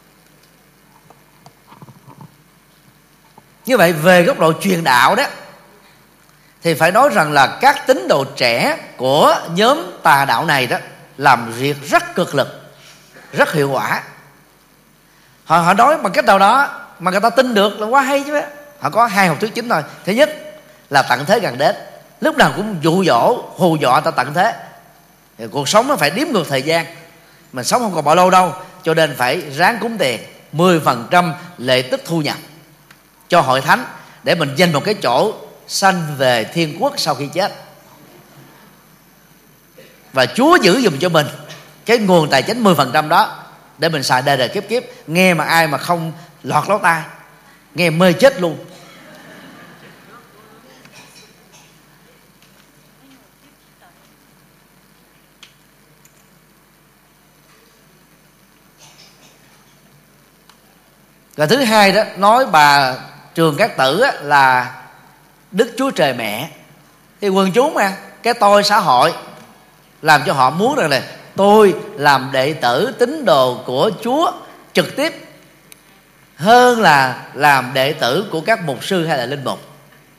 [SPEAKER 1] Như vậy về góc độ truyền đạo đó, thì phải nói rằng là các tín đồ trẻ của nhóm tà đạo này đó làm việc rất cực lực, rất hiệu quả. Họ, họ nói bằng cách nào đó mà người ta tin được là quá hay chứ. Họ có hai học thuyết chính thôi. Thứ nhất là tận thế gần đến, lúc nào cũng dụ dỗ, hù dọa ta tận thế. Thì cuộc sống nó phải đếm ngược thời gian, mình sống không còn bao lâu đâu, cho nên phải ráng cúng tiền mười phần trăm lệ tức thu nhập cho hội thánh, để mình giành một cái chỗ sanh về thiên quốc sau khi chết. Và Chúa giữ dùm cho mình cái nguồn tài chính mười phần trăm đó, để mình xài đời đời kiếp kiếp. Nghe mà ai mà không lọt lỗ tai, nghe mê chết luôn. Và thứ hai đó, nói bà Trường Cát Tử là Đức Chúa Trời Mẹ. Thì quần chúng mà, cái tôi xã hội làm cho họ muốn rằng là tôi làm đệ tử tín đồ của Chúa trực tiếp hơn là làm đệ tử của các mục sư hay là linh mục.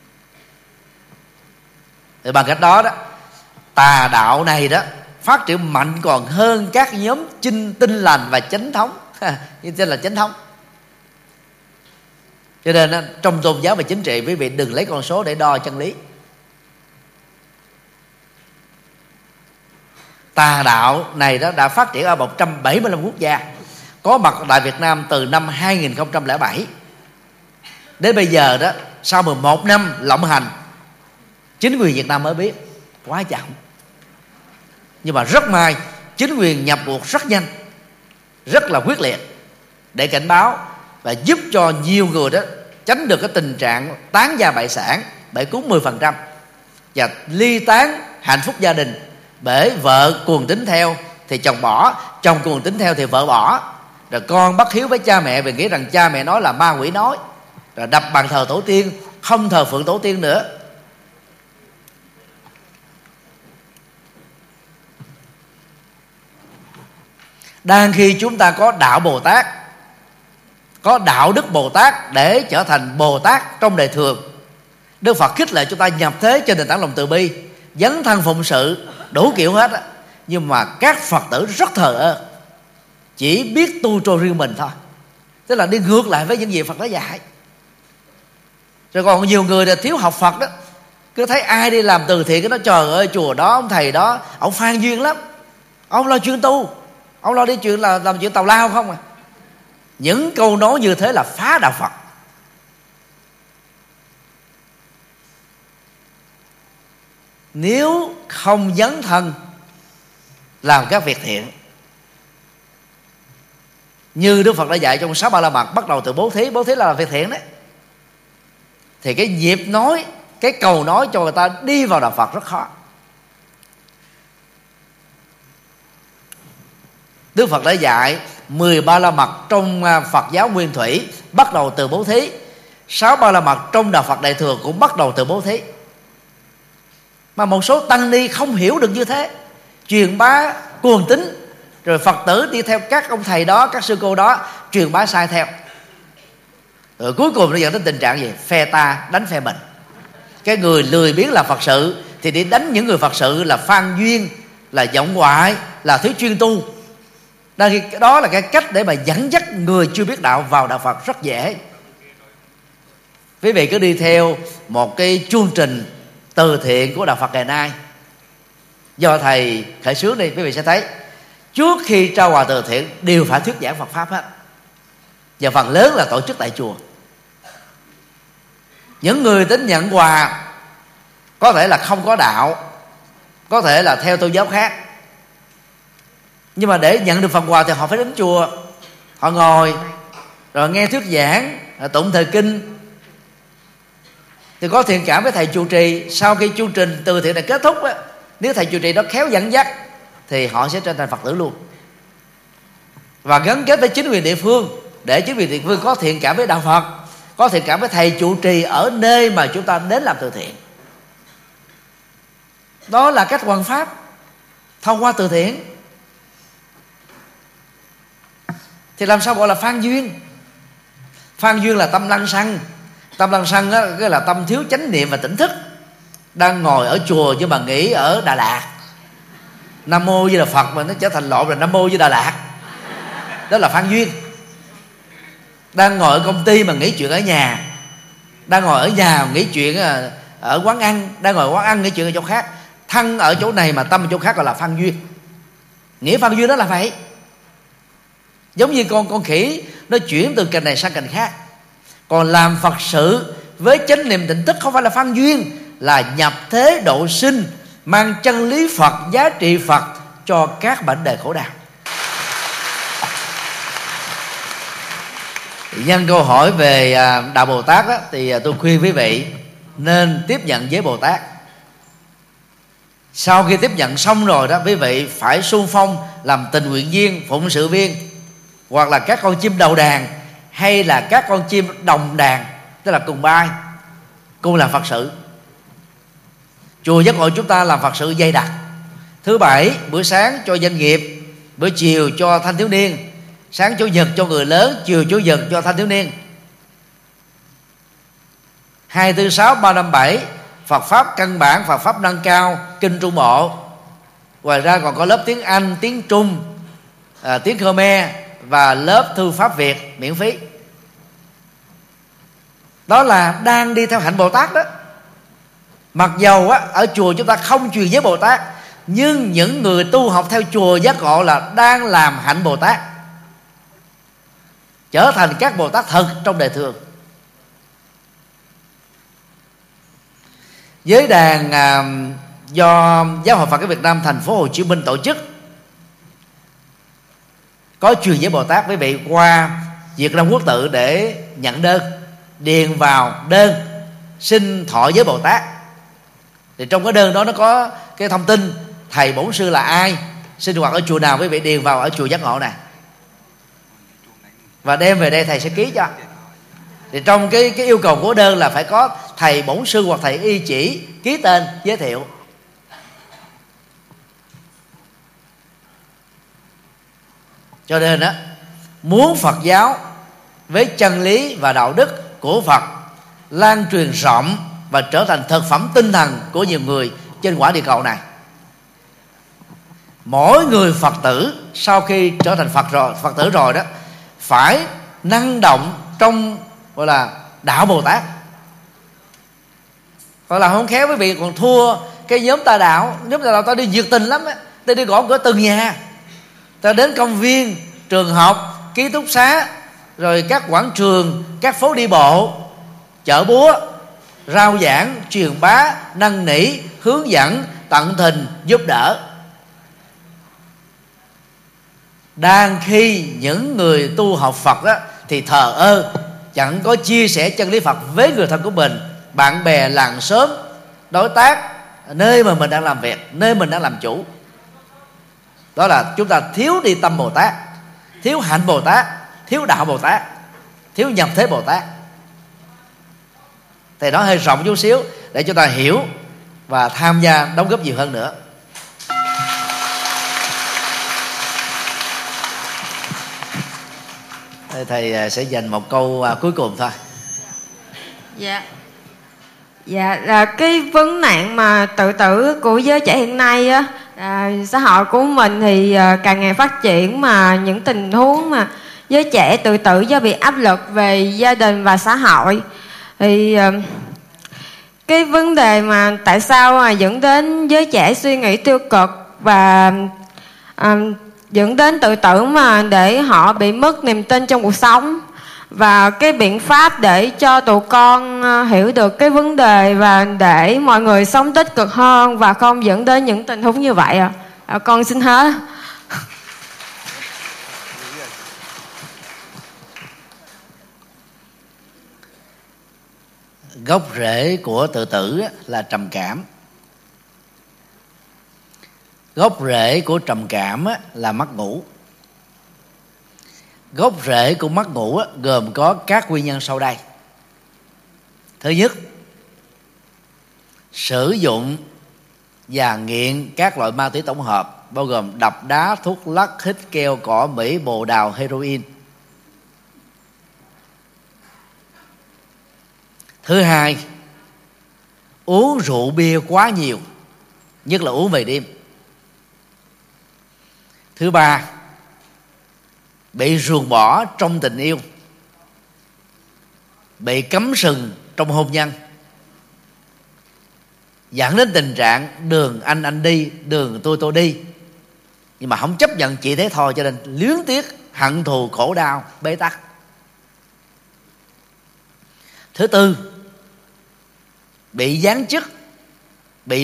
[SPEAKER 1] Thì bằng cách đó đó, tà đạo này đó phát triển mạnh còn hơn các nhóm chinh tinh lành và chánh thống. Như tên là chánh thống. Cho nên á, trong tôn giáo và chính trị, quý vị đừng lấy con số để đo chân lý. Tà đạo này đó đã phát triển ở một trăm bảy mươi lăm quốc gia, có mặt tại Việt Nam từ năm hai nghìn không trăm lẻ bảy đến bây giờ đó. Sau mười một năm lộng hành, chính quyền Việt Nam mới biết, quá chậm. Nhưng mà rất may chính quyền nhập cuộc rất nhanh, rất là quyết liệt để cảnh báo và giúp cho nhiều người đó tránh được cái tình trạng tán gia bại sản bởi cúng mười phần trăm và ly tán hạnh phúc gia đình bởi vợ cuồng tín theo thì chồng bỏ, chồng cuồng tín theo thì vợ bỏ, rồi con bất hiếu với cha mẹ vì nghĩ rằng cha mẹ nói là ma quỷ nói, rồi đập bàn thờ tổ tiên, không thờ phượng tổ tiên nữa. Đang khi chúng ta có đạo Bồ Tát, có đạo đức Bồ Tát để trở thành Bồ Tát trong đời thường, Đức Phật khích lệ chúng ta nhập thế trên nền tảng lòng từ bi, dấn thân phụng sự, đủ kiểu hết á. Nhưng mà các Phật tử rất thờ ơ, chỉ biết tu cho riêng mình thôi, tức là đi ngược lại với những gì Phật đã dạy. Rồi còn nhiều người là thiếu học Phật đó, cứ thấy ai đi làm từ thiện cái nó trời ơi chùa đó ông thầy đó ông phan duyên lắm, ông lo chuyên tu, ông lo đi chuyện là làm chuyện tào lao không à. Những câu nói như thế là phá đạo Phật. Nếu không dấn thân làm các việc thiện như Đức Phật đã dạy trong sáu ba la mật, bắt đầu từ bố thí, bố thí là làm việc thiện đấy, thì cái nhịp nói, cái cầu nói cho người ta đi vào đạo Phật rất khó. Đức Phật đã dạy mười ba la mật trong Phật giáo Nguyên Thủy bắt đầu từ bố thí, sáu ba la mật trong đạo Phật Đại Thừa cũng bắt đầu từ bố thí. Mà một số tăng ni không hiểu được như thế, truyền bá cuồng tín, rồi Phật tử đi theo các ông thầy đó, các sư cô đó, truyền bá sai theo. Rồi cuối cùng nó dẫn đến tình trạng gì? Phe ta đánh phe mình. Cái người lười biếng là Phật sự thì đi đánh những người Phật sự là phan duyên, là vọng ngoại, là thiếu chuyên tu. Đó là cái cách để mà dẫn dắt người chưa biết đạo vào đạo Phật rất dễ. Quý vị cứ đi theo một cái chương trình từ thiện của đạo Phật ngày nay do thầy khởi xướng đi, quý vị sẽ thấy trước khi trao quà từ thiện đều phải thuyết giảng Phật pháp hết, và phần lớn là tổ chức tại chùa. Những người đến nhận quà có thể là không có đạo, có thể là theo tôn giáo khác, nhưng mà để nhận được phần quà thì họ phải đến chùa, họ ngồi rồi nghe thuyết giảng, tụng thời kinh, thì có thiện cảm với thầy trụ trì. Sau khi chương trình từ thiện này kết thúc á, nếu thầy trụ trì đó khéo dẫn dắt thì họ sẽ trở thành Phật tử luôn, và gắn kết với chính quyền địa phương để chính quyền địa phương có thiện cảm với đạo Phật, có thiện cảm với thầy trụ trì ở nơi mà chúng ta đến làm từ thiện. Đó là cách hoằng pháp thông qua từ thiện. Thì làm sao gọi là phan duyên? Phan duyên là tâm lăng xăng. Tâm lăng xăng á, cái là tâm thiếu chánh niệm và tỉnh thức, đang ngồi ở chùa nhưng mà nghĩ ở Đà Lạt. Nam mô với Đà Phật mà nó trở thành lộn là Nam mô với Đà Lạt. Đó là phan duyên. Đang ngồi ở công ty mà nghĩ chuyện ở nhà, đang ngồi ở nhà mà nghĩ chuyện ở quán ăn, đang ngồi ở quán ăn nghĩ chuyện ở chỗ khác. Thân ở chỗ này mà tâm ở chỗ khác gọi là phan duyên. Nghĩa phan duyên đó là vậy. Giống như con con khỉ nó chuyển từ cành này sang cành khác. Còn làm Phật sự với chánh niệm tỉnh thức không phải là phan duyên, là nhập thế độ sinh, mang chân lý Phật, giá trị Phật cho các mảnh đời khổ đau. Nhân câu hỏi về đạo Bồ Tát đó, thì tôi khuyên quý vị nên tiếp nhận giới Bồ Tát. Sau khi tiếp nhận xong rồi đó, quý vị phải xung phong làm tình nguyện viên, phụng sự viên, hoặc là các con chim đầu đàn, hay là các con chim đồng đàn, tức là cùng bay, cùng làm Phật sự. Chùa Giác Ngộ chúng ta làm Phật sự dày đặc. Thứ bảy buổi sáng cho doanh nghiệp, buổi chiều cho thanh thiếu niên, sáng chủ nhật cho người lớn, chiều chủ nhật cho thanh thiếu niên. Hai, tư, sáu, ba, năm, bảy Phật pháp căn bản, Phật pháp nâng cao, kinh Trung Bộ. Ngoài ra còn có lớp tiếng Anh, tiếng Trung, à, tiếng Khmer và lớp thư pháp Việt miễn phí. đó là đang đi theo hạnh Bồ Tát đó. Mặc dầu á, ở chùa chúng ta không truyền giới Bồ Tát, nhưng những người tu học theo chùa Giác Ngộ là đang làm hạnh Bồ Tát, trở thành các Bồ Tát thật trong đời thường. Giới đàn à, do Giáo hội Phật giáo Việt Nam thành phố Hồ Chí Minh tổ chức, có truyền giới Bồ Tát quý vị qua Việt Nam Quốc tự để nhận đơn, điền vào đơn xin thọ giới Bồ Tát. Thì trong cái đơn đó nó có cái thông tin thầy bổn sư là ai, sinh hoạt ở chùa nào, quý vị điền vào ở chùa Giác Ngộ này và đem về đây thầy sẽ ký cho. Thì trong cái cái yêu cầu của đơn là phải có thầy bổn sư hoặc thầy y chỉ ký tên giới thiệu. Cho nên đó, muốn Phật giáo với chân lý và đạo đức của Phật lan truyền rộng và trở thành thực phẩm tinh thần của nhiều người trên quả địa cầu này, mỗi người Phật tử sau khi trở thành Phật rồi, Phật tử rồi đó, phải năng động trong gọi là đạo Bồ Tát. Hoặc là không khéo quý vị còn thua cái nhóm tà đạo. Nhóm tà đạo ta đi nhiệt tình lắm á, ta đi gõ cửa từng nhà, ta đến công viên, trường học, ký túc xá, rồi các quảng trường, các phố đi bộ, chợ búa, rao giảng, truyền bá, năn nỉ, hướng dẫn, tận tình, giúp đỡ. Đang khi những người tu học Phật á, thì thờ ơ, chẳng có chia sẻ chân lý Phật với người thân của mình, bạn bè, làng xóm, đối tác, nơi mà mình đang làm việc, nơi mình đang làm chủ. Đó là chúng ta thiếu đi tâm Bồ Tát, thiếu hạnh Bồ Tát, thiếu đạo Bồ Tát, thiếu nhập thế Bồ Tát. Thì nó hơi rộng chút xíu để chúng ta hiểu và tham gia đóng góp nhiều hơn nữa. Thầy sẽ dành một câu cuối cùng thôi.
[SPEAKER 9] Dạ. Dạ là cái vấn nạn mà tự tử của giới trẻ hiện nay á, à, xã hội của mình thì à, càng ngày phát triển, mà những tình huống mà giới trẻ tự tử do bị áp lực về gia đình và xã hội, thì à, cái vấn đề mà tại sao mà dẫn đến giới trẻ suy nghĩ tiêu cực và à, dẫn đến tự tử mà để họ bị mất niềm tin trong cuộc sống, và cái biện pháp để cho tụi con hiểu được cái vấn đề và để mọi người sống tích cực hơn và không dẫn đến những tình huống như vậy à. À, con xin hết.
[SPEAKER 1] Gốc rễ của tự tử là trầm cảm. Gốc rễ của trầm cảm là mất ngủ. Gốc rễ của mất ngủ gồm có các nguyên nhân sau đây. Thứ nhất, sử dụng và nghiện các loại ma túy tổng hợp, bao gồm đập đá, thuốc lắc, hít keo, cỏ Mỹ, bồ đào, heroin. Thứ hai, uống rượu bia quá nhiều, nhất là uống về đêm. Thứ ba, bị ruồng bỏ trong tình yêu, bị cắm sừng trong hôn nhân, dẫn đến tình trạng đường anh anh đi, đường tôi tôi đi, nhưng mà không chấp nhận chỉ thế thôi, cho nên luyến tiếc, hận thù, khổ đau, bế tắc. Thứ tư, bị giáng chức